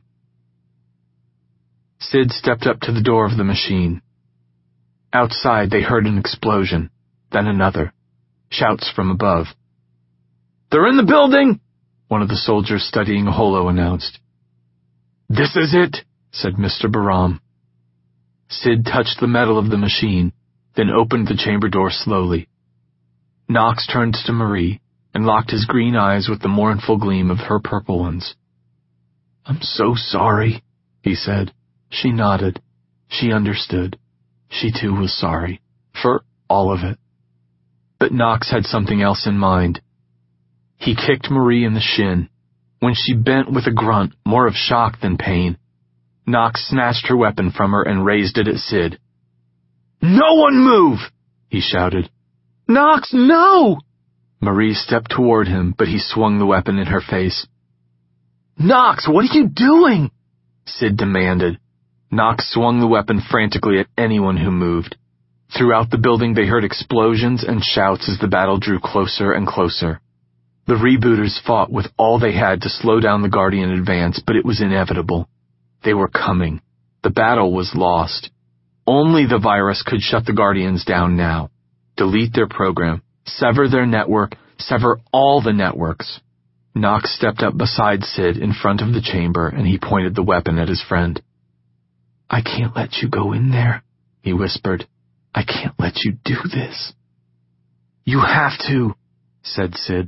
Sid stepped up to the door of the machine. Outside they heard an explosion, then another. Shouts from above. They're in the building, one of the soldiers studying a holo announced. This is it, said Mister Barham. Sid touched the metal of the machine, then opened the chamber door slowly. Knox turned to Marie and locked his green eyes with the mournful gleam of her purple ones. I'm so sorry, he said. She nodded. She understood. She too was sorry. For all of it. But Knox had something else in mind. He kicked Marie in the shin. When she bent with a grunt, more of shock than pain, Knox snatched her weapon from her and raised it at Sid. No one move! He shouted. Knox, no! Marie stepped toward him, but he swung the weapon in her face. Knox, what are you doing? Sid demanded. Knox swung the weapon frantically at anyone who moved. Throughout the building they heard explosions and shouts as the battle drew closer and closer. The rebooters fought with all they had to slow down the Guardian advance, but it was inevitable. They were coming. The battle was lost. Only the virus could shut the Guardians down now. Delete their program, sever their network, sever all the networks. Knox stepped up beside Sid in front of the chamber and he pointed the weapon at his friend. I can't let you go in there, he whispered. I can't let you do this. You have to, said Sid.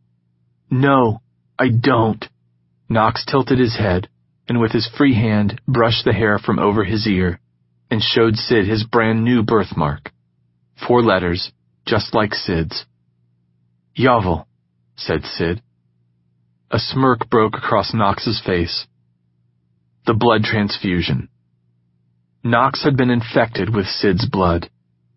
No, I don't. Knox tilted his head and with his free hand brushed the hair from over his ear and showed Sid his brand new birthmark. Four letters, just like Sid's. Yavel, said Sid. A smirk broke across Knox's face. The blood transfusion. Knox had been infected with Sid's blood.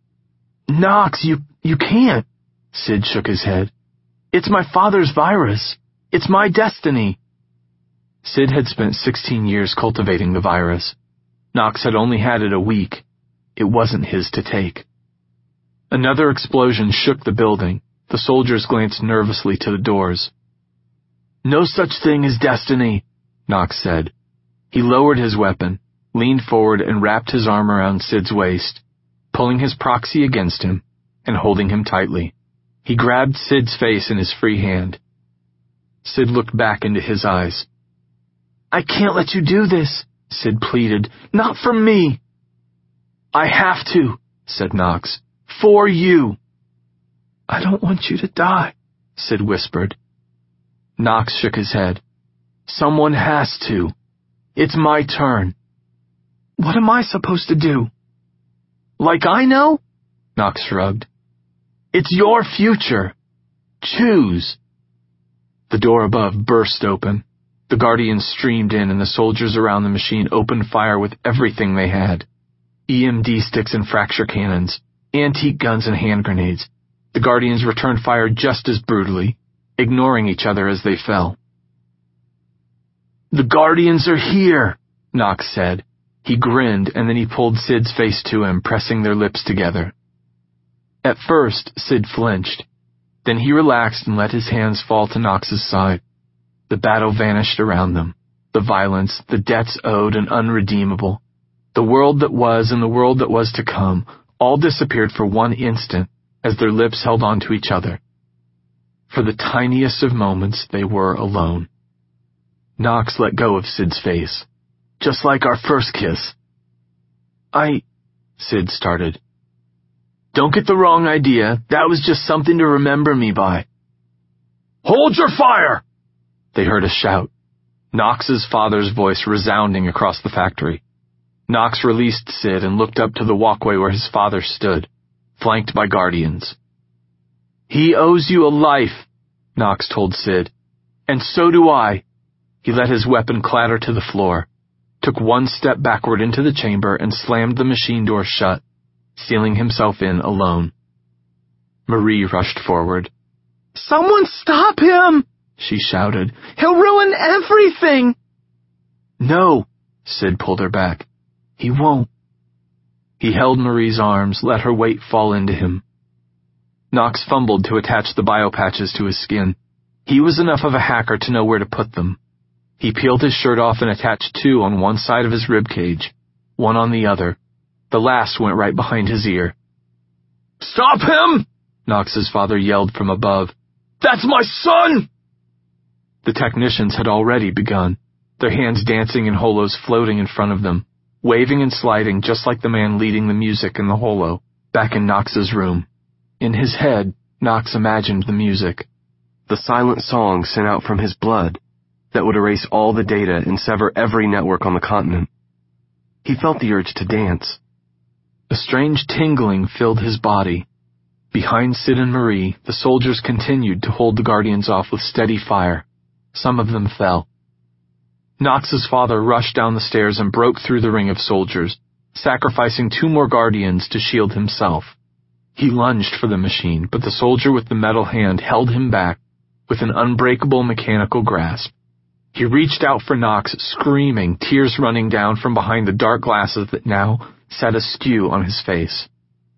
Knox, you, you can't. Sid shook his head. It's my father's virus. It's my destiny. Sid had spent sixteen years cultivating the virus. Knox had only had it a week. It wasn't his to take. Another explosion shook the building. The soldiers glanced nervously to the doors. No such thing as destiny, Knox said. He lowered his weapon, leaned forward and wrapped his arm around Sid's waist, pulling his proxy against him and holding him tightly. He grabbed Sid's face in his free hand. Sid looked back into his eyes. I can't let you do this, Sid pleaded. Not for me. I have to, said Knox. For you. I don't want you to die, Sid whispered. Knox shook his head. Someone has to. It's my turn. What am I supposed to do? Like I know? Knox shrugged. It's your future. Choose. The door above burst open. The Guardians streamed in and the soldiers around the machine opened fire with everything they had. E M D sticks and fracture cannons, antique guns and hand grenades. The Guardians returned fire just as brutally, ignoring each other as they fell. The Guardians are here, Knox said. He grinned and then he pulled Sid's face to him, pressing their lips together. At first, Sid flinched. Then he relaxed and let his hands fall to Knox's side. The battle vanished around them. The violence, the debts owed and unredeemable. The world that was and the world that was to come all disappeared for one instant as their lips held on to each other. For the tiniest of moments, they were alone. Knox let go of Sid's face. Just like our first kiss. I... Sid started. Don't get the wrong idea. That was just something to remember me by. Hold your fire! They heard a shout. Knox's father's voice resounding across the factory. Knox released Sid and looked up to the walkway where his father stood, flanked by guardians. "He owes you a life," Knox told Sid. "And so do I." He let his weapon clatter to the floor, took one step backward into the chamber and slammed the machine door shut, sealing himself in alone. Marie rushed forward. "Someone stop him!" she shouted. "He'll ruin everything!" "No," Sid pulled her back. "He won't." He held Marie's arms, let her weight fall into him. Knox fumbled to attach the biopatches to his skin. He was enough of a hacker to know where to put them. He peeled his shirt off and attached two on one side of his rib cage, one on the other. The last went right behind his ear. "Stop him!" Knox's father yelled from above. "That's my son!" The technicians had already begun, their hands dancing in holos floating in front of them, waving and sliding just like the man leading the music in the holo, back in Knox's room. In his head, Knox imagined the music. The silent song sent out from his blood that would erase all the data and sever every network on the continent. He felt the urge to dance. A strange tingling filled his body. Behind Sid and Marie, the soldiers continued to hold the Guardians off with steady fire. Some of them fell. Knox's father rushed down the stairs and broke through the ring of soldiers, sacrificing two more Guardians to shield himself. He lunged for the machine, but the soldier with the metal hand held him back with an unbreakable mechanical grasp. He reached out for Knox, screaming, tears running down from behind the dark glasses that now sat askew on his face.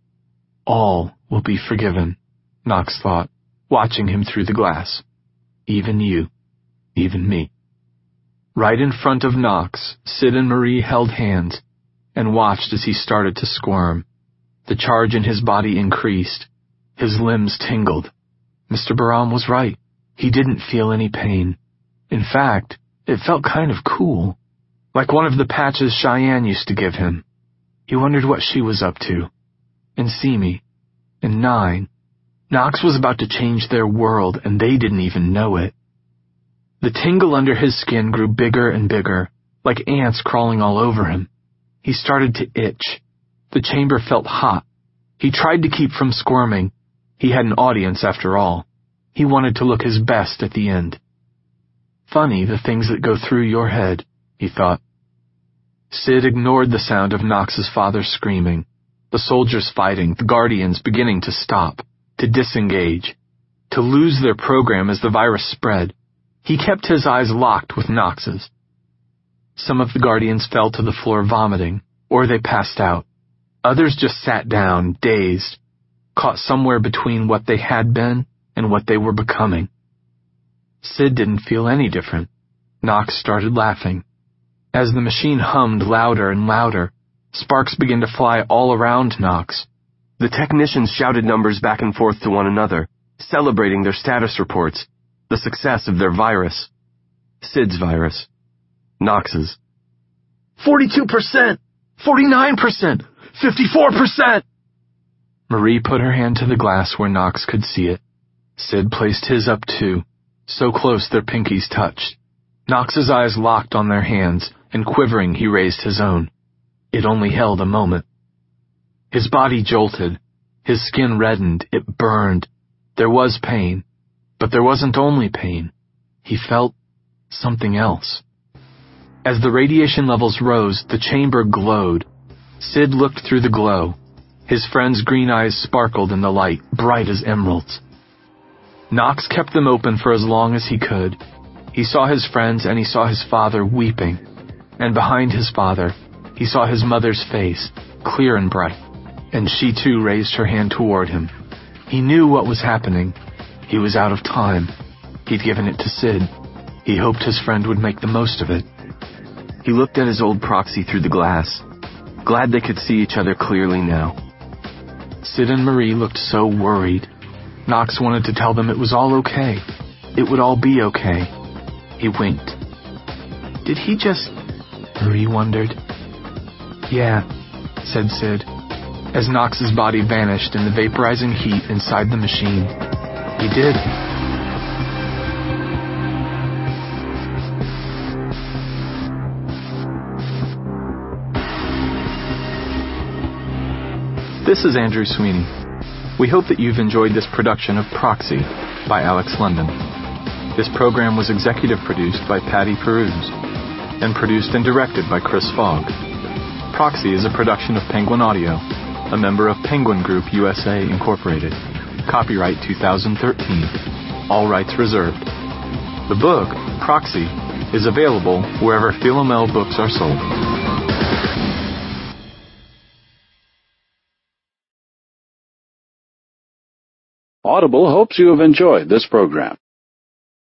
All will be forgiven, Knox thought, watching him through the glass. Even you. Even me. Right in front of Knox, Sid and Marie held hands and watched as he started to squirm. The charge in his body increased. His limbs tingled. Mister Baram was right. He didn't feel any pain. In fact, it felt kind of cool, like one of the patches Cheyenne used to give him. He wondered what she was up to. And Simi. And Nine. Knox was about to change their world, and they didn't even know it. The tingle under his skin grew bigger and bigger, like ants crawling all over him. He started to itch. The chamber felt hot. He tried to keep from squirming. He had an audience after all. He wanted to look his best at the end. Funny the things that go through your head, he thought. Sid ignored the sound of Knox's father screaming, the soldiers fighting, the Guardians beginning to stop, to disengage, to lose their program as the virus spread. He kept his eyes locked with Knox's. Some of the Guardians fell to the floor vomiting, or they passed out. Others just sat down, dazed, caught somewhere between what they had been and what they were becoming. Sid didn't feel any different. Knox started laughing. As the machine hummed louder and louder, sparks began to fly all around Knox. The technicians shouted numbers back and forth to one another, celebrating their status reports, the success of their virus. Sid's virus. Knox's. Forty-two percent! Forty-nine percent! Fifty-four percent! Marie put her hand to the glass where Knox could see it. Sid placed his up too, so close their pinkies touched. Knox's eyes locked on their hands, and quivering he raised his own. It only held a moment. His body jolted. His skin reddened. It burned. There was pain. But there wasn't only pain. He felt something else. As the radiation levels rose, the chamber glowed. Sid looked through the glow. His friend's green eyes sparkled in the light, bright as emeralds. Knox kept them open for as long as he could. He saw his friends and he saw his father weeping. And behind his father, he saw his mother's face, clear and bright. And she too raised her hand toward him. He knew what was happening. He was out of time. He'd given it to Sid. He hoped his friend would make the most of it. He looked at his old proxy through the glass, glad they could see each other clearly now. Sid and Marie looked so worried. Knox wanted to tell them it was all okay. It would all be okay. He winked. Did he just... Marie wondered. Yeah, said Sid, as Knox's body vanished in the vaporizing heat inside the machine. He did. This is Andrew Sweeney. We hope that you've enjoyed this production of Proxy by Alex London. This program was executive produced by Patty Peruse and produced and directed by Chris Fogg. Proxy is a production of Penguin Audio, a member of Penguin Group U S A Incorporated. Copyright two thousand thirteen. All rights reserved. The book, Proxy, is available wherever Philomel books are sold. Audible hopes you have enjoyed this program.